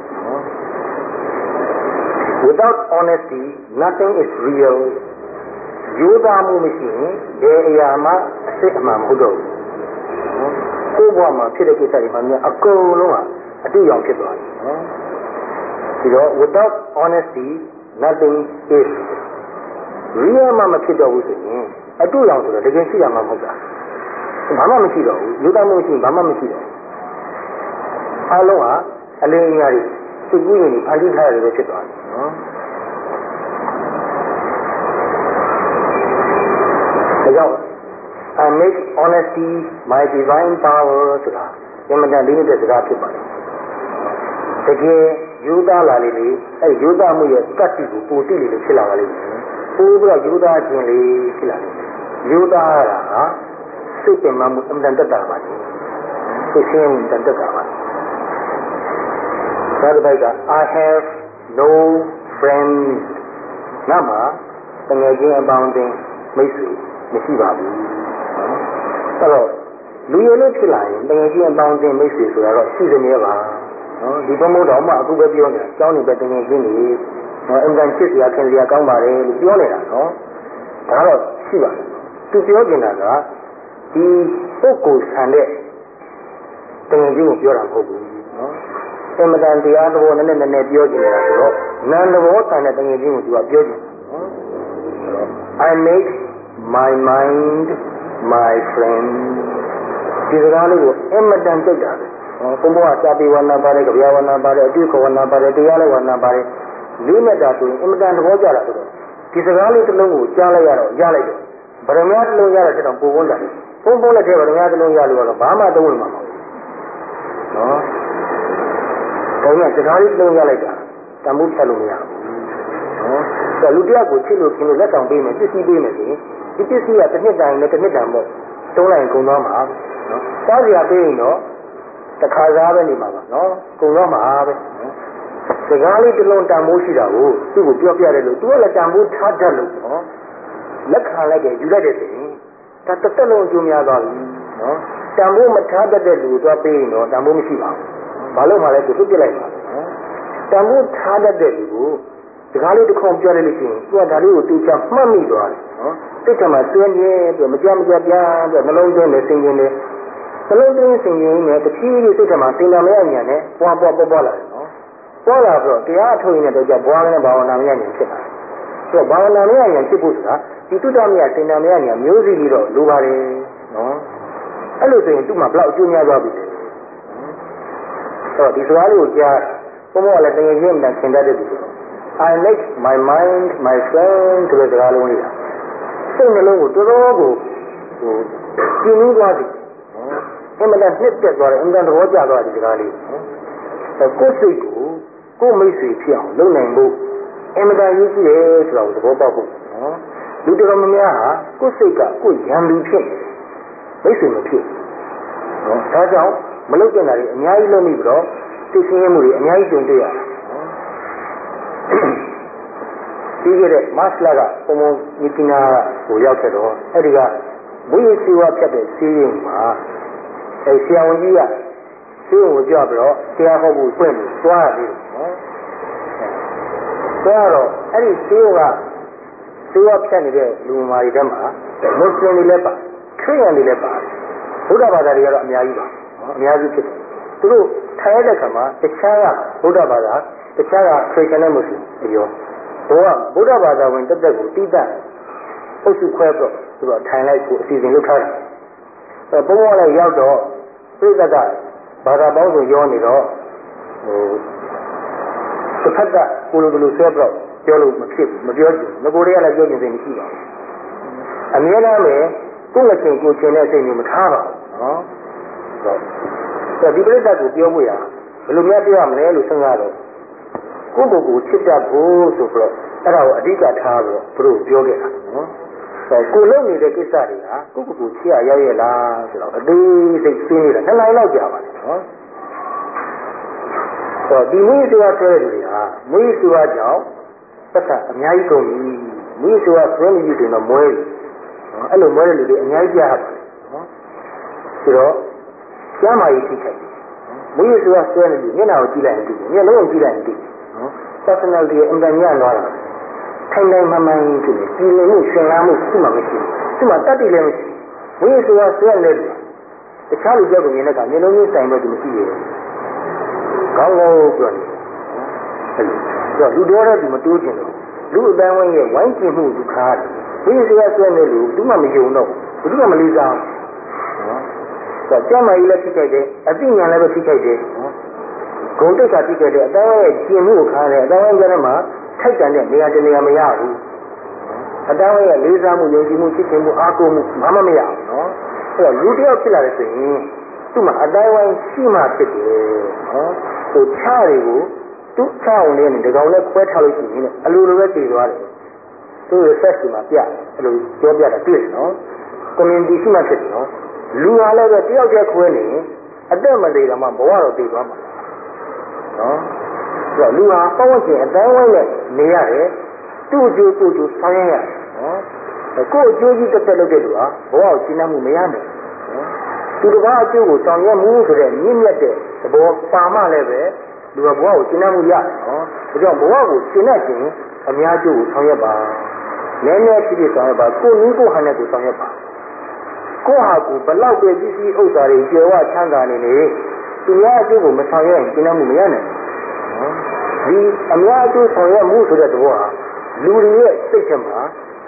Without honesty nothing is real ရိုးသားမှုမရှိရင်ဘယ်အရာမှအစစ်အမှန်မဟုတ်တော့ဘူးကိုယ့်ဘဝမှာဖြစ်တဲ့ကိစ္စတွေမှာအကုန်လုံးကအတူရောင်ဖြစ်သွားတယ်နော်ဒီတော့ without honesty nothing is real မှမဖြစ်တော့ဘူးဆိုရင်အတူရောင်ဆိုတော့တကယ်ရှိရမှာမဟုတ်တာဘာမှမရှိတော့ဘူးယူသားမှုရှိဘာမှမရှိတော့အားလုံးဟာအလင်းအရာတွေစိတ်ကူးရင်ဖန်တီးထားရတယ်လို့ဖြစ်သွားတယ်နော်ဒါကြောင့် I make honesty my divine power ဆိုတာအမှန်တန်လေးတဲ့စကားဖြစ်ပါတယ်တကယ်ယူသားလာလေလေအဲယူသားမှုရဲ့ကတ္တိကိုပိုသိလေလေဖြစ်လာပါလိမ့်မယ်ပို့ပြီးတော့ယူသားခြင်းလေးဖြစ်လာတယ်ယူသားရတာဟာစိတ်ပင်မမှုအမှန်တန်တက်တာပါစိတ်ဆင်းတန်တက်တာပါသာဓုပိုက်က I have no friends နာမှာတကယ်ချင်းအပေါင်းအသင်းမိတ်ဆွေမရှိပါဘူးအဲ့တော့လူရည်လို့ဖြစ်လာရင်တကယ်ချင်းအပေါင်းအသင်းမိတ်ဆွေဆိုတာတော့ရှိသမျှပါနော်ဒီဘုံဘုံတော်မှအခုပဲပြောနေတာကျောင်းနေပဲတကယ်ချင်းနေအင်တန်ချစ်စရာခင်စရာကောင်းပါတယ်လို့ပြောနေတာနော်ဒါတော့ရှိပါတယ်သူပြောနေတာကဒီပုဂ္ဂိုလ်ဆန်တဲ့တကယ်ချင်းကိုပြောတာမဟုတ်ဘူးနော်အင်မတန်တရားတော်နည်းနည်းပြောနေတာဆိုတော့နာမ်တော်ဆန်တဲ့တကယ်ချင်းကိုသူကပြောနေတာနော် I make my mind my friend ဒီစကားလေးကိုအင်မတန်ကြိုက်တာဘုံဘဝစာပေဝဏပါတယ်ကြပြဝဏပါတယ်အတုခဝဏပါတယ်တရားလည်းဝဏပါတယ်လေးမြတ်တာဆိုရင်အင်မတန်သဘောကျတာဆိုတော့ဒီစကားလေးတစ်လုံးကိုကြားလိုက်ရတော့ရလိုက်တယ်ဗရမယတစ်လုံးရတဲ့တော့ပုံပုံလာတယ်ပုံပုံလက်ထဲဗရမယတစ်လုံးရလို့တော့ဘာမှသုံးလို့မမဟုတ်နော်ဒါနဲ့စကားလေးတစ်လုံးရလိုက်တာတမှုဖြတ်လို့မရဘူးနော်ဒါလူတယောက်ကိုချစ်လို့ခင်လို့လက်ဆောင်ပေးမယ်ပစ္စည်းပေးမယ်ဆိုရင်ဒီပစ္စည်းကတစ်နှစ်တိုင်နဲ့တစ်နှစ်တန်ပေါ့တုံးလိုက်ကုန်သွားမှာနော်စားစရာပေးရင်တော့တခါစားပဲနေမှာပါနော်ကုန်တော့မှာပဲစကားလေးတစ်လုံးတန်မိုးရှိတာကိုသူ့ကိုပြောပြတယ်လို့သူကလည်းတန်မိုးထားတတ်လို့နော်လက်ခံလိုက်တယ်ယူလိုက်တယ်ဆိုရင်ဒါတစ်သက်လုံးအကျိုးများသွားပြီနော်တန်မိုးမထားတတ်တဲ့လူကိုသွားပေးရင်တော့တန်မိုးမရှိပါဘူးဘာလို့မှလဲသူပြစ်လိုက်ပါနော်တန်မိုးထားတတ်တဲ့လူကိုစကားလေးတစ်ခုပြောလိုက်လို့ရှိရင်သူကဒါလေးကိုသူချမှတ်မိသွားတယ်နော်စိတ်ထဲမှာတွင်းပြင်းပြီးမကြမ်းပြန်ပြီးနှလုံးသွင်းနေစင်ကျင်နေနှလုံးသွင်းစင်ကျင်နေတဖြည်းဖြည်းစိတ်ထဲမှာသင်္ကာမရညာနဲ့ပွားလာတယ်နော်ပွားလာတော့တရားအထုတ်ရင်တော့ကြာဘွားနဲ့ဘာဝနာမရညာဖြစ်လာတယ်ဘာဝနာမရညာဖြစ်ဖို့ဆိုတာဒီတုတ္တမယသင်္ကာမရညာမျိုးစီပြီးတော့လိုပါတယ်နော်အဲ့လိုဆိုရင်သူ့မှာဘလောက်အကျိုးများသွားပြီအဲ့တော့ဒီစကားလေးကိုကြားဘုံဘကလည်းတကယ်ချင်းမှန်သင်တတ်တဲ့သူဆိုတော့ I make my mind my friend ဆိုတဲ့စကားလုံးလေးတာစိတ်နှလုံးကိုတော်တော်ကိုကျင်းနှီးသွားပြီအမှန်တန်နှစ်သက်သွားတယ်အမှန်တန်သဘောကျသွားတယ်ဒီစကားလေးကိုယ်စိတ်ကိုကိုယ်မိတ်ဆွေဖြစ်အောင်လုပ်နိုင်ဖို့အမှန်တန်ရည်ရှိတယ်ဆိုတာကိုသဘောပေါက်ဖို့နော်လူတော်များများဟာကိုယ်စိတ်ကကိုယ်ရံလူဖြစ်မိတ်ဆွေမဖြစ်နော်ဒါကြောင့်မလုပ်တဲ့နေရာတွေအများကြီးလုပ်မိပြီးတော့သိစင်းရမှုတွေအများကြီးကြုံတွေ့ရတယ်ပြီးခဲ့တဲ့မတ်လကပုံမှန်မိကနာကိုရောက်ခဲ့တော့အဲ့ဒီကဘုရားစီဝါဖြတ်တဲ့စီးရင်မှာအဲဆရာဝန်ကြီးကစီးရင်ကိုကြွပြီးတော့တရားဟောဖို့ဖွင့်ပြီးသွားရတယ်နော်သွားတော့အဲ့ဒီစီးရင်ကစီဝါဖြတ်နေတဲ့လူမာတွေထဲမှာမွတ်စလင်တွေလည်းပါခရစ်ယာန်တွေလည်းပါဘုရားဘာသာတွေကတော့အများကြီးပါနော်အများကြီးဖြစ်တယ်သူတို့ထိုင်ရတဲ့ခါမှာတခြားကဘုရားဘာသာတခြားကခရစ်ယာန်နဲ့မွတ်စလင်အရောဘောကဘုရားဘာသာဝင်တက်တက်ကိုတိတတ်အုပ်စုခွဲပြီးသူကထိုင်လိုက်ကိုအစီအစဉ်လုပ်ထားတယ်အဲဘုံဘဝလည်းရောက်တော့ပြိဿကဘာသာပေါင်းစုံရောနေတော့တစ်ဖက်ကကိုလိုလိုဆွဲပြီးပြောလို့မဖြစ်ဘူးမပြောချင်ငကိုတွေကလည်းပြောချင်စိတ်မရှိပါဘူးအများအားပဲကိုယ့်ငချင်းကိုချင်တဲ့စိတ်မျိုးမထားပါဘူးနော်ဆိုဒီပြိဿကိုပြောဖို့ရဘယ်လိုများပြောရမလဲလို့စဉ်းစားတော့ကိုယ့်ကိုယ်ကိုချစ်တတ်ဖို့ဆိုပြီးတော့အဲ့ဒါကိုအဓိကထားပြီးတော့ဘုရားပြောခဲ့တာနော်ကိုလုံနေတဲ့ကိစ္စတွေကကိုယ့်ကိုယ်ကိုချစ်ရရောက်ရလားဆိုတော့အသေးစိတ်ဆွေးနေတာ2 နိုင်လောက်ကြာပါတယ်နော်ဆိုတော့ဒီမွေးစွာဆွဲတဲ့လူတွေဟာမွေးစွာကြောင့်သက်သာအများကြီးကုန်ပြီမွေးစွာဆွဲနေပြီဆိုတော့မွေးနော်အဲ့လိုမွေးတဲ့လူတွေအများကြီးကြားပါတယ်နော်ဆိုတော့ကျမ်းမာရေးထိခိုက်မွေးစွာဆွဲနေပြီမျက်နှာကိုကြည့်လိုက်ရင်တွေ့တယ်မျက်လုံးကိုကြည့်လိုက်ရင်တွေ့နော် personality အင်တာညလာတာထိုင်တိုင်းမှမှန်ကြည့်တယ်ပြည်လည်မှုရှင်လာမှုသူ့မှာမရှိဘူးသူ့မှာတတ်တည်လည်းမရှိဘူးဝိသုဝဆွဲနေတယ်တခြားလူကြောက်ကိုမြင်တဲ့အခါမျက်လုံးကြီးတိုင်ပဲသူမရှိရဘူးကောင်းကောင်းပြောတယ်အဲ့လိုလူတော်တဲ့သူမတိုးချင်တော့လူအတိုင်းဝိုင်းရဲ့ဝိုင်းကျင်မှုဒုက္ခတယ်ဘုရားတရားဆွဲနေလို့ဘူးမှမယုံတော့ဘူးမှမလေးစားနော်ကျမ်းမာကြီးလည်းဖြစ်ခဲ့တယ်အသိဉာဏ်လည်းပဲဖြစ်ခဲ့တယ်ဂုဏ်တိတ်္ခာဖြစ်ခဲ့တယ်အတိုင်းရဲ့ကျင့်မှုကိုခါတယ်အတိုင်းရဲ့ကျမ်းမှာထိုက်တန်တဲ့နေရာတနေရာမရဘူးအတိုင်းရဲ့လေးစားမှုယုံကြည်မှုချစ်ခင်မှုအားကိုးမှုဘာမှမရဘူးနော်အဲ့တော့လူတယောက်ဖြစ်လာတဲ့ဆိုရင်သူ့မှာအတိုင်းဝိုင်းရှိမှဖြစ်တယ်နော်ဟိုချားတွေကိုသူ့ချောင်းလေးနဲ့ဒီကောင်နဲ့ခွဲထားလို့ရှိရင်အလိုလိုပဲတည်သွားတယ်သူ့ရဲ့ sex မှာပြအဲ့လိုပြောပြတာတွေ့နော် community ရှိမှဖြစ်တယ်နော်လူဟာလည်းပဲတယောက်တည်းခွဲနေအသက်မသေးတော့မှဘဝတော့တည်သွားမှာနော်ဆိုတော့လူဟာပတ်ဝန်းကျင်အတိုင်းဝိုင်းနဲ့နေရတယ်သူ့အကျိုးကိုယ်ကျိုးဆောင်ရရတယ်နော်ကိုယ့်အကျိုးကြီးတစ်သက်လုပ်တဲ့လူဟာဘဝကိုရှင်းနိုင်မှုမရနိုင်သူတစ်ပါးအကျိုးကိုဆောင်ရွက်မှုဆိုတဲ့မြင့်မြတ်တဲ့သဘောပါမှလည်းပဲလူကဘဝကိုရှင်းနိုင်မှုရနော်ဒါကြောင့်ဘဝကိုရှင်းနိုင်ခြင်းအများကျိုးကိုဆောင်ရွက်ပါနည်းနည်းဖြစ်ဖြစ်ဆောင်ရွက်ပါကိုယ်နည်းကိုယ်ဟန်နဲ့ကိုဆောင်ရွက်ပါကိုယ့်ဟာကိုဘလောက်ပဲကြီးကြီးဥစ္စာတွေကျေဝချမ်းသာနေနေသူများအကျိုးကိုမဆောင်ရွက်ရင်ရှင်းနိုင်မှုမရနိုင်ဒီအများအကျိုးဆောင်ရွက်မှုဆိုတဲ့သဘောဟာလူတွေရဲ့စိတ်ထဲမှာ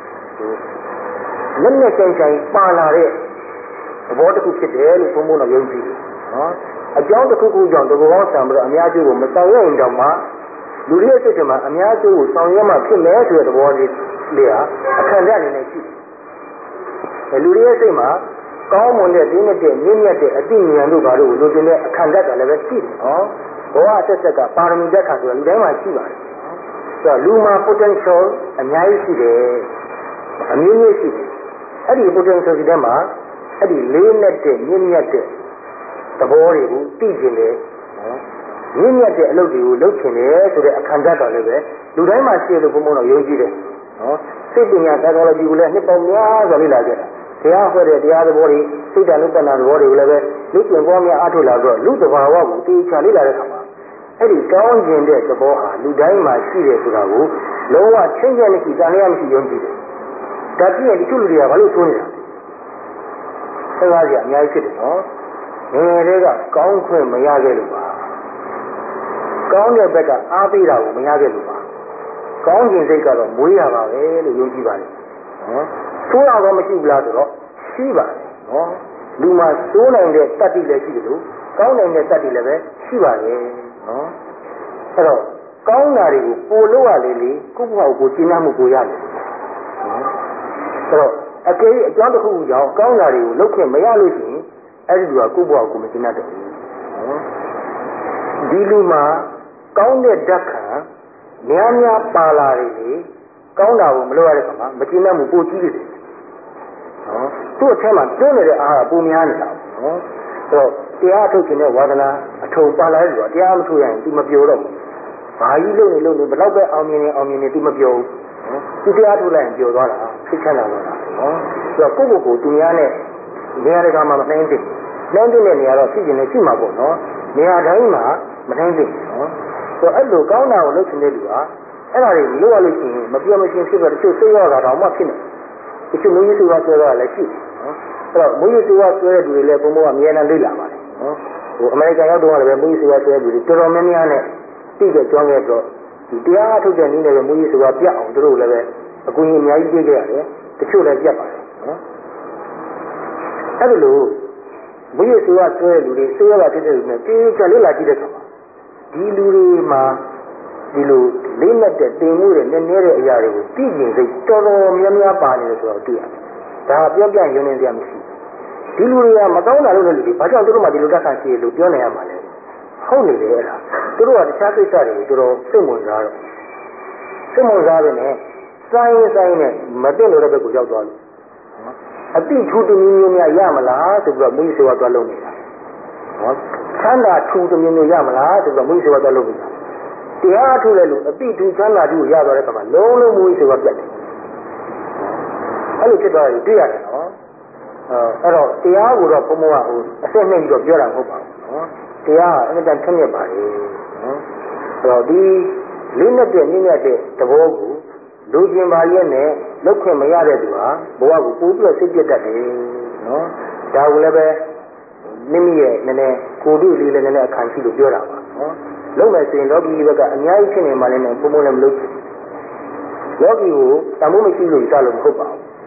လက်နဲ့ကြိုင်ကြိုင်ပါလာတဲ့သဘောတစ်ခုဖြစ်တယ်လို့ဘုံဘုံတော်ယုံကြည်တယ်နော်အကြောင်းတစ်ခုခုကြောင့်တဘောဆံပြီးတော့အများအကျိုးကိုမဆောင်ရွက်ရင်တော့မှလူတွေရဲ့စိတ်ထဲမှာအများအကျိုးကိုဆောင်ရွက်မှဖြစ်မယ်ဆိုတဲ့သဘောလေးဟာအခန္ဓာအနေနဲ့ရှိတယ်လူတွေရဲ့စိတ်မှာကောင်းမွန်တဲ့ဒီနဲ့တဲ့မြင့်မြတ်တဲ့အသိဉာဏ်တို့ဘာလို့လိုချင်တဲ့အခန္ဓာကလည်းပဲရှိတယ်နော်ဘဝအဆက်ဆက်ကပါရမီတက်ခါဆိုတာလူတိုင်းမှာရှိပါတယ်ဆိုတော့လူမှာ potential အများကြီးရှိတယ်အမျိုးမျိုးရှိတယ်အဲ့ဒီ potential တွေထဲမှာအဲ့ဒီလေးနဲ့တဲ့မြင့်မြတ်တဲ့သဘောတွေကိုသိကျင်တယ်မြင့်မြတ်တဲ့အလုပ်တွေကိုလုပ်ချင်တယ်ဆိုတဲ့အခန္ဓာတော်လည်းပဲလူတိုင်းမှာရှိလို့ဘုံဘုံတော့ယုံကြည်တယ်နော်စိတ်ပညာ psychology ကိုလည်းနှစ်ပေါင်းများစွာလေ့လာကြတာတရားဟောတဲ့တရားသဘောတွေစိတ်ဓာတ်နဲ့တဏှာသဘောတွေကိုလည်းပဲလူကျင်ပေါ်များအားထုတ်လာတော့လူတဘာဝကိုသိချလေ့လာတဲ့အခါမှာအဲ့ဒီကောင်းကျင်တဲ့သဘောဟာလူတိုင်းမှာရှိတယ်ဆိုတာကိုလုံးဝချင်းချင်းမရှိတန်လျာမရှိယုံကြည်တယ်ဒါပြည့်ရင်ဒီလူတွေကဘာလို့ဆိုနေတာလဲဆက်ကားကြီးအများကြီးဖြစ်တယ်နော်ငယ်တွေကကောင်းခွင့်မရခဲ့လို့ပါကောင်းတဲ့ဘက်ကအားပေးတာကိုမရခဲ့လို့ပါကောင်းခြင်းစိတ်ကတော့မွေးရပါပဲလို့ယုံကြည်ပါတယ်နော်ဆိုးရတော့မရှိဘူးလားဆိုတော့ရှိပါတယ်နော်လူမှာဆိုးနိုင်တဲ့တတ္တိလည်းရှိတယ်လို့ကောင်းနိုင်တဲ့တတ္တိလည်းပဲရှိပါတယ်နော်အဲ့တော့ကောင်းတာတွေကိုပို့လို့ရလေလေကိုယ့်ဘဝကိုကျင့်မှုကိုရတယ်နော်အဲ့တော့အကယ်၍အကြောင်းတစ်ခုခုကြောင့်ကောင်းတာတွေကိုလုပ်ခွင့်မရလို့ရှိရင်အဲ့ဒီလူကကိုယ့်ဘဝကိုမကျင့်တတ်ဘူးနော်ဒီလူမှာကောင်းတဲ့ဓာတ်ခံများများပါလာတယ်လေကောင်းတာကိုမလုပ်ရတဲ့ခါမှာမကျင့်တတ်မှုပိုကြီးတယ်နော်သူ့အထက်မှာတွန်းနေတဲ့အားကပိုများနေတာနော်အဲ့တော့တရားထုတ်ခြင်းနဲ့ဝါဒနာအထုံပါလာတယ်ဆိုတော့တရားမထုတ်ရရင် तू မပြောတော့ဘူးဘာကြီးလုပ်နေဘလောက်ပဲအောင်မြင်နေ तू မပြောဘူးနော် तू တရားထုတ်လိုက်ရင်ပြောသွားတာသိချမ်းလာတော့တာနော်ဆိုတော့ကိုယ့်ကိုယ်သူများနဲ့နေရာတကာမှာမနှိမ့်သိနှိမ့်သိတဲ့နေရာတော့ရှိကျင်နေရှိမှာပေါ့နော်နေရာတိုင်းမှာမနှိမ့်သိနော်ဆိုတော့အဲ့လိုကောင်းတာကိုလုပ်ချင်တဲ့လူကအဲ့ဒါတွေလုပ်ရလို့ရှိရင်မပြောမချင်းဖြစ်တော့တချို့စိတ်ရောတာတော့မှဖြစ်နေတချို့မူရင်းစုကဆွဲတော့လည်းရှိနော်အဲ့တော့မူရင်းစုကဆွဲတဲ့လူတွေလည်းဘုံဘုံကအမြဲတမ်းလေ့လာပါတယ်နော်ဟိုအမေရိကန်ရောက်တော့လည်းမူရင်းစုကဆွဲတဲ့လူတွေတော်တော်များများနဲ့သိကြကြောင်းခဲ့တော့ဒီတရားထုတ်တဲ့နည်းနဲ့ပဲမူရင်းစုကပြတ်အောင်တို့လည်းပဲအကူအညီအများကြီးပေးခဲ့ရတယ်တချို့လည်းပြတ်ပါတယ်နော်အဲ့လိုမူရင်းစုကဆွဲတဲ့လူတွေဆွဲရတာဖြစ်တဲ့လူတွေတေးကြလေ့လာကြည့်တဲ့အခါမှာဒီလူတွေမှာဒီလိုလေးလက်တဲ့တင်မှုတွေနည်းနည်းတဲ့အရာတွေကိုသိကျင်စိတ်တော်တော်များများပါနေတယ်ဆိုတော့တွေ့ရတယ်။ဒါပြောပြရင်နေတရားမရှိဘူး။ဒီလူတွေကမကောင်းတာလုပ်တဲ့လူတွေဘာကြောင့်သူတို့မှဒီလိုတက်ဆန်ရှိလို့ပြောနေရမှာလဲ။ဟုတ်နေတယ်အဲ့ဒါ။သူတို့ကတခြားကိစ္စတွေကိုတော်တော်စိတ်ဝင်စားတော့စိတ်ဝင်စားတယ်နဲ့ဆိုင်နဲ့မသိလို့တဲ့ဘက်ကိုရောက်သွားလို့အတိထူးတမျိုးမျိုးများရမလားဆိုပြီးတော့မွေးစေဝါသွားလုပ်နေတာ။ဟောချမ်းသာထူးတမျိုးမျိုးရမလားဆိုပြီးတော့မွေးစေဝါသွားလုပ်နေတာ။တရားထုတ်တဲ့လူအတိထူးချမ်းသာမှုရသွားတဲ့အခါမှာလုံးလုံးမွေးစေဝါပြတ်တယ်။အဲ့လိုဖြစ်သွားရင်တွေ့ရတယ်နော်။အဲ့တော့တရားကိုတော့ဘုံဘုံကဟိုအစစ်နှိမ့်ပြီးတော့ပြောတာမဟုတ်ပါဘူးနော်။တရားကအမြဲတမ်းထက်မြက်ပါလေနော်။အဲ့တော့ဒီလေးနဲ့တဲ့နည်းနဲ့တဲ့သဘောကိုလူကျင်ပါရဲ့နဲ့လောက်ခွင့်မရတဲ့သူဟာဘဝကိုပိုးပြီးတော့စိတ်ပြတ်တတ်တယ်နော်။ဒါကိုလည်းပဲမိမိရဲ့နည်းနည်းကိုယ်တို့လေးလည်းနည်းနည်းအခါရှိလို့ပြောတာပါနော်။လုံးမယ်ဆိုရင်လောကီဘက်ကအများကြီးဖြစ်နေမှလည်းဘုံဘုံလည်းမလုပ်ချင်ဘူး။လောကီကိုတမိုးမရှိလို့စလို့မဟုတ်ပါဘူး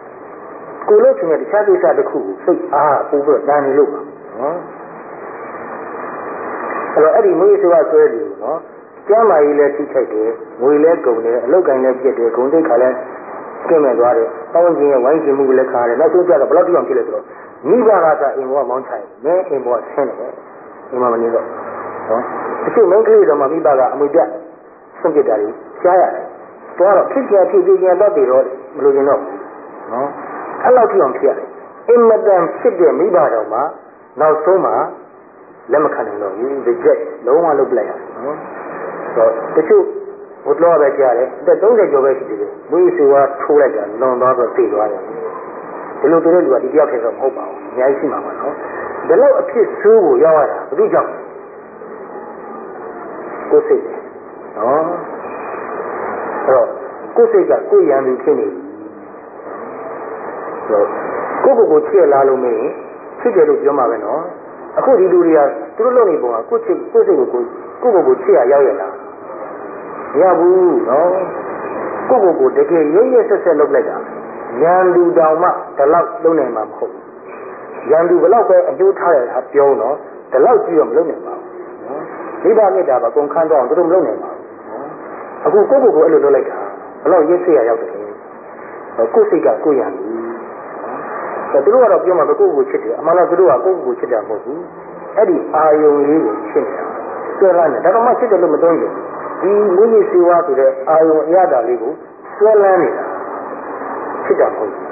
ကိုလို့ချင်းတဲ့တခြားကိစ္စတစ်ခုကိုစိတ်အားပို့ပြီးတော့တန်နေလို့ပါနော်အဲ့တော့အဲ့ဒီမွေးဆိုတာဆွဲတယ်နော်ကျမ်းမာရေးလည်းထိခိုက်တယ်ငွေလည်းကုန်တယ်အလုတ်ကိုင်းလည်းပြည့်တယ်ဂုံတိတ်ခါလည်းကျင်းမဲ့သွားတယ်ပေါင်းခြင်းရဲ့ဝိုင်းခြင်းမှုလည်းခါတယ်နောက်ဆုံးကြတော့ဘယ်လောက်တိအောင်ဖြစ်လဲဆိုတော့မိဘကသာအိမ်ဘောကမောင်းချိုင်မင်းအိမ်ဘောကဆင်းတယ်အိမ်မမနေတော့နော်တချို့မိန်းကလေးတော်မှမိဘကအမွေပြဆွန့်ပစ်တာကြီးရှားရတယ်တော့ဖြစ်ကြဖြစ်ပြီးရင်တော့တည်တော့မလို့ရင်တော့နော်အဲ့လောက်တိအောင်ဖြစ်ရတယ်အင်မတန်ဖြစ်တဲ့မိဘတော်မှာနောက်ဆုံးမှာလက်မခံနိုင်တော့ဘူး reject လုံးဝလုပ်လိုက်ရတယ်နော်ဆိုတော့တချို့ဘုတော်ပဲကြားတယ်အသက်30ကျော်ပဲရှိသေးတယ်မွေးစွာထိုးလိုက်တာလွန်သွားတော့သိသွားတယ်ဒီလိုတို့လူကဒီတယောက်တည်းတော့မဟုတ်ပါဘူးအများကြီးရှိမှာပါနော်ဒီလောက်အဖြစ်ဆိုးကိုရောက်ရတာဘယ်သူကြောင့်ကိုယ်စိတ်နော်အဲ့တော့ကိုယ်စိတ်ကကိုယ်ရန်သူဖြစ်နေပြီဆိုတော့ကိုချစ်လာလို့မင်းချစ်တယ်လို့ပြောမှာပဲနော်အခုဒီလူတွေကသူတို့လုပ်နေပုံကကိုစိတ်ကိုချစ်ရရောက်ရလားမရဘူးနော်ကိုတကယ်ရင်းရဆက်ဆက်လုပ်လိုက်တာရန်သူတောင်မှဒီလောက်လုံးနိုင်မှာမဟုတ်ဘူးရန်သူဘလောက်ပဲအကျိုးထားတယ်ဟာပြောတော့ဒီလောက်ကြည့်တော့မလုပ်နိုင်ပါဘူးနော်မိဘမြတ်တာကကုန်ခန်းတော့သူတို့မလုပ်နိုင်ပါဘူးအခုကိုအဲ့လိုလုပ်လိုက်တာဘလောက်ရစ်စစ်ရရောက်တယ်ကိုစိတ်ကကိုရန်သူသူတို့ကတော့ပြောမှာကိုချစ်တယ်အမှန်တော့သူတို့ကကိုချစ်တာမဟုတ်ဘူးအဲ့ဒီအာယုံလေးကိုချစ်နေတာဆွဲလာနေဒါတော့မှချစ်တယ်လို့မသုံးဘူးဒီမွေးနေ့စေဝါဆိုတဲ့အာယုံအရသာလေးကိုဆွဲလန်းနေတာချစ်တာမဟုတ်ဘူး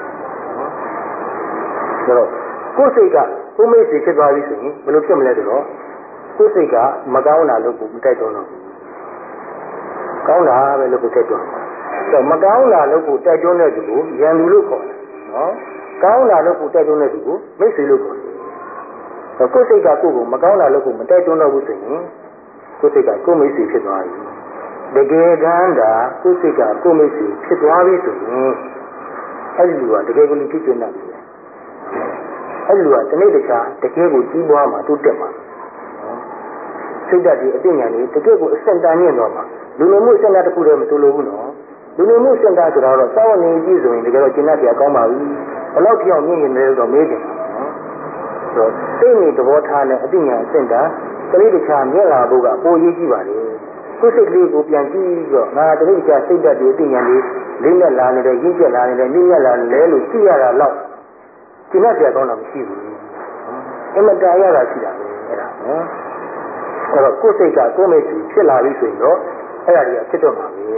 ဆိုတော့ကိုယ်စိတ်ကကိုမိတ်ဆွေဖြစ်သွားပြီဆိုရင်ဘယ်လိုဖြစ်မလဲဆိုတော့ကိုယ်စိတ်ကမကောင်းတာလို့ကိုမတိုက်တော့ဘူးကောင်းတာပဲလို့ကိုတိုက်တော့တော့မကောင်းတာလို့ကိုတိုက်တွန်းတဲ့သူကိုရန်သူလို့ခေါ်တယ်နော်ကောင်းတာလို့ကိုတိုက်တွန်းတဲ့သူကိုမိတ်ဆွေလို့ခေါ်တယ်ကိုယ်စိတ်ကကိုယ်ကိုမကောင်းတာလို့ကိုမတိုက်တွန်းတော့ဘူးဆိုရင်ကိုယ်စိတ်ကကိုယ်မိတ်ဆွေဖြစ်သွားပြီတကယ်တမ်းကကိုယ်စိတ်ကကိုယ်မိတ်ဆွေဖြစ်သွားပြီဆိုရင်အဲ့ဒီလူကတကယ်ကိုလူဖြစ်နေတယ်အဲ့ဒီလူကတနေ့တခြားတကယ်ကိုကြီးပွားမှာတိုးတက်မှာစိတ်ဓာတ်ဒီအသိဉာဏ်ကြီးတကယ်ကိုအစင်တန်မြင့်သွားမှာလူနေမှုစင်တာတစ်ခုတည်းမဆိုလိုဘူးနော်လူနေမှုစင်တာဆိုတော့စောင့်နေကြည့်ဆိုရင်တကယ်တော့ကျင့်တတ်ကြကောင်းပါပြီဘယ်လောက်ပြောင်းမြင့်နေလဲတော့မေးတယ်နော်ဆိုတော့စိတ်နေသဘောထားနဲ့အသိဉာဏ်အစင်တာတနေ့တခြားမြင့်လာဖို့ကပိုရေးကြည့်ပါလေကိုယ်စိတ်ကလေးကိုပြန်ကြည့်ပြီးတော့ငါတနေ့တခြားစိတ်ဓာတ်ဒီအသိဉာဏ်လေးလေးနဲ့လာနေတယ်ရင့်ကျက်လာနေတယ်နည်းညက်လာနေတယ်လို့ကြည့်ရတာတော့ကျင့်တတ်ကြကောင်းတာမရှိဘူးအမတရားရတာရှိတာပဲအဲ့ဒါနော်အဲ့တော့ကိုယ်စိတ်ကကိုယ်မိတ်ဆွေဖြစ်လာပြီဆိုရင်တော့အဲ့ဒါကြီးဖြစ်တော့မှာပဲ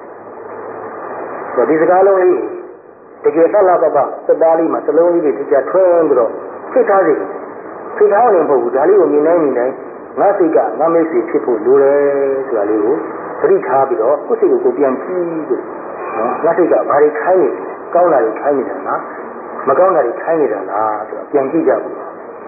ဆိုဒီစကားလုံးလေးတကယ်သက်လာတော့စက်သားလေးမှာစလုံးလေးတွေတခြားထွန်းပြီးတော့ဖြစ်ထားစေဖြစ်ထားတယ်မဟုတ်ဘူးဒါလေးကိုမြင်နိုင်ငါစိတ်ကငါမိတ်ဆွေဖြစ်ဖို့လိုတယ်ဆိုတာလေးကိုသတိထားပြီးတော့ကိုယ်စိတ်ကိုပြန်ကြည့်လို့နော်ငါစိတ်ကဘာတွေခိုင်းနေကောင်းတာတွေခိုင်းနေတာလားမကောင်းတာတွေခိုင်းနေတာလားဆိုတော့ပြန်ကြည့်ကြဘူး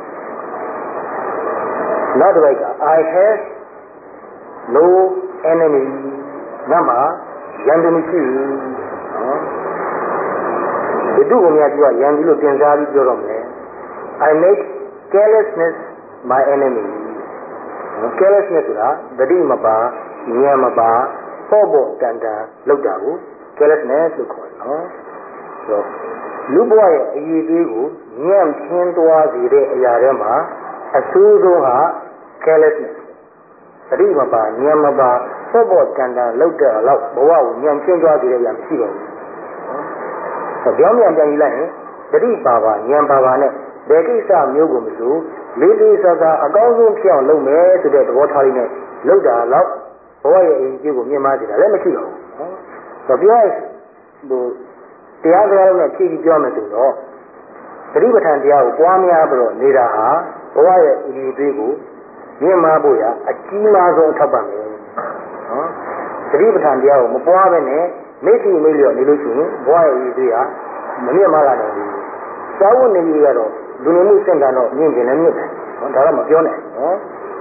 နောက်တစ်ပိုက်က I have no enemy ငါမှာရန်သူမရှိဘူးနော်ဒီတို့ကများပြောရန်သူလို့တင်စားပြီးပြောတော့မယ် I make carelessness my enemy carelessness ဆိုတာတတိမပါဉာဏ်မပါပေါ့တန်လောက်တာကို carelessness လို့ခေါ်တယ်နော်ဆိုတော့လူဘဝရဲ့အရေးသွေးကိုညံ့ဖျင်းသွားစေတဲ့အရာတွေမှာအဆိုးဆုံးဟာ carelessness တတိမပါဉာဏ်မပါပေါ့တန်လောက်တဲ့လောက်ဘဝကိုညံ့ဖျင်းသွားစေတဲ့အရာမရှိတော့ဘူးပြောင်းပြန်ပြန်ယူလိုက်ရင်တတိပါဉာဏ်ပါနဲ့ဘယ်ကိစ္စမျိုးကိုမဆိုလေးလေးစားစားအကောင်းဆုံးဖြစ်အောင်လုပ်မယ်ဆိုတဲ့သဘောထားလေးနဲ့လုပ်တာတော့ဘဝရဲ့အရေးကြီးကိုမြင်မှကြည့်တာလည်းမရှိတော့ဘူး။ဆိုပြောရတရားစကားလုံးနဲ့ဖြည့်ပြီးပြောမယ်ဆိုတော့သတိပဋ္ဌာန်တရားကိုပွားများပြီးတော့နေတာဟာဘဝရဲ့အရေးကြီးကိုမြင်မှဖို့ရအကြီးမားဆုံးအထောက်ပံ့ပဲ။နော်သတိပဋ္ဌာန်တရားကိုမပွားဘဲနဲ့မိတ်ဆွေမိတ်လျော်နေလို့ရှိရင်ဘဝရဲ့အရေးကြီးဟာမမြင်မှလာနိုင်ဘူး။စာဝတ်နေကြီးကတော့လူနေမှုစင်တာတော့မြင်ကျင်လည်းမြင်တယ်နော်ဒါတော့မပြောနိုင်နော်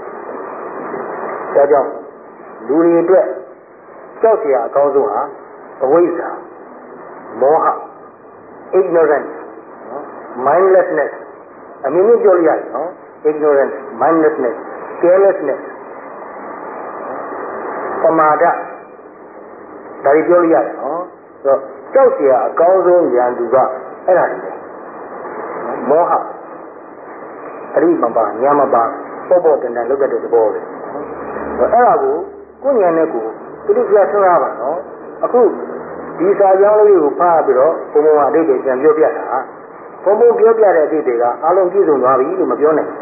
ဒါကြောင့်လူတွေအတွက်ကြောက်เสียအကောင်းဆုံးဟာအဝိဇ္ဇာမောဟ ignorance mindlessness အမြင်နဲ့ပြောလိုက်ရတယ်နော် ignorance mindlessness carelessness ပမာဒဒါတွေပြောလိုက်ရတယ်နော်ဆိုတော့ကြောက်เสียအကောင်းဆုံးဉာဏ်သူကအဲ့ဒါတွေမောဟအရိမပါညာမပါပေါ်တန်တန်လုပ်တဲ့သဘောပဲအဲ့ဒါကိုဉာဏ်နဲ့ကိုသူတို့ပြဆွရပါနော်အခုဒီစာကြောင်းလေးကိုဖတ်ပြီးတော့ဘုံဘုံအတိတ်တွေပြန်ပြောပြတာဘုံဘုံပြောပြတဲ့အတိတ်တွေကအလုံးပြည့်စုံသွားပြီလို့မပြောနိုင်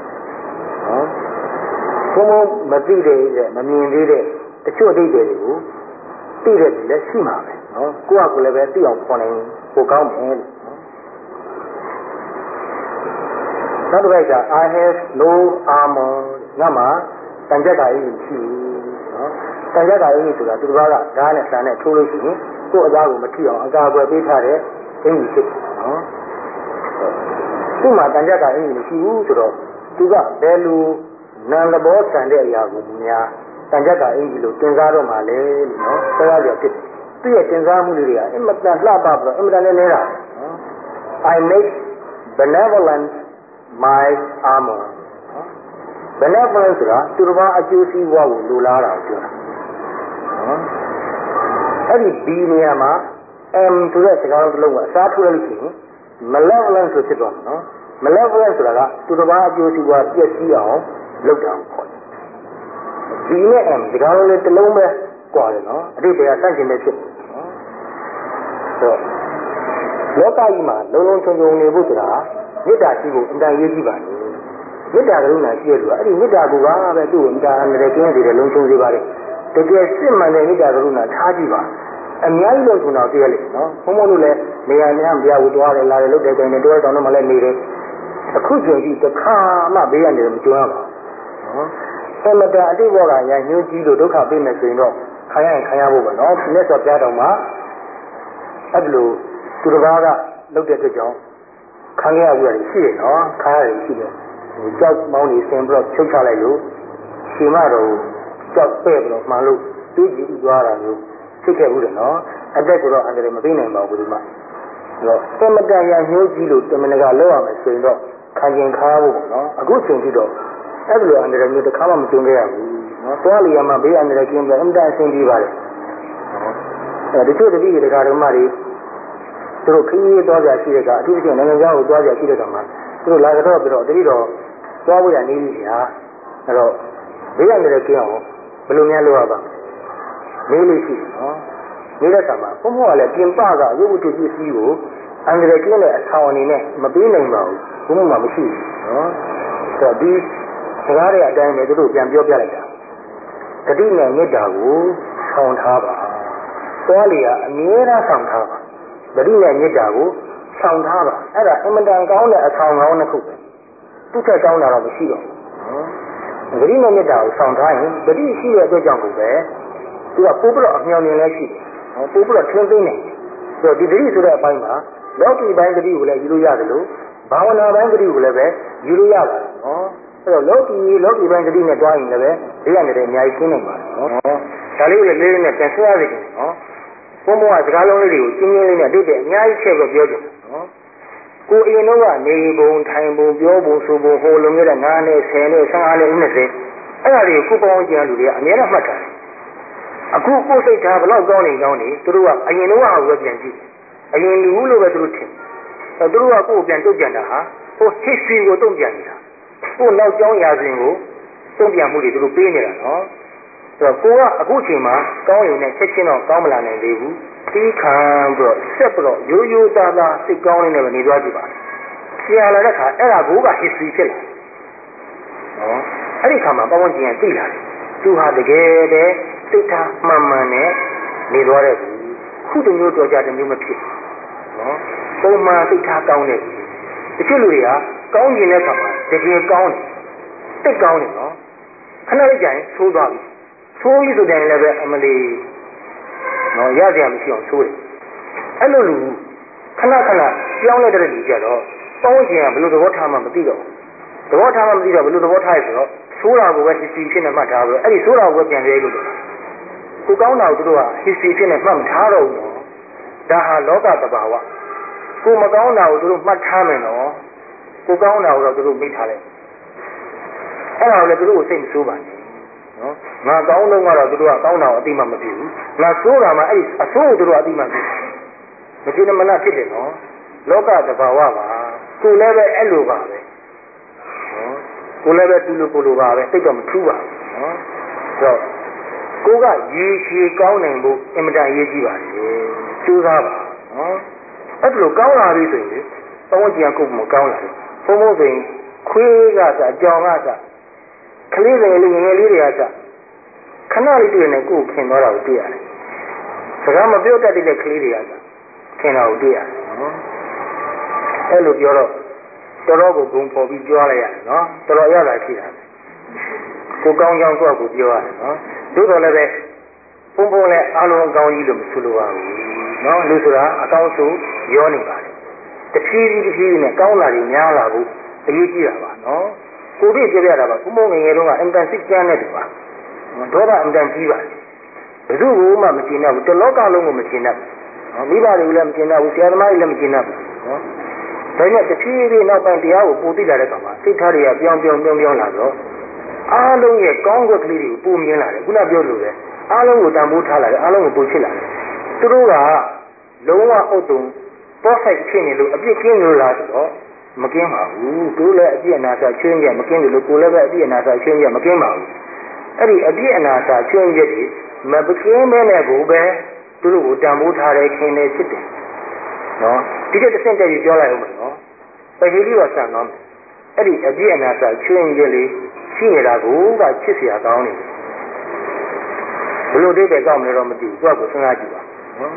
ဘူးဘုံဘုံမသိတဲ့မမြင်သေးတဲ့တချို့အတိတ်တွေကိုသိတဲ့လူလည်းရှိမှာပဲနော်ကိုယ့်အကူလည်းပဲသိအောင်ခေါ်နိုင်ပိုကောင်းတယ်လို့နောက်တစ်ပိုက်က I have no armor ငါမှာတန်ကြပ်တာကြီးရှိနော်တန်ကြပ်တာကြီးဆိုတာသူတစ်ပါးကဓာတ်နဲ့ဆန်နဲ့ထိုးလို့ရှိရင်ကိုယ့်အသားကိုမထိအောင်အကာအကွယ်ပေးထားတဲ့အင်ကြီးဖြစ်နော်သူ့မှာတန်ကြပ်တာအင်ကြီးမရှိဘူးဆိုတော့သူကဘယ်လိုနာမ်သဘောဆန်တဲ့အရာကိုများတန်ကြပ်တာအင်ကြီးလို့တင်စားတော့မှလဲလို့နော်ဆရာပြောဖြစ်သူ့ရဲ့တင်စားမှုတွေကအင်မတန်လှပပြီးတော့အင်မတန်လည်းနေတာနော် I make benevolence my armor benevolence ဆိုတာသူတစ်ပါးအကျိုးစီးပွားကိုလိုလားတာကိုပြောတာနော်အဲ့ဒီ B နေရာမှာ M ဆိုတဲ့စကားလုံးတစ်လုံးကအစားထိုးလိုက်လို့ရှိရင် malevolence ဆိုဖြစ်သွားမှာနော် malevolence ဆိုတာကသူတစ်ပါးအကျိုးစီးပွားပြည့်စည်အောင်လုပ်တာကိုခေါ်တယ် B နဲ့ M စကားလုံးလေးတစ်လုံးပဲကွာတယ်နော်အတိတ်ကစန့်ကျင်ပဲဖြစ်တယ်နော်ဆိုတော့လောကကြီးမှာလုံးလုံးချုံချုံနေဖို့ဆိုတာမေတ္တာရှိဖို့အတန်ရေးကြည့်ပါလေမေတ္တာကရုဏာရှိရလို့အဲ့ဒီမေတ္တာကိုပါပဲသူ့ကိုမေတ္တာအန္တရာယ်ကင်းစေတယ်လုံးချုံစေပါလေတကယ်စစ်မှန်တဲ့မေတ္တာကရုဏာထားကြည့်ပါအများကြီးလို့ဆိုတာသိရလိမ့်နော်ဘုံဘုံတို့လည်းနေရာများမပြဘူးတွားတယ်လာတယ်လုပ်တယ်ကြတယ်တွားတောင်းတော့မှလည်းနေတယ်အခုချိန်ကြီးတစ်ခါမှဘေးကနေမကြွားပါနော်အမတာအတိတ်ဘောကရညှိုးကြီးလို့ဒုက္ခပေးမယ်ဆိုရင်တော့ခံရရင်ခံရဖို့ပဲနော်မြတ်စွာဘုရားတော်မှာအဲ့ဒီလိုသူတစ်ပါးကလုပ်တဲ့အတွက်ကြောင့်ခံရရရှိတယ်နော်ခံရရရှိတယ်ကြောက်မောင်းနေဆင်ပြီးတော့ချုပ်ချလိုက်လို့ရှင်မတော်ကြောက်ပဲ့ပြီးတော့မှန်လို့တွေးကြည့်သွားတာမျိုးဖြစ်ခဲ့ဘူးတယ်နော်အသက်ကတော့အန္တရာယ်မသိနိုင်ပါဘူးဒီမှာအဲ့တော့အမတန်ရညှိုးကြီးလို့တမန်ကလောက်ရမယ်ဆိုရင်တော့ခံကျင်ခါဖို့ပေါ့နော်အခုချိန်ထိတော့အဲ့လိုအန္တရာယ်မျိုးတစ်ခါမှမကြုံခဲ့ရဘူးနော်သွားလျာမှာဘေးအန္တရာယ်ကင်းပြီးအမတန်အဆင်ပြေပါလေအဲ့ဒီတို့တတိယတရားဓမ္မတွေသူတို့ခရီးသွားကြရှိတဲ့ကအထူးသဖြင့်နိုင်ငံခြားကိုသွားကြရှိတဲ့ကမှာသူတို့လာကြတော့ပြီးတော့တတိတော်သွားဖို့ရနေပြီဗျာအဲ့တော့ဘေးကနေလည်းကျင်းအောင်ဘယ်လိုများလုပ်ရပါမေးလို့ရှိနော်နေတဲ့ကမှာဘုံဘုံကလည်းပြင်ပကရုပ်ဝတ္ထုပစ္စည်းကိုအန္တရာယ်ကင်းတဲ့အဆောင်အနေနဲ့မပေးနိုင်ပါဘူးဘုံဘုံကမရှိဘူးနော်ဆိုတော့ဒီစကားတွေအတိုင်းပဲသူတို့ပြန်ပြောပြလိုက်တာတတိနဲ့မေတ္တာကိုဆောင်ထားပါသွားလေကအမြဲတမ်းဆောင်ထားပါတတိနဲ့မေတ္တာကိုဆောင်ထားပါအဲ့ဒါအင်မတန်ကောင်းတဲ့အဆောင်ကောင်းတစ်ခုပဲသူ့ထက်ကောင်းတာတော့မရှိတော့ဘူးဂရိနဲ့မေတ္တာကိုဆောင်ထားရင်ဂရိရှိတဲ့အတွက်ကြောင့်ကိုပဲသူကပို့ပြီးတော့အမြောင်မြင်လဲရှိတယ်ပို့ပြီးတော့ထင်းသိမ့်နေဆိုတော့ဒီဂရိဆိုတဲ့အပိုင်းမှာလောကီပိုင်းဂရိကိုလည်းယူလို့ရတယ်လို့ဘာဝနာပိုင်းဂရိကိုလည်းပဲယူလို့ရပါတယ်နော်အဲ့တော့လောကီပိုင်းဂရိနဲ့တွားရင်လည်းပဲဒီကနေလည်းအများကြီးရှင်းနိုင်ပါတယ်နော်ဒါလေးကိုလည်းလေးလေးနဲ့ပြန်ဆွဲရစီတယ်နော်ဘုံဘုံကစကားလုံးလေးတွေကိုရှင်းရှင်းလေးနဲ့အတိတ်ကအများကြီးချက်ပြီးပြောကြတယ်နော်ကိုအရင်တော့ကနေပုံထိုင်ပုံပြောပုံဆိုပုံဟိုလုံခဲ့တဲ့9နဲ့10နဲ့15နဲ့20အဲ့ဒါတွေကိုကိုပေါင်းကြည့်ရလူတွေကအများနဲ့မှတ်ထားတယ်အခုကိုယ်စိတ်ထားဘလောက်ကောင်းနေကောင်းနေသူတို့ကအရင်တော့ဟာပဲပြန်ကြည့်အရင်လူလို့ပဲသူတို့ထင်သူတို့ကကိုယ်ပြန်တုတ်ပြန်တာဟာဟို history ကိုတုံ့ပြန်နေတာကိုနောက်ကျောင်းရာဇဝင်ကိုတုံ့ပြန်မှုတွေသူတို့ပေးနေတာနော်ဆိုတော့ကိုကအခုချိန်မှာကောင်းရင်လည်းချက်ချင်းတော့ကောင်းမလာနိုင်သေးဘူးတီးခံပြီးတော့ဆက်ပြီးတော့ရိုးရိုးသားသားစိတ်ကောင်းနေတယ်ပဲနေသွားကြည့်ပါဆရာလာတဲ့ခါအဲ့ဒါကိုက history ဖြစ်လာနော်အဲ့ဒီခါမှာပတ်ဝန်းကျင်ကသိလာတယ်သူဟာတကယ်ပဲစိတ်ထားမှန်မှန်နဲ့နေသွားတဲ့ခုတမျိုးတော်ကြတဲ့မျိုးမဖြစ်နော်ပုံမှန်စိတ်ထားကောင်းတဲ့တချို့လူတွေကကောင်းကျင်တဲ့ခါမှာတကယ်ကောင်းတယ်စိတ်ကောင်းတယ်နော်ခဏလေးကြာရင်သိုးသွားပြီသိုးပြီဆိုတဲ့လည်းပဲအမလီနော်ရကြမရှိအောင်သိုးတယ်အဲ့လိုလူခဏပြောင်းလဲတဲ့လူကြတော့ပေါင်းကျင်ကဘယ်လိုသဘောထားမှမသိတော့သဘောထားမှမသိတော့ဘယ်လိုသဘောထားရဆိုတော့သိုးတာကိုပဲ history ဖြစ်နေမှတ်ထားပြီးတော့အဲ့ဒီသိုးတာကိုပဲပြန်ရဲလို့ကိုကောင်းတာကိုသူတို့က history ဖြစ်နေမှတ်မထားတော့ဘူးနော်ဒါဟာလောကသဘာဝကိုမကောင်းတာကိုသူတို့မှတ်ထားမယ်နော်ကိုကောင်းတာကိုတော့သူတို့မိထားလိုက်အဲ့ဒါကိုလည်းသူတို့ကိုစိတ်မဆိုးပါနဲ့နော်ငါကောင်းတော့ကတော့သူတို့ကကောင်းတာကိုအတိမမဖြစ်ဘူးငါဆိုးတာမှအဲ့ဒီအဆိုးကိုသူတို့အတိမဖြစ်မဖြစ်မနာဖြစ်တယ်နော်လောကသဘာဝပါကိုလည်းပဲအဲ့လိုပါပဲနော်ကိုလည်းပဲသူ့လိုကိုလိုပါပဲသိတော့မထူးပါဘူးနော်ဆိုတော့ကိုကရေရှည်ကောင်းနိုင်ဖို့အင်မတန်အရေးကြီးပါတယ်ကြိုးစားပါနော်အဲ့လိုကောင်းလာပြီဆိုရင်ဘဝကြံကိုမကောင်းလာဘူးဘုံဘုံဆိုရင်ခွေးကစအကြောင်ကစကလေးတွေလေးငယ်လေးတွေကစခဏလေးတွေ့နေကိုယ်ခင်သွားတာကိုတွေ့ရတယ်စကားမပြောတတ်တဲ့ကလေးတွေကစခင်တာကိုတွေ့ရတယ်နော်အဲ့လိုပြောတော့တော်တော်ကိုဂုံပေါ်ပြီးကြွားလိုက်ရတယ်နော်တော်တော်ရတာရှိတာကိုကောင်းကြောင်းကိုယ့်ကိုပြောရတယ်နော်သို့တော်လည်းပဲဘုံဘုံလည်းအလုံးအကောင်းကြီးလို့မဆိုလိုပါဘူးနော်လူဆိုတာအကောင်းဆုံးရောနေပါတယ်တဖြည်းဖြည်းနဲ့ကောင်းလာပြီးများလာဖို့အရေးကြီးတာပါနော်ကိုပြည့်ပြရတာပါဘုံဘုံငယ်ငယ်တုန်းကအင်တန်စိတ်ကြမ်းတဲ့သူပါဒေါသအင်တန်ကြီးပါတယ်ဘယ်သူ့ကိုမှမကျင်တတ်ဘူးတလောကလုံးကိုမကျင်တတ်ဘူးမိဘတွေကိုလည်းမကျင်တတ်ဘူးဆရာသမားတွေလည်းမကျင်တတ်ဘူးနော်ဒါနဲ့တဖြည်းဖြည်းနောက်ပိုင်းတရားကိုပိုသိလာတဲ့အခါမှာစိတ်ထားတွေကပြောင်းလာတော့အားလုံးရဲ့ကောင်းကွက်ကလေးတွေကိုပုံမြင်လာတယ်ခုနပြောလို့ပဲအားလုံးကိုတန်ဖိုးထားလာတယ်အားလုံးကိုပုံချစ်လာတယ်သူတို့ကလုံးဝအုတ်တုံ perfect ဖြစ်နေလို့အပြစ်ကင်းလို့လားဆိုတော့မကင်းပါဘူးသူလည်းအပြစ်အနာစာချွင်းချက်မကင်းတယ်လို့ကိုယ်လည်းပဲအပြစ်အနာစာချွင်းချက်မကင်းပါဘူးအဲ့ဒီအပြစ်အနာစာချွင်းချက်တွေမပကင်းမဲနဲ့ကိုပဲသူတို့ကိုတန်ဖိုးထားတယ်ခင်တယ်ဖြစ်တယ်နော်ဒီကတစ်ဆင့်တည်းပြောလိုက်အောင်မယ်နော်ပဟိလိဝဆန်တော့အဲ့ဒီအပြည့်အနာစာချွင်းချက်လေးရှိနေတာကိုကချစ်စရာကောင်းနေဘယ်လိုဒိဋ္ဌိကောင်းမလဲတော့မသိဘူးသူကကိုစဉ်းစားကြည့်ပါနော်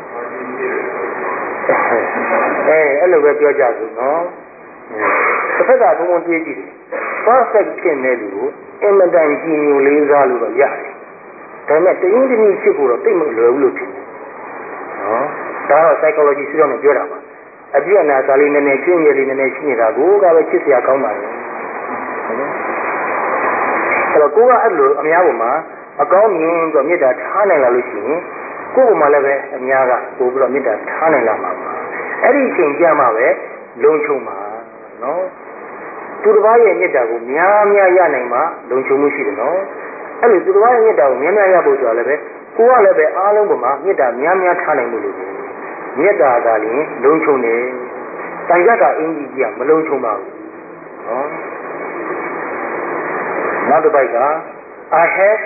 အဲ့လိုပဲပြောကြစို့နော်တစ်ဖက်ကဘုံဘုံတွေးကြည့်တယ် perfect ဖြစ်နေလူကိုအင်မတန်ကြည်ညိုလေးစားလို့တော့ရတယ်ဒါပေမဲ့တရင်းတနည်းဖြစ်ဖို့တော့သိမလွယ်ဘူးလို့ဖြစ်တယ်နော်ဒါတော့ psychology ဆိုတော့မပြောတာပါအပြည့်အနာစာလေးနည်းနည်းကျွင်းရည်လေးနည်းနည်းရှိနေတာကိုကပဲချစ်စရာကောင်းပါလေအဲ့တော့ကိုကအဲ့လိုအများပေါ်မှာအကောင်းမြင်ပြီးတော့မေတ္တာထားနိုင်လာလို့ရှိရင်ကိုယ်ပေါ်မှာလည်းပဲအများကပို့ပြီးတော့မေတ္တာထားနိုင်လာမှာပါအဲ့ဒီအချိန်ကြမှာပဲလုံခြုံမှာနော်သူတစ်ပါးရဲ့မေတ္တာကိုများများရနိုင်မှာလုံခြုံမှုရှိတယ်နော်အဲ့လိုသူတစ်ပါးရဲ့မေတ္တာကိုများများရဖို့ဆိုတာလည်းပဲကိုကလည်းပဲအားလုံးပေါ်မှာမေတ္တာများများထားနိုင်လို့လို့မေတ္တာကလည်းလုံခြုံတယ်။တိုင်ရကအင်ကြီးကြီးကမလုံခြုံပါဘူး။နော်။နောက်တစ်ပိုက်က I have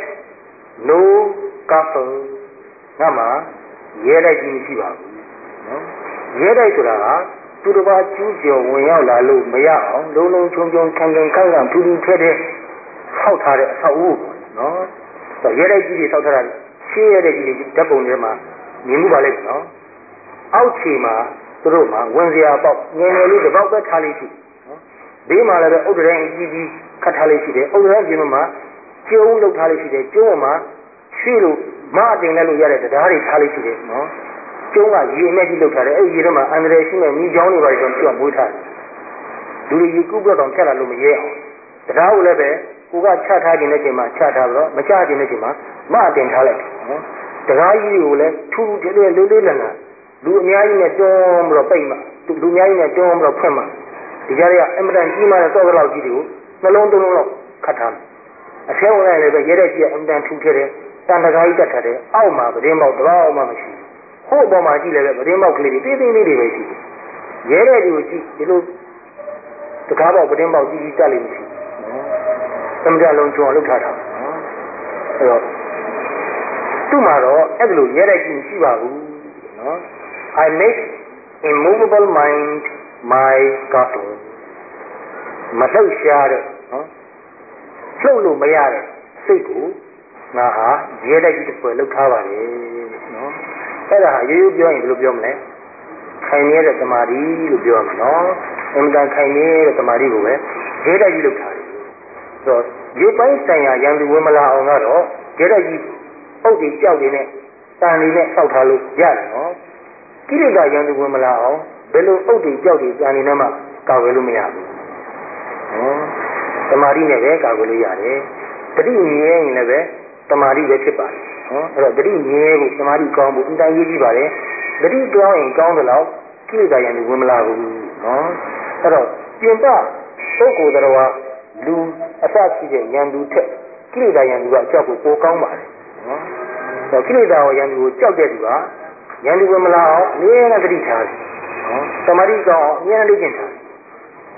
no castle ငါမှာရဲတိုက်ကြီးမရှိပါဘူး။နော်။ရဲတိုက်ဆိုတာကသူတစ်ပါးကျူးကျော်ဝင်ရောက်လာလို့မရအောင်လုံးလုံးချုံချုံခံခံခန့်ခန့်ထူထူထဲထဲဆောက်ထားတဲ့အဆောက်အဦပေါ့နော်။ဆိုရဲတိုက်ကြီးတွေဆောက်ထားတာရှင်းရဲတဲ့ကြီးတွေဓာတ်ပုံထဲမှာမြင်မှုပါလိမ့်မယ်နော်။အောက်ခြေမှာသူတို့မှာဝင်စရာပေါက်ငယ်ငယ်လေးတစ်ပေါက်ပဲထားလေးရှိနော်ဘေးမှာလည်းပဲဥဒ္ဒရိုင်းအကြီးကြီးခတ်ထားလေးရှိတယ်ဥဒ္ဒရိုင်းကျင်းမှာကျုံးလုပ်ထားလေးရှိတယ်ကျုံးမှာရွှေ့လို့မအတင်လည်းလို့ရတဲ့တရားတွေထားလေးရှိတယ်နော်ကျုံးကရေအမဲ့ကြီးလုပ်ထားတယ်အဲ့ဒီရေထဲမှာအန္တရာယ်ရှိမဲ့မိချောင်းတွေပါတော့ကျွတ်မွေးထားတယ်လူတွေရေကူးပြောတော့ဖြတ်လာလို့မရဲအောင်တရားကိုလည်းပဲကိုကချထားခြင်းတဲ့ချိန်မှာချထားပြီးတော့မချခြင်းတဲ့ချိန်မှာမအတင်ထားလိုက်နော်တရားကြီးတွေကိုလည်းထူးထူးလေးလေးလေးလံလူအများကြီးနဲ့တွန်းပြီးတော့ပိတ်မှလူအများကြီးနဲ့တွန်းပြီးတော့ဖွင့်မှဒီကြားထဲကအင်မတန်ကြီးမားတဲ့တော့လောက်ကြီးတွေကိုနှလုံးသုံးလုံးလောက်ခတ်ထားတယ်အထဲဝင်လိုက်လည်းပဲရဲတဲ့ကြီးကအင်မတန်ထူထဲတယ်တန်တကားကြီးတက်ထားတယ်အောက်မှာပတင်းပေါက်တော့မှမရှိဘူးဟို့အပေါ်မှာကြည့်လည်းပဲပတင်းပေါက်ကလေးတွေသေးသေးလေးတွေပဲရှိတယ်ရဲတဲ့ကြီးကိုကြည့်ဒီလိုတကားပေါက်ပတင်းပေါက်ကြီးကြီးတက်လိမ့်မရှိဘူးအင်မတန်လုံးကျော်လောက်ထားတာအဲ့တော့သူ့မှာတော့အဲ့လိုရဲတဲ့ကြီးမရှိပါဘူးနော် I make immovable mind my castle မလှုပ်ရှားတဲ့နော်လှုပ်လို့မရတဲ့စိတ်ကိုငါဟာရဲတဲ့ကြီးတစ်ပွဲလှုပ်ထားပါတယ်နော်အဲ့ဒါဟာရိုးရိုးပြောရင်ဘယ်လိုပြောမလဲခိုင်မြဲတဲ့သမာဓိလို့ပြောရမှာနော်အင်မတန်ခိုင်မြဲတဲ့သမာဓိကိုပဲရဲတဲ့ကြီးလှုပ်ထားတယ်ဆိုတော့ရုပ်ပိုင်းဆိုင်ရာရန်သူဝင်မလာအောင်ကတော့ရဲတဲ့ကြီးပုတ်တွေကြောက်တွေနဲ့တန်တွေနဲ့ဆောက်ထားလို့ရတယ်နော်ကိရိတာရန်သူဝင်မလာအောင်ဘယ်လိုအုတ်တွေကြောက်တွေတန်တွေနဲ့မှကာကွယ်လို့မရဘူးသမာဓိနဲ့ပဲကာကွယ်လို့ရတယ်တတိမြဲရင်လည်းပဲသမာဓိပဲဖြစ်ပါတယ်အဲ့တော့တတိမြဲဖို့သမာဓိကောင်းဖို့အတိုင်းရေးကြည့်ပါတယ်တတိကောင်းရင်ကောင်းသလောက်ကိရိတာရန်သူဝင်မလာဘူးနော်အဲ့တော့ပြင်ပပုဂ္ဂိုလ်တော်လူအစရှိတဲ့ရန်သူထက်ကိရိတာရန်သူကအကြောက်ကိုပိုကောင်းပါတယ်နော်ကိလေသာရောရန်သူကိုကြောက်တဲ့သူကရန်သူကမလာအောင်အမြဲတမ်းသတိထားတယ်နော်သမာဓိကောင်းအောင်အမြဲတမ်းလေ့ကျင့်ထားတယ်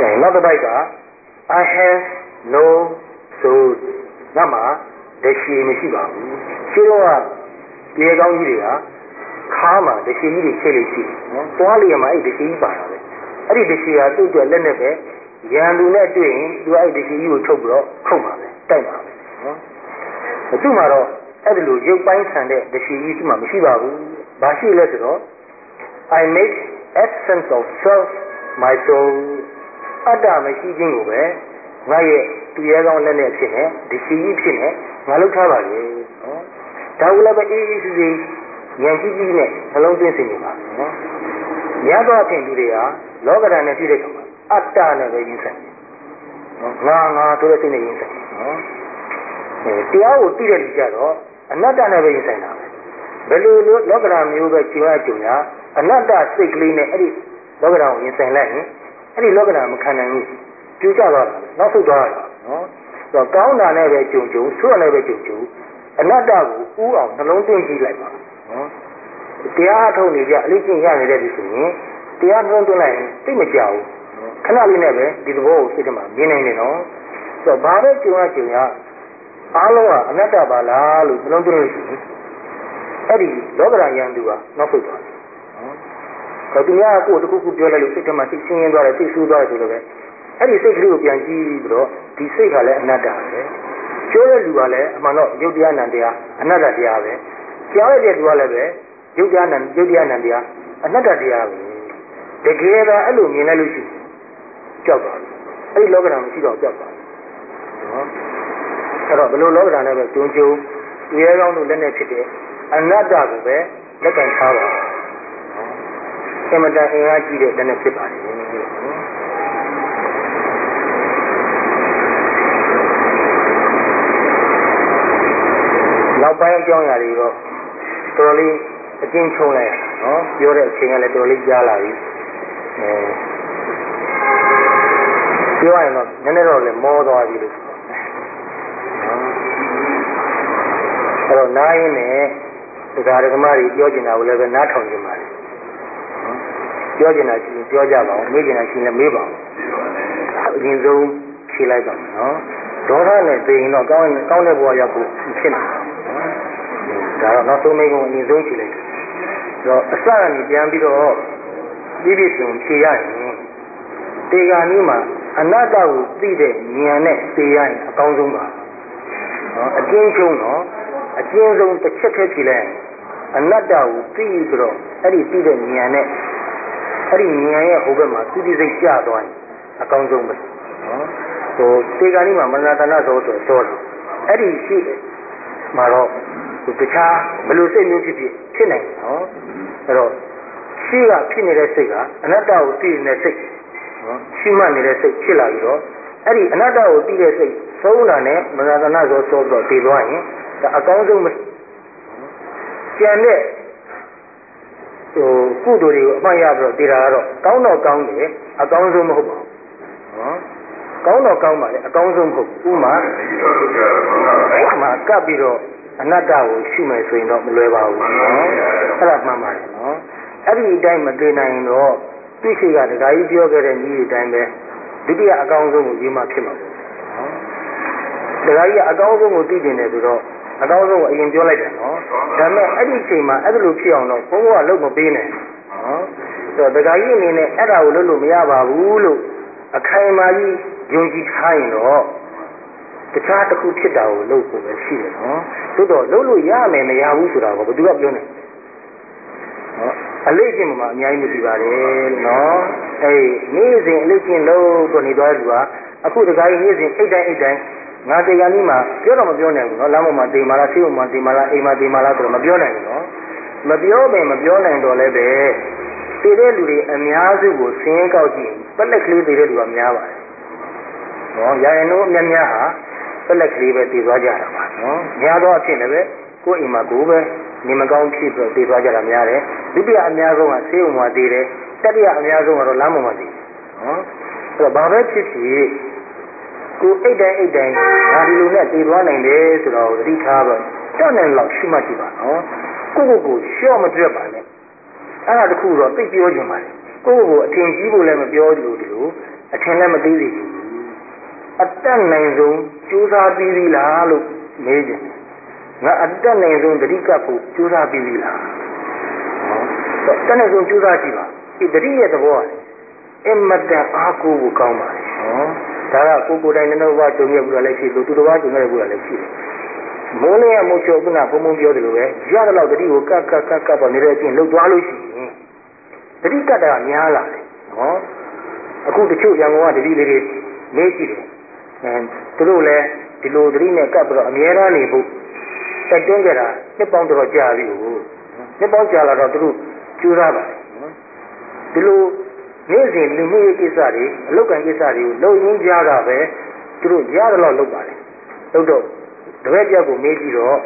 နောက်တစ်ပိုက်က I have no soul ငါမှာတရှိမရှိပါဘူးရှင်းတော့ပြေကောင်းကြီးတွေကခါမှာတရှိကြီးတွေချိတ်လို့ရှိနော်သွားလျက်မှာအဲ့တရှိကြီးပါတာပဲအဲ့ဒီတရှိဟာသူ့အတွက်လက်နဲ့ပဲရန်သူနဲ့တွေ့ရင်သူအဲ့တရှိကြီးကိုထုတ်ပြီးတော့ခုတ်ပါပဲတိုက်ပါပဲနော်သူ့မှာတော့အဲ့ဒီလိုရုပ်ပိုင်းဆန်တဲ့တရှိကြီးသူ့မှာမရှိပါဘူးဘာရှိလဲဆိုတော့ I make essence of self my soul အတ္တမရှိခြင်းကိုပဲငါရဲ့သူရဲကောင်းလက်နဲ့ဖြစ်နေဒီရှိကြီးဖြစ်နေငါလုပ်ထားပါလေနော်ဒါကလည်းပဲအေးအေးဆေးဆေးဉာဏ်ကြီးကြီးနဲ့နှလုံးသွင်းနေပါနော်ရတော့အဖြစ်သူတွေဟာလောကဓာတ်နဲ့ပြည့်တဲ့ကောင်အတ္တနဲ့ပဲရင်ဆိုင်နော်ငါဆိုတဲ့စိတ်နဲ့ရင်ဆိုင်နော်တရားကိုသိတဲ့လူကြတော့အနတ္တနဲ့ပဲရင်ဆိုင်တာပဲဘယ်လိုလောကဓာတ်မျိုးပဲကြည်ဝါကြုံရအနတ္တစိတ်ကလေးနဲ့အဲ့ဒီလောကဓာတ်ကိုရင်ဆိုင်လိုက်ရင်အဲ့ဒီလောကဓာတ်မခံနိုင်ဘူးကျူးကြသွားတာနောက်ဆုတ်သွားတာနော်တော့ကောင်းတာနဲ့ပဲကြုံကြုံဆိုးရနဲ့ပဲကြုံကြုံအနတ္တကိုဥအောင်နှလုံးသွင်းကြည့်လိုက်ပါနော်တရားထုတ်နေကြအလေးကျင့်ရနေတဲ့ဒီဆိုရင်တရားနှလုံးသွင်းလိုက်ရင်သိမကြောက်ဘူးခဏလေးနဲ့ပဲဒီသဘောကိုစိတ်ထဲမှာမြင်နိုင်တယ်နော်ဆိုတော့ဘာပဲကြုံရအားလုံးကအနတ္တပါလားလို့နှလုံးသွင်းလို့ရှိရင်အဲ့ဒီလောကဓာတ်ယန္တုကနောက်ဆုတ်သွားတယ်နော်သူများကိုတခုခုပြောလိုက်လို့စိတ်ထဲမှာစိတ်ဆင်းရဲသွားတယ်စိတ်ဆူသွားတယ်ဆိုတော့ပဲအဲ့ဒီစိတ်ကလေးကိုပြန်ကြည့်ပြီးတော့ဒီစိတ်ကလည်းအနတ္တပဲကျိုးတဲ့လူကလည်းအမှန်တော့ယုတ်တရားနံတရားအနတ္တတရားပဲကြားရတဲ့လူကလည်းပဲယုတ်တရားနံတရားအနတ္တတရားပဲတကယ်တော့အဲ့လိုမြင်လိုက်လို့ရှိရင်ကြောက်ပါဘူးအဲ့ဒီလောကဓာတ်မရှိတော့ကြောက်ပါဘူးနော်အဲ့တော့ဘယ်လိုလောကဓာတ်နဲ့ပဲတွန်းကျုံသူရဲကောင်းတို့လက်နဲ့ဖြစ်တဲ့အနတ္တကိုပဲလက်ကင်ထားပါအမတန်အင်အားကြီးတဲ့လက်နဲ့ဖြစ်ပါတယ်နောက်ပိုင်းအကြောင်းအရာတွေတော့တော်တော်လေးအကျဉ်းချုံလိုက်ရနော်ပြောတဲ့အချိန်ကလည်းတော်တော်လေးကြားလာပြီပြောရရင်တော့နည်းနည်းတော့လည်းမောသွားပြီလို့အဲ့တော့နားရင်းနဲ့တရားဓမ္မတွေပြောကျင်တာကိုလည်းပဲနားထောင်ကြပါလေပြောကျင်တာရှိရင်ပြောကြပါဦးမေးကျင်တာရှိရင်လည်းမေးပါဦးအရင်ဆုံးဖြေလိုက်ပါနော်ဒေါသနဲ့သိရင်တော့ကောင်းတဲ့ဘဝရောက်ဖို့ဖြစ်နေတယ်ဒါတော့နောက်ဆုံးမိကုံအရင်ဆုံးဖြေလိုက်တယ်တော့အစကနေပြန်ပြီးတော့ပြည့်စုံဖြေရရင်တေဂာနည်းမှာအနတ္တကိုသိတဲ့ဉာဏ်နဲ့သိရရင်အကောင်းဆုံးပါနော်အကျဉ်းချုပ်တော့အကျဉ်းဆုံးတစ်ချက်တည်းဖြေလိုက်အနတ္တကိုသိပြီးတော့အဲ့ဒီသိတဲ့ဉာဏ်နဲ့အဲ့ဒီဉာဏ်ရဲ့ဟိုဘက်မှာသူတိစိတ်ကျသွားရင်အကောင်းဆုံးပဲနော်ဟိုတေဂာနည်းမှာမနတနာသောဆိုတော့အဲ့ဒီရှိမှာတော့တခြားဘယ်လိုစိတ်မျိုးဖြစ်နိုင်နော်အဲ့တော့ရှိကဖြစ်နေတဲ့စိတ်ကအနတ္တကိုသိနေတဲ့စိတ်နော်ရှိမှနေတဲ့စိတ်ဖြစ်လာပြီးတော့အဲ့ဒီအနတ္တကိုသိတဲ့စိတ်သုံးတာနဲ့မနတနာသောဆိုတော့တည်သွားရင်ဒါအကောင်းဆုံးပဲကျန်တဲ့ကုသိုလ်တွေကိုအမှတ်ရပြီးတော့တည်တာကတော့ကောင်းတော့ကောင်းတယ်အကောင်းဆုံးမဟုတ်ပါဘူးနော်ကောင်းတော့ကောင်းပါလေအကောင်းဆုံးမဟုတ်ဘူးဥမာကပ်ပြီးတော့အနတ္တကိုရှုမယ်ဆိုရင်တော့မလွယ်ပါဘူးနော်အဲ့ဒါမှန်ပါတယ်နော်အဲ့ဒီအတိုင်းမသိနိုင်ရင်တော့သူရှိကတခါကြီးပြောခဲ့တဲ့နည်းအတိုင်းပဲဒုတိယအကောင်းဆုံးကိုရေးမှဖြစ်မှာပေါ့နော်တခါကြီးအကောင်းဆုံးကိုသိတင်တယ်ဆိုတော့အကောင်းဆုံးကိုအရင်ပြောလိုက်တယ်နော်ဒါပေမဲ့အဲ့ဒီအချိန်မှာအဲ့လိုဖြစ်အောင်တော့ဘုန်းဘုရားလုပ်မပေးနဲ့နော်ဆိုတော့တခါကြီးအနေနဲ့အဲ့ဒါကိုလုပ်လို့မရပါဘူးလို့အခိုင်အမာကြီးယုံကြည်ထားရင်တော့တခြားတစ်ခုဖြစ်တာကိုလုပ်ဖို့ပဲရှိတယ်နော်သို့တော့လုပ်လို့ရမယ်မရဘူးဆိုတာကိုဘယ်သူကပြောနေနော်အလေးချင်းမှာအများကြီးမကြည့်ပါနဲ့နော်နေ့စဉ်အလေးချင်းလုပ်တော့နေသွားတဲ့လူကအခုတခါကြီးနေ့စဉ်အိတ်တိုင်းငါတေကံကြီးမှာပြောတော့မပြောနိုင်ဘူးနော်လမ်းပေါ်မှာတေမာလားဆေးရုံမှာတေမာလားအိမ်မှာတေမာလားဆိုတော့မပြောနိုင်ဘူးနော်မပြောနိုင်တော့လည်းပဲတည်တဲ့လူတွေအများစုကိုဆင်းရဲကောက်ကြည့်ပက်လက်ကလေးတည်တဲ့လူကများပါတယ်နော်ရာရင်တို့အများများဟာပက်လက်ကလေးပဲတည်သွားကြတာပါနော်များသောအဖြစ်လည်းပဲကိုယ်အိမ်မှာကိုယ်ပဲနေမကောင်းဖြစ်ပြီးတည်သွားကြတာများတယ်ဒုတိယအများဆုံးကဆေးရုံမှာတည်တယ်တတိယအများဆုံးကတော့လမ်းပေါ်မှာတည်တယ်နော်အဲ့တော့ဘာပဲဖြစ်ဖြစ်ကိုအိတ်တိုင်းငါဒီလိုနဲ့တည်သွားနိုင်တယ်ဆိုတော့သတိထားပါတော့နဲ့လောက်ရှိမှကြည့်ပါနော်ကိုရှော့မတွက်ပါနဲ့အဲ့ဒါတခုတော့သိပြောခြင်းပါလေကိုအထင်ကြီးဖို့လည်းမပြောဘူးဒီလိုအထင်လည်းမသေးသေးဘူးအတက်နိုင်ဆုံးကြိုးစားပြီးပြီလားလို့မေးကြတယ်ငါအတက်နိုင်ဆုံးတတိကဖို့ကြိုးစားပြီးပြီလားတက်နိုင်ဆုံးကြိုးစားကြည့်ပါဒီတတိရဲ့သဘောအမတန်အားကိုးဖို့ကောင်းပါလေဒါကကိုယ်တိုင်လည်းဘာကြုံရဘူးလားလည်းရှိလို့သူတစ်ပါးကြုံရဘူးလားလည်းရှိတယ်မိုးလေးရမို့ချုပ်ကဘုံဘုံပြောတယ်လို့ပဲရတယ်လို့တတိကိုကပ်ပေါ်နေတဲ့အချင်းလှုပ်သွားလို့ရှိရင်တတိကတ်တာများလာတယ်နော်အခုတချို့ရန်ကုန်ကတတိလေးတွေနေကြည့်တယ်သူတို့လည်းဒီလိုတတိနဲ့ကပ်ပြီးတော့အများအားနေဖို့တက်တွန်းကြတာနှစ်ပေါင်းတော့ကြာပြီကိုနှစ်ပေါင်းကြာလာတော့သူတို့ကျူးစားပါတယ်ဒီလိုနေ့စဉ်လူမှုရေးကိစ္စတွေအလုပ်ကံကိစ္စတွေကိုလုပ်ရင်းကြတာပဲသူတို့ရတယ်လို့လုပ်ပါတယ်လုပ်တော့တပည့်ပြောက်ကိုမေးကြည့်တော့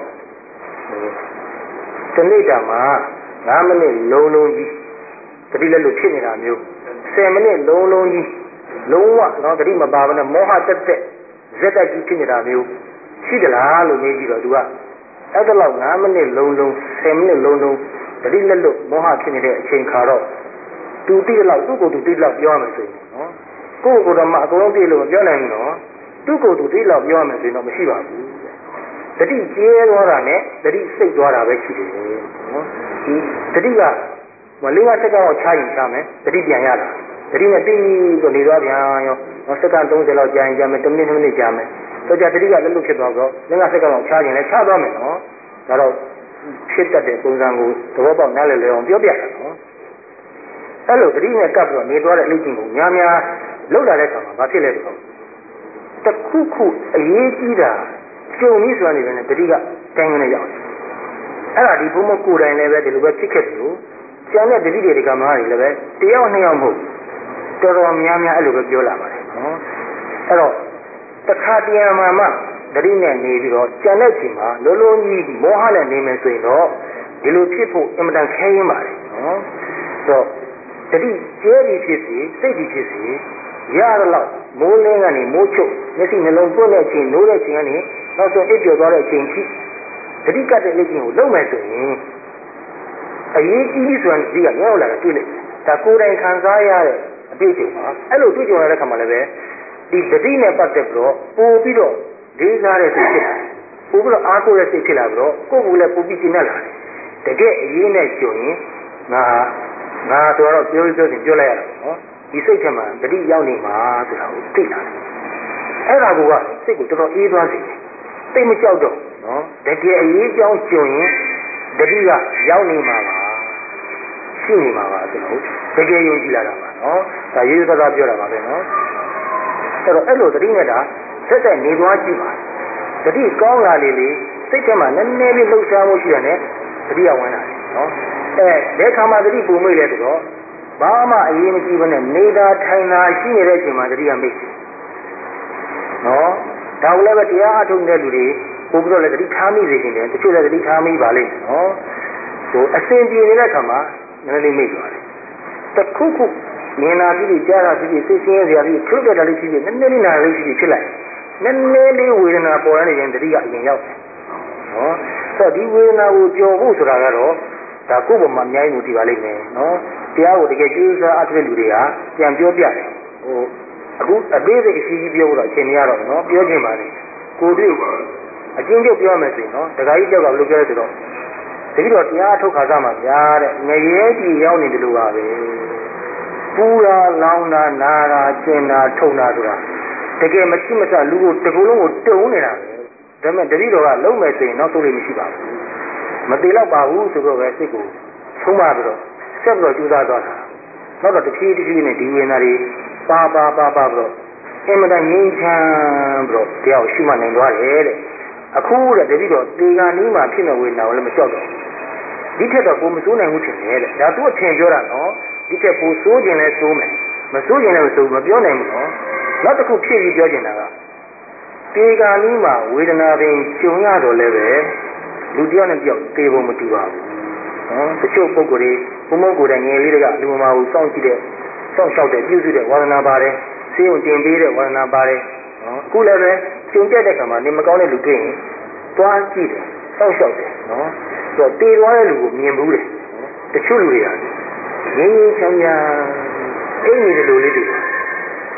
တနေ့တာမှာ9မိနစ်လုံးလုံးကြီးတတိလက်လို့ဖြစ်နေတာမျိုး10မိနစ်လုံးလုံးကြီးလုံးဝတော့တတိမပါဘဲနဲ့မောဟတက်တက်ဇက်တက်ကြီးဖြစ်နေတာမျိုးရှိသလားလို့မေးကြည့်တော့သူကအဲ့ဒါလောက်9မိနစ်လုံးလုံး10မိနစ်လုံးလုံးတတိလက်လို့မောဟဖြစ်နေတဲ့အချိန်ခါတော့သူတိလောက်သူ့ကိုယ်သူတိလောက်ပြောရမယ်ဆိုရင်နော်ကိုယ့်ကိုယ်တော့မှအကုန်လုံးသိလို့မပြောနိုင်ဘူးနော်သူ့ကိုယ်သူတိလောက်ပြောရမယ်ဆိုရင်တော့မရှိပါဘူးတတိကျဲသွားတာနဲ့တတိစိတ်သွားတာပဲရှိတယ်နော်ဒီတတိကမလေးကစက္ကန့်တော့ချရင်ချမယ်တတိပြန်ရတာတတိနဲ့ပြီးတော့နေသွားပြန်ရောစက္ကန့်30လောက်ကြာရင်ကြာမယ်10မိနစ်ကြာမယ်တော့ကြာတတိကလည်းလွတ်ဖြစ်သွားတော့လေးကစက္ကန့်တော့ချရင်လည်းချသွားမယ်နော်ဒါတော့ဖြစ်တတ်တဲ့ပုံစံကိုသဘောပေါက်နားလည်လည်အောင်ပြောပြတာနော်အဲ့လိုတတိနဲ့ကပ်ပြီးတော့နေသွားတဲ့အလုပ်ကြီးကိုများများလောက်လာတဲ့အခါမှာဘာဖြစ်လဲဆိုတော့တခုခုအရေးကြီးတာကြုံပြီးဆိုနေတယ်တတိကတိုင်းကနေရောက်အဲ့ဒါဒီဘုံမကိုယ်တိုင်လည်းပဲဒီလိုပဲဖြစ်ခဲ့တယ်လို့ကျန်တဲ့တတိတွေကမှလည်းပဲတယောက်နှစ်ယောက်မဟုတ်တော်တော်များများအဲ့လိုပဲပြောလာပါတယ်နော်အဲ့တော့တခါတရံမှတတိနဲ့နေပြီးတော့ကျန်တဲ့ချိန်မှာလုံးလုံးကြီးမောဟနဲ့နေမယ်ဆိုရင်တော့ဒီလိုဖြစ်ဖို့အင်မတန်ခဲရင်းပါတယ်နော်ဆိုတော့တတိကျဲပြီးဖြစ်စီစိတ်ပြီးဖြစ်စီရရတော့မိုးလင်းကနေမိုးချုပ်မျက်စိနှလုံးပွင့်တဲ့အချိန်နိုးတဲ့အချိန်ကနေနောက်ဆုံးအိပ်ပျော်သွားတဲ့အချိန်ထိတတိကတဲ့လက်ချင်းကိုလုံးမယ်ဆိုရင်အရေးကြီးဆိုရင်ဒီကရောက်လာတာတွေ့လိုက်ဒါကိုယ်တိုင်ခံစားရတဲ့အတွေ့အကြုံပါအဲ့လိုတွေ့ကြုံရတဲ့ခါမှာလည်းပဲဒီတတိနဲ့ပတ်သက်ပြီးတော့ပို့ပြီးတော့လေးစားတဲ့စိတ်ဖြစ်လာပို့ပြီးတော့အားကိုးတဲ့စိတ်ဖြစ်လာပြီးတော့ကိုယ့်ကိုယ်လည်းပို့ပြီးကျဉ်းလာတယ်တကယ်အရေးနဲ့ကြုံရင်ငါဆိုတော့ပြောရင်ပြောလိုက်ရတာနော်ဒီစိတ်ထဲမှာတတိရောက်နေမှာဆိုတာကိုသိလာတယ်အဲ့ဒါကစိတ်ကိုတော်တော်အေးသွားစေတယ်သိမကြောက်တော့နော်တကယ်အရေးကြောင်းကြုံရင်တတိကရောက်နေမှာပါရှိနေမှာပါဆိုတော့တကယ်ယုံကြည်လာတာပါနော်ဒါရိုးရိုးသားသားပြောတာပါပဲနော်အဲ့တော့အဲ့လိုတတိနဲ့တာဆက်ဆက်နေသွားကြည့်ပါတတိကောင်းလာလေစိတ်ထဲမှာနည်းနည်းလေးလှုပ်ရှားမှုရှိရတယ်တတိကဝင်လာတယ်နော်တဲ့ခါမှာတတိပုံမိတ်လဲဆိုတော့ဘာမှအရေးမကြီးဘဲနဲ့နေတာထိုင်တာရှိနေတဲ့အချိန်မှာတတိကမိတ်နော်ဒါကလည်းပဲတရားအထုတ်တဲ့လူတွေပို့ပြီးတော့လည်းတတိထားမိစေခြင်းတယ်တချို့လည်းတတိထားမိပါလိမ့်နော်ဟိုအစဉ်ပြေနေတဲ့ခါမှာနည်းနည်းလေးမိတ်သွားတယ်တခုခုမြင်လာပြီးကြားလာပြီးသိချင်းစရာပြီးထုတ်တဲ့တာလေးဖြစ်ပြီးနည်းနည်းလေးနာလေးဖြစ်လိုက်နည်းနည်းလေးဝေဒနာပေါ်နေရင်တတိကအရင်ရောက်တယ်နော်ဆိုတော့ဒီဝေဒနာကိုကြော်ဖို့ဆိုတာကတော့ဒါကိုယ့်ဘုံမှာအများကြီးမူတည်ပါလိမ့်မယ်နော်တရားကိုတကယ်ကျိုးစားအပ်တဲ့လူတွေကပြန်ပြောပြတယ်ဟိုအခုအသေးစိတ်အစီအစီပြောတော့အချိန်မရတော့နော်ပြောချင်ပါလေကိုတွေ့အချင်းချင်းပြောမယ်ဆိုရင်နော်တခါကြီးကြောက်ကဘယ်လိုပြောလဲဆိုတော့တတိတော့တရားထုတ်ခါစားမှာဗျာတဲ့ငရဲကြီးရောက်နေတယ်လို့ပါပဲပူတာလောင်တာနာတာကျင်တာထုံတာဆိုတာတကယ်မရှိမစလူကိုတကူလုံးကိုတုံနေတာပဲဒါပေမဲ့တတိတော်ကလုံးမယ်ဆိုရင်နောက်ဆုံးလေးမရှိပါဘူးမသေးတော့ပါဘူးဆိုတော့ပဲစိတ်ကိုဆုံးမပြီးတော့ဆက်ပြီးတော့ကြိုးစားသွားတာနောက်တော့တဖြည်းဖြည်းနဲ့ဒီဝေဒနာတွေပါပြီးတော့အင်မတန်ငြိမ်းချမ်းပြီးတော့တရားကိုရှုမှတ်နိုင်သွားတယ်တဲ့အခုတဲ့တတိတော်တေဂာနီးမှာဖြစ်နေဝေဒနာကိုလည်းမလျှောက်တော့ဒီထက်တော့ကိုမစိုးနိုင်ဘူးထင်တယ်တဲ့ဒါသူအထင်ပြောတာနော်ဒီထက်ကိုစိုးခြင်းလဲစိုးမယ်မစိုးခြင်းလည်းမစိုးမပြောနိုင်ဘူးနော်နောက်တစ်ခုဖြစ်ပြီးပြောချင်တာကတေဂာနီးမှာဝေဒနာပင်ကျုံရတော့လည်းပဲလူတယောက်နဲ့တယောက်သေဖို့မတူပါဘူးနော်တချို့ပုဂ္ဂိုလ်တွေဘုံဘုံကိုယ်တိုင်ငယ်လေးတွေကလူမမာကိုစောင့်ကြည့်တဲ့စောင့်ရှောက်တဲ့ပြုစုတဲ့ဝါဒနာပါတယ်ဆေးရုံတင်ပေးတဲ့ဝါဒနာပါတယ်နော်အခုလည်းပဲကျုံတက်တဲ့ခါမှာနေမကောင်းတဲ့လူတွေ့ရင်တွားကြည့်တယ်စောင့်ရှောက်တယ်နော်ဆိုတော့တေသွားတဲ့လူကိုမြင်ဘူးတယ်တချို့လူတွေကငြင်းငြင်းချမ်းချမ်းအိမ်နေတဲ့လူလေးတွေ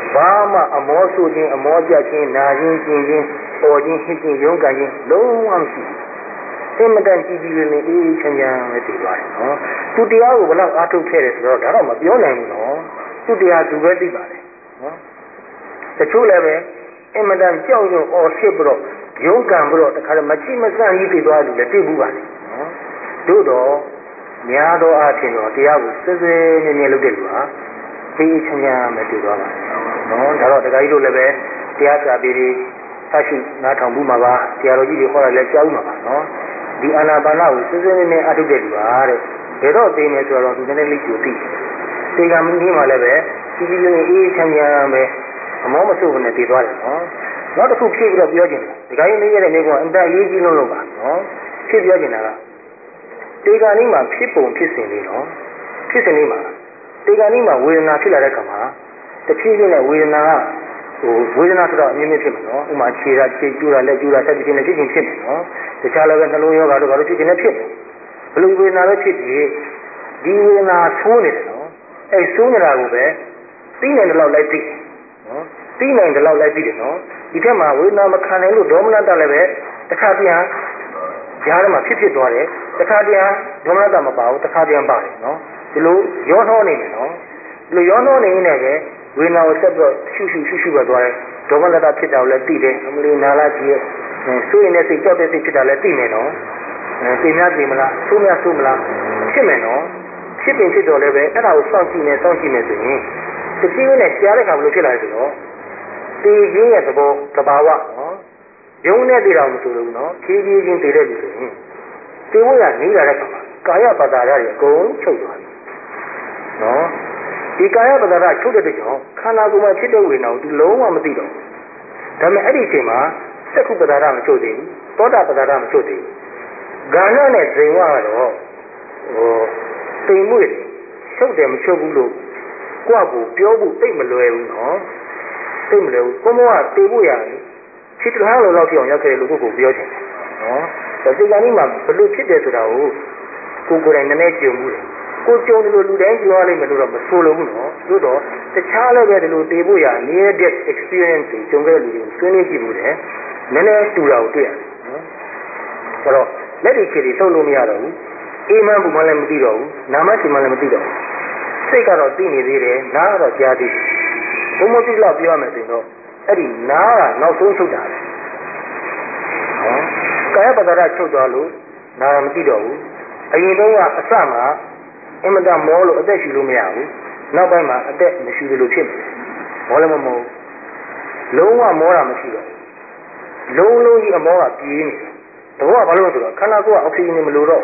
ဘာမှအမောဆူခြင်းအမောပြခြင်းနာခြင်းကျင်ခြင်းပေါ်ခြင်းဟစ်ခြင်းရုန်းကန်ခြင်းလုံးဝမရှိဘူးအင်မတန်ကြည်ကြည်လင်လင်အေးချမ်းချမ်းပဲတည်သွားတယ်နော်သူတရားကိုဘယ်လောက်အားထုတ်ခဲ့တယ်ဆိုတော့ဒါတော့မပြောနိုင်ဘူးနော်သူတရားသူပဲသိပါတယ်နော်တချို့လည်းပဲအင်မတန်ကြောက်ရွံ့အော်ဖြစ်ပြီးတော့ရုန်းကန်ပြီးတော့တခါတည်းမချိမဆန့်ကြီးတည်သွားတယ်လို့လည်းသိဘူးပါလေနော်တို့တော့များသောအားဖြင့်တော့တရားကိုစွဲစွဲမြဲမြဲလုပ်တဲ့လူဟာအေးချမ်းချမ်းပဲတည်သွားပါတယ်နော်ဒါတော့တခါကြီးတို့လည်းပဲတရားစာပေတွေဆက်ရှိနားထောင်မှုမှာပါတရားတော်ကြီးတွေဟောရလဲကြားဥမှာပါနော်ဒီအာနာပါနကိုစွဲစွဲမြဲမြဲအထုတ်တဲ့လူဟာတဲ့ဘယ်တော့သိမယ်ဆိုတော့သူနည်းနည်းလေးကြိုသိသေကမင်းကြီးမှလည်းပဲကြီးကြီးလေးအေးချမ်းချမ်းပဲအမောမဆုပ်နဲ့တည်သွားတယ်နော်နောက်တစ်ခုဖြည့်ပြီးတော့ပြောချင်တယ်ဒီကနေ့နေရတဲ့နေကအင်တာအရေးကြီးလို့ပါနော်ဖြည့်ပြောချင်တာကတေဂာနီးမှာဖြစ်ပုံဖြစ်စဉ်လေးနော်ဖြစ်စဉ်လေးမှာတေဂာနီးမှာဝေဒနာဖြစ်လာတဲ့ခါမှာတဖြည်းဖြည်းနဲ့ဝေဒနာကဝေဒနာဆိုတော့အမြင့်မြင့်ဖြစ်မှာနော်ဥမာခြေကျူးတာလက်ကျူးတာဆက်ဖြစ်နေဖြစ်ချင်းဖြစ်တယ်နော်တခြားလည်းပဲနှလုံးရောဂါတို့ဘာလို့ဖြစ်ချင်းလည်းဖြစ်တယ်ဘယ်လိုဝေဒနာပဲဖြစ်ဖြစ်ဒီဝေဒနာဆိုးနေတယ်နော်အဲဆိုးနေတာကိုပဲသိနိုင်တဲ့လောက်လိုက်သိနော်သိနိုင်တဲ့လောက်လိုက်သိတယ်နော်ဒီထက်မှာဝေဒနာမခံနိုင်လို့ဒေါမနတလည်းပဲတစ်ခါပြန်ကြားထဲမှာဖြစ်သွားတယ်တစ်ခါပြန်ဒေါမနတမပါဘူးတစ်ခါပြန်ပါတယ်နော်ဒီလိုရောနှောနေတယ်နော်ဒီလိုရောနှောနေနေပဲဝေဒနာကိုဆက်ပြီးရှုပဲသွားတယ်ဒေါမနတဖြစ်တာကိုလည်းသိတယ်အမလီနာလာကြီးရဲ့ဆိုရင်လည်းစိတ်ကြောက်တဲ့စိတ်ဖြစ်တာလည်းသိနေတော့သိများသိမလားဆိုးများဆိုးမလားဖြစ်မယ်နော်ဖြစ်ပင်ဖြစ်တော့လည်းပဲအဲ့ဒါကိုစောင့်ကြည့်နေဆိုရင်တတိယနဲ့ကြားတဲ့ခါဘယ်လိုဖြစ်လာလဲဆိုတော့သိခြင်းရဲ့သဘောသဘာဝနော်ယုံနဲ့သိတာမဆိုလို့နော်ဖြည်းဖြည်းချင်းသိတဲ့လူဆိုရင်သိဖို့ရနေလာတဲ့ခါမှာကာယပတ္တာရတွေအကုန်ချုပ်သွားပြီနော်ဒီကာယပတ္တာရချုပ်တဲ့ကြောင့်ခန္ဓာကိုယ်မှာဖြစ်တဲ့ဝေဒနာကိုသူလုံးဝမသိတော့ဘူးဒါပေမဲ့အဲ့ဒီအချိန်မှာသက္ခုပတ္တာရမချုပ်သေးဘူးသောတာပတ္တာရမချုပ်သေးဘူးဂါဏနဲ့ဇိမ်ဝကတော့တိမ်မွေ့ချုပ်တယ်မချုပ်ဘူးလို့ကိုယ့်ကိုပြောဖို့သိမလွယ်ဘူးနော်သိမလွယ်ဘူးကိုမောကတေဖို့ရတယ်ခြေတလားလောက်ပြောင်းရောက်ခဲ့လို့ကိုပြောချင်တယ်နော်ဒီကနေ့မှဘလို့ဖြစ်တယ်ဆိုတာကိုကိုယ်တိုင်နည်းနည်းကြုံမှုတယ်ကိုကြုံတယ်လို့လူတိုင်းပြောရလိမ့်မယ်လို့တော့မဆိုလိုဘူးနော်သို့တော့တခြားလည်းပဲဒီလိုတေဖို့ရ near death experience တွေကြုံခဲ့တဲ့လူတွေဆွေးနွေးကြည့်မှုတယ်နည်းနည်းတူတာကိုတွေ့ရတယ်နော်ဆိုတော့လက်တွေခြေတွေလှုပ်လို့မရတော့ဘူးအေးမှန်းဘူးမှလည်းမသိတော့ဘူးနာမရှိမှလည်းမသိတော့ဘူးစိတ်ကတော့သိနေသေးတယ်နားကတော့ကြားသေးတယ်ဘုံမတိလောက်ပြောရမယ်ဆိုရင်တော့အဲ့ဒီနားကနောက်ဆုံးထုတ်တာလေနော်ကာယပတ္တရချုပ်သွားလို့နားမသိတော့ဘူးအရင်တုန်းကအစမှာအင်မတန်မောလို့အသက်ရှူလို့မရဘူးနောက်ပိုင်းမှာအသက်မရှူလို့ဖြစ်တယ်မောလည်းမမောလုံးဝမောတာမရှိတော့လုံးလုံးကြီးအမောကပြေးနေတယ်တဘောကဘာလို့လဲဆိုတော့ခန္ဓာကိုယ်ကအောက်ဆီဂျင်မလိုတော့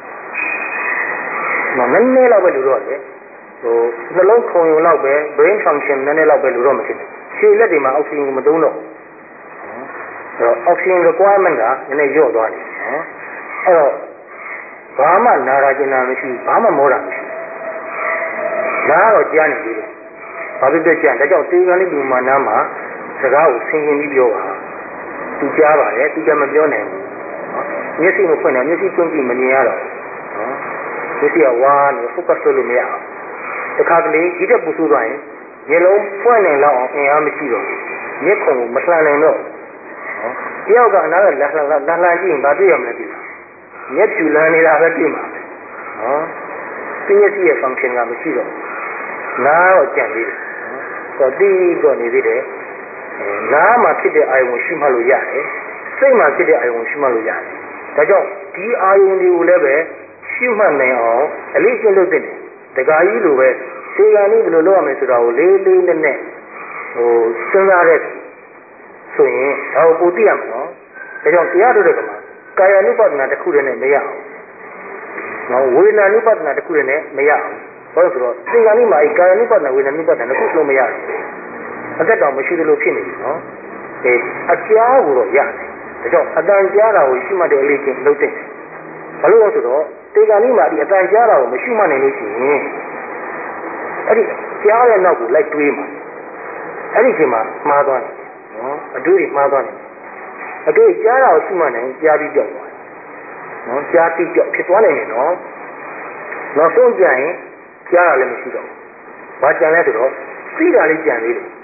နည်းနည်းလောက်ပဲလိုတော့တယ်နှလုံးခုန်ရုံလောက်ပဲ brain function နည်းနည်းလောက်ပဲလိုတော့မှဖြစ်တယ်ခြေလက်တွေမှာအောက်ဆီဂျင်မသုံးတော့အဲ့တော့ oxygen requirement ကနည်းနည်းလျော့သွားတယ်နော်အဲ့တော့ဘာမှနာတာကျင်တာမရှိဘာမှမောတာမရှိနားတော့ကြားနေသေးတယ်ဘာဖြစ်ဖြစ်ကြားဒါကြောင့်တေဂန်လေးလူမာနာမှာစကားကိုဆင်ခြင်ပြီးပြောပါသူကြားပါတယ်သူကမပြောနိုင်ဘူးမျက်စိမဖွင့်တော့မျက်စိပွင့်ကြည့်မမြင်ရတော့နော်မျက်စိကဝါးနေ focus လုပ်လို့မရအောင်တခါတလေဒီတက်ပူဆိုးသွားရင်မျက်လုံးဖွင့်နေလောက်အောင်အင်အားမရှိတော့မျက်ခုံကိုမလှန်နိုင်တော့တယောက်ကအနားကလှန်ကြည့်ရင်ဘာတွေ့ရမလဲဒီမျက်ဖြူလန်းနေတာပဲတွေ့မှာပဲနော်သူမျက်စိရဲ့ function ကမရှိတော့နားတော့ကြံသေးတယ်နော်တီးတော့နေသေးတယ်နားမှာဖြစ်တဲ့အာယုံကိုရှုမှတ်လို့ရတယ်စိတ်မှာဖြစ်တဲ့အာယုံကိုရှုမှတ်လို့ရတယ်ဒါကြောင့်ဒီအာယုံတွေကိုလည်းပဲရှုမှတ်နိုင်အောင်အလေးကျင့်လုပ်တဲ့တခါကြီးလိုပဲဒီကနေ့ဘယ်လိုလုပ်ရမလဲဆိုတာကိုလေးလေးနက်နက်စဉ်းစားတဲ့ဆိုရင်ဒါကိုပိုသိရမှာနော်ဒါကြောင့်တရားထုတ်တဲ့ကမှာကာယ ानु ပဒနာတစ်ခုတည်းနဲ့မရအောင်နော်ဝေဒနာ ानु ပဒနာတစ်ခုတည်းနဲ့မရအောင်ဘာလို့ဆိုတော့ဒီကနေ့မှာကာယ ानु ပဒနာဝေဒနာ ानु ပဒနာတစ်ခုလုံးမရဘူးအသက်တော်မရှိသလိုဖြစ်နေပြီနော်အကြားကိုတော့ရတယ်ဒါကြောင့်အတန်ကြားတာကိုရှိမှတ်တဲ့အလေးချင်းလုပ်တဲ့ဘာလို့လဲဆိုတော့ဒီကနေ့မှာဒီအတန်ကြားတာကိုမရှိမှတ်နိုင်လို့ရှိရင်အဲ့ဒီကြားတဲ့နောက်ကိုလိုက်တွေးမှာအဲ့ဒီချိန်မှာမှားသွားတယ်နော်အတွေ့အမှားသွားတယ်အတွေ့ကြားတာကိုရှိမှတ်နိုင်ကြားပြီးကြောက်သွားတယ်နော်ကြားပြီးကြောက်ဖြစ်သွားနိုင်တယ်နော်နောက်ဆုံးကြရင်ကြားတာလည်းမရှိတော့ဘူးဘာကြံလဲဆိုတော့သိတာလေးကြံသေးတယ်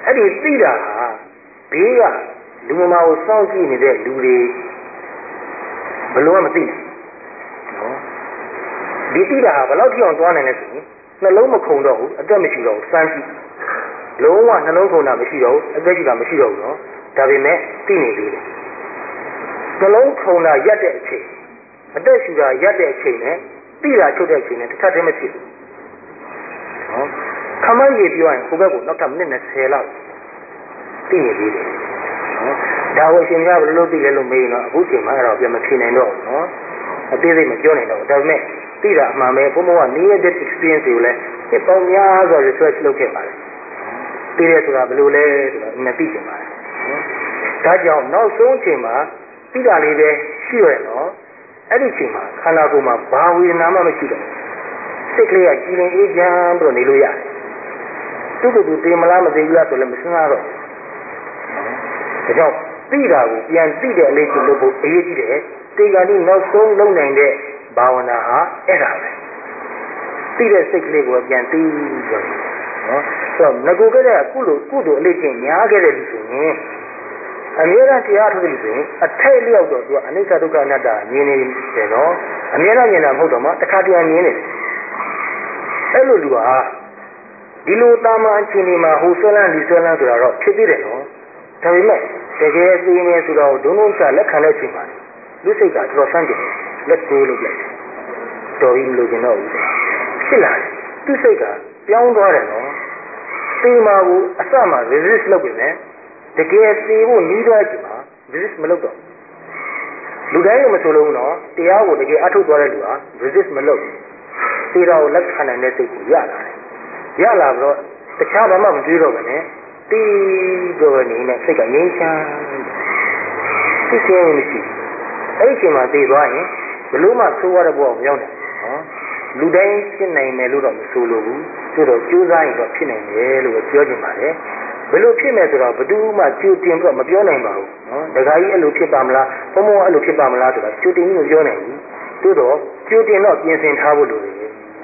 အဲ့ဒီသိတာဟာဘေးကလူမမာကိုစောင့်ကြည့်နေတဲ့လူတွေဘလို့မသိဘူးနော်ဒီသိတာဟာဘယ်လောက်ကြောင်သွားနိုင်လဲဆိုရင်နှလုံးမခုန်တော့ဘူးအသက်မရှိတော့ဘူးစမ်းကြည့်လုံးဝနှလုံးခုန်တာမရှိတော့ဘူးအသက်ရှိတာမရှိတော့ဘူးနော်ဒါပေမဲ့သိနေသေးတယ်နှလုံးခုန်တာရက်တဲ့အချိန်အသက်ရှူတာရက်တဲ့အချိန်နဲ့သိတာချုပ်တဲ့အချိန်နဲ့တစ်ခါတည်းမဖြစ်ဘူးနော်ခမရည်ပြောရင်ဟိုဘက်ကိုနောက်ထပ်မိနစ်20လောက်သိနေသေးတယ်နော်ဒါဝရှင်ကဘယ်လိုလုပ်သိလဲလို့မေးရင်တော့အခုချိန်မှာအဲ့တော့ပြန်မဖြေနိုင်တော့ဘူးနော်အသေးစိတ်မပြောနိုင်တော့ဘူးဒါပေမဲ့သိတာအမှန်ပဲဘုံဘက near-death experience ကိုလည်းဒီပေါင်းများစွာ research လုပ်ခဲ့ပါတယ်သိတယ်ဆိုတာဘယ်လိုလဲဆိုတော့မသိချင်ပါတယ်ဒါကြောင့်နောက်ဆုံးချိန်မှာသိတာလေးပဲရှိရနော်အဲ့ဒီချိန်မှာခန္ဓာကိုယ်မှာဘာဝေဒနာမှမရှိတော့စိတ်ကလေးကကြည်လင်အေးချမ်းပြီးတော့နေလို့ရတယ်သူ့ကိုယ်သူသိမလားမသိဘူးလားဆိုလည်းမစဉ်းစားတော့ဒါကြောင့်သိတာကိုပြန်သိတဲ့အလေးချိန်လုပ်ဖို့အရေးကြီးတယ်တေဂာတိနောက်ဆုံးလုပ်နိုင်တဲ့ဘာဝနာဟာအဲ့ဒါပဲသိတဲ့စိတ်ကလေးကိုပြန်သိပြီးတော့နော်ဆိုတော့ငကိုကတဲ့ကုသိုလ်အလေးချိန်များခဲ့တဲ့လူဆိုရင်အမြဲတမ်းတရားထုတ်တယ်ဆိုရင်အထိုက်လျောက်တော့သူကအနိစ္စဒုက္ခအနတ္တမြင်နေတယ်နော်အမြဲတမ်းမြင်တာမဟုတ်တော့မှတစ်ခါတည်းမြင်နေတယ်အဲ့လိုလူဟာဒီလိုတာမန်အချိန်ဒီမှာဟိုဆွဲလန်းဒီဆွဲလန်းဆိုတာတော့ဖြစ်သေးတယ်နော်ဒါပေမဲ့တကယ်သိနေဆိုတော့ဒုံဒုံချလက်ခံတဲ့အချိန်မှာလူစိတ်ကတော်တော်ဆန်းကျင်လက်ကိုလုပ်လိုက်တော်ပြီမလို့ကျင်တော့ဘူးဖြစ်လာတယ်သူစိတ်ကပြောင်းသွားတယ်နော်သေမာကိုအစမှ resist လုပ်ပြင်မယ်တကယ်သေဖို့နီးသွားချိန်မှာ resist မလုပ်တော့လူတိုင်းကမဆိုလို့နော်တရားကိုတကယ်အထုတ်သွားတဲ့လူဟာ resist မလုပ်ဘူးသေတာကိုလက်ခံနိုင်တဲ့စိတ်ကိုရလာတယ်ရလာတော့တခြားဘာမှမတွေးတော့ဘူးနဲ့တီးတော့နေနဲ့စိတ်ကငြိမ်းချမ်းသိချင်မရှိအဲ့ဒီချိန်မှာသေသွားရင်ဘလို့မှသိုးရတဲ့ဘဝကိုမရောက်နိုင်နော်လူတိုင်းဖြစ်နိုင်မယ်လို့တော့မဆိုလိုဘူးသို့တော့ကြိုးစားရင်တော့ဖြစ်နိုင်တယ်လို့ပြောချင်ပါတယ်ဘယ်လိုဖြစ်မယ်ဆိုတော့ဘယ်သူမှကြိုတင်ပြီးတော့မပြောနိုင်ပါဘူးနော်ဒကာကြီးအဲ့လိုဖြစ်ပါမလားဘုံဘုံအဲ့လိုဖြစ်ပါမလားဆိုတာကြိုတင်ပြီးမပြောနိုင်ဘူးသို့တော့ကြိုတင်တော့ပြင်ဆင်ထားဖို့လိုတယ်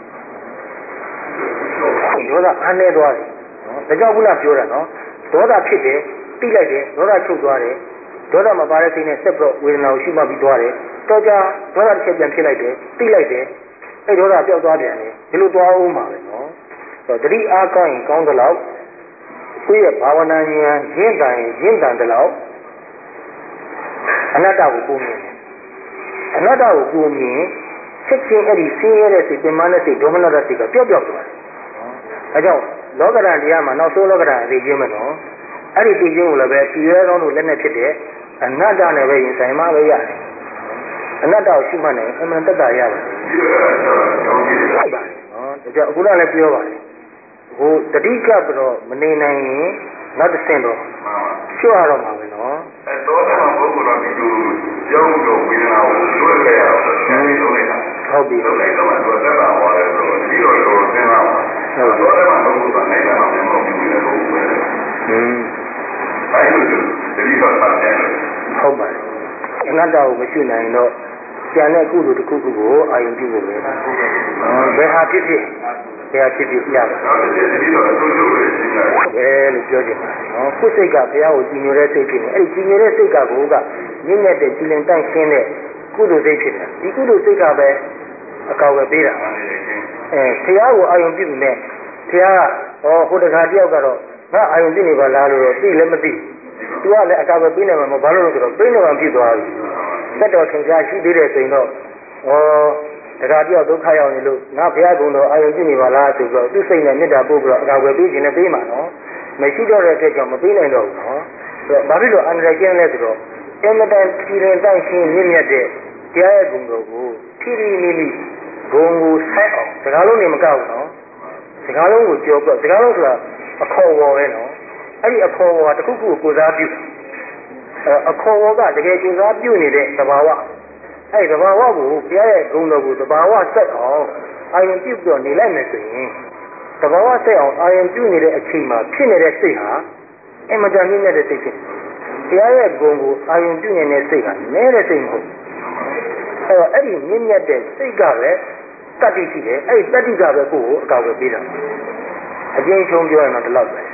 ဒေါသအားနေသွားတယ်နော်ဒါကြောင့်ခုနပြောတာနော်ဒေါသဖြစ်တယ်တိလိုက်တယ်ဒေါသချုပ်သွားတယ်ဒေါသမပါတဲ့စိတ်နဲ့ဆက်ပြီးတော့ဝေဒနာကိုရှုမှတ်ပြီးသွားတယ်တော့ကြာဒေါသတစ်ချက်ပြန်ဖြစ်လိုက်တယ်တိလိုက်တယ်အဲ့ဒေါသပျောက်သွားပြန်တယ်ဒီလိုသွားအောင်ပါပဲနော်ဆိုတော့တတိအားကောင်းရင်ကောင်းသလောက်ကိုယ့်ရဲ့ဘာဝနာဉာဏ်ရင့်တန်သလောက်အနတ္တကိုပုံမြင်တယ်အနတ္တကိုပုံမြင်ချက်ချင်းအဲ့ဒီဆင်းရဲတဲ့စိတ်ပင်မတဲ့စိတ်ဒေါမနတဲ့စိတ်ကပျောက်သွားတယ်အဲကြောင့်လောကဓာတ်တရားမှာနောက်ဆုံးလောကဓာတ်အသေးချင်းမယ်နော်အဲ့ဒီသိချင်းကိုလည်းပဲပြည့်ရဲကောင်းလို့လက်နဲ့ဖြစ်တဲ့အနတ္တနဲ့ပဲရင်ဆိုင်မှပဲရတယ်အနတ္တကိုရှိမှနဲ့အမှန်တတ္တရပါတယ်ဟုတ်ပါနော်ဒါကြောင့်အခုလည်းပြောပါတယ်ဟိုတတိကပ်တော့မနေနိုင်ရင်နောက်တစ်ဆင့်တော့ချွတ်ရတော့မှာပဲနော်အဲတော့မှဘုရားတော်ဒီလိုကြောင်းတော့ဝိညာဉ်ကိုလွတ်ခဲ့ရအောင်လုပ်လိုက်တာဟုတ်ပြီလုပ်လိုက်တော့မှသူသက်သာသွားတယ်ဆိုတော့ဒီလိုလိုသင်ပါဟုတ်တော့မှဘုရားနိုင်တယ်မှာမဟုတ်ဘူးလေဘုရားအဲလိုတတိကပ်ပါတယ်ဟုတ်ပါတယ်အနတ္တကိုမရှိနိုင်တော့ကျန်တဲ့ကုသိုလ်တစ်ခုခုကိုအာရုံပြုဖို့ပဲဘယ်ဟာဖြစ်ဖြစ်ရပါတယ်။ဘယ်လိုပြောချင်ပါလဲ။နော်ခုစိတ်ကဘုရားကိုကြည်ညိုတဲ့စိတ်ဖြစ်နေ။အဲ့ဒီကြည်ညိုတဲ့စိတ်ကဘုရားကမြင့်မြတ်တဲ့ကြည်လင်တန့်ရှင်းတဲ့ကုသိုလ်စိတ်ဖြစ်တယ်။ဒီကုသိုလ်စိတ်ကပဲအကောက်ပဲပေးတာ။ဘုရားကိုအာရုံပြုနေဘုရားကဟိုတခါတယောက်ကတော့ငါအာရုံပြုနေပါလားလို့တော့သိလည်းမသိ။ तू ကလည်းအကောက်ပဲပေးနေမှာမဟုတ်ဘာလို့လဲဆိုတော့ပေးနေမှဖြစ်သွားပြီ။သက်တော်ထင်ရှားရှိသေးတယ်ဆိုရင်တော့တခါတယောက်ဒုက္ခရောက်နေလို့ငါဘုရားကုံတော်အာရုံပြုနေပါလားဆိုတော့သူ့စိတ်နဲ့မေတ္တာပို့ပြီးတော့အကာအကွယ်ပေးခြင်းနဲ့ပေးမှာနော်မရှိတော့တဲ့အတွက်ကြောင့်မပေးနိုင်တော့ဘူးနော်ဆိုတော့ဘာဖြစ်လို့အန္တရာယ်ကျင်းလဲဆိုတော့အမတန်ဖြီရင်တိုက်ရှင်းမြင့်မြတ်တဲ့တရားရဲ့ဂုဏ်တော်ကိုဖြီးဖြီးမိမိဂုဏ်ကိုဆိုင်အောင်စကားလုံးနဲ့မကောက်ဘူးနော်စကားလုံးကိုကြောပြီးစကားလုံးဆိုတာအခေါ်ဝေါ်ပဲနော်အဲ့ဒီအခေါ်ဝေါ်ကတခုခုကိုစားပြုအခေါ်ဝေါ်ကတကယ်ကိုစားပြုနေတဲ့သဘာဝအဲ့သဘာဝကိုဘုရားရဲ့ဂုဏ်တော်ကိုသဘာဝဆက်အောင်အာရုံပြုပြီးတော့နေလိုက်မယ်ဆိုရင်သဘာဝဆက်အောင်အာရုံပြုနေတဲ့အချိန်မှာဖြစ်နေတဲ့စိတ်ဟာအင်မတန်မြင့်မြတ်တဲ့စိတ်ဖြစ်ဘုရားရဲ့ဂုဏ်ကိုအာရုံပြုနေတဲ့စိတ်ဟာနည်းတဲ့စိတ်မဟုတ်အဲ့ဒီမြင့်မြတ်တဲ့စိတ်ကပဲတတ္တိရှိတယ်အဲ့ဒီတတ္တိကပဲကိုယ့်ကိုအကောက်ပဲပေးတာအကျဉ်းချုံပြောရင်တော့ဒီလောက်ပဲ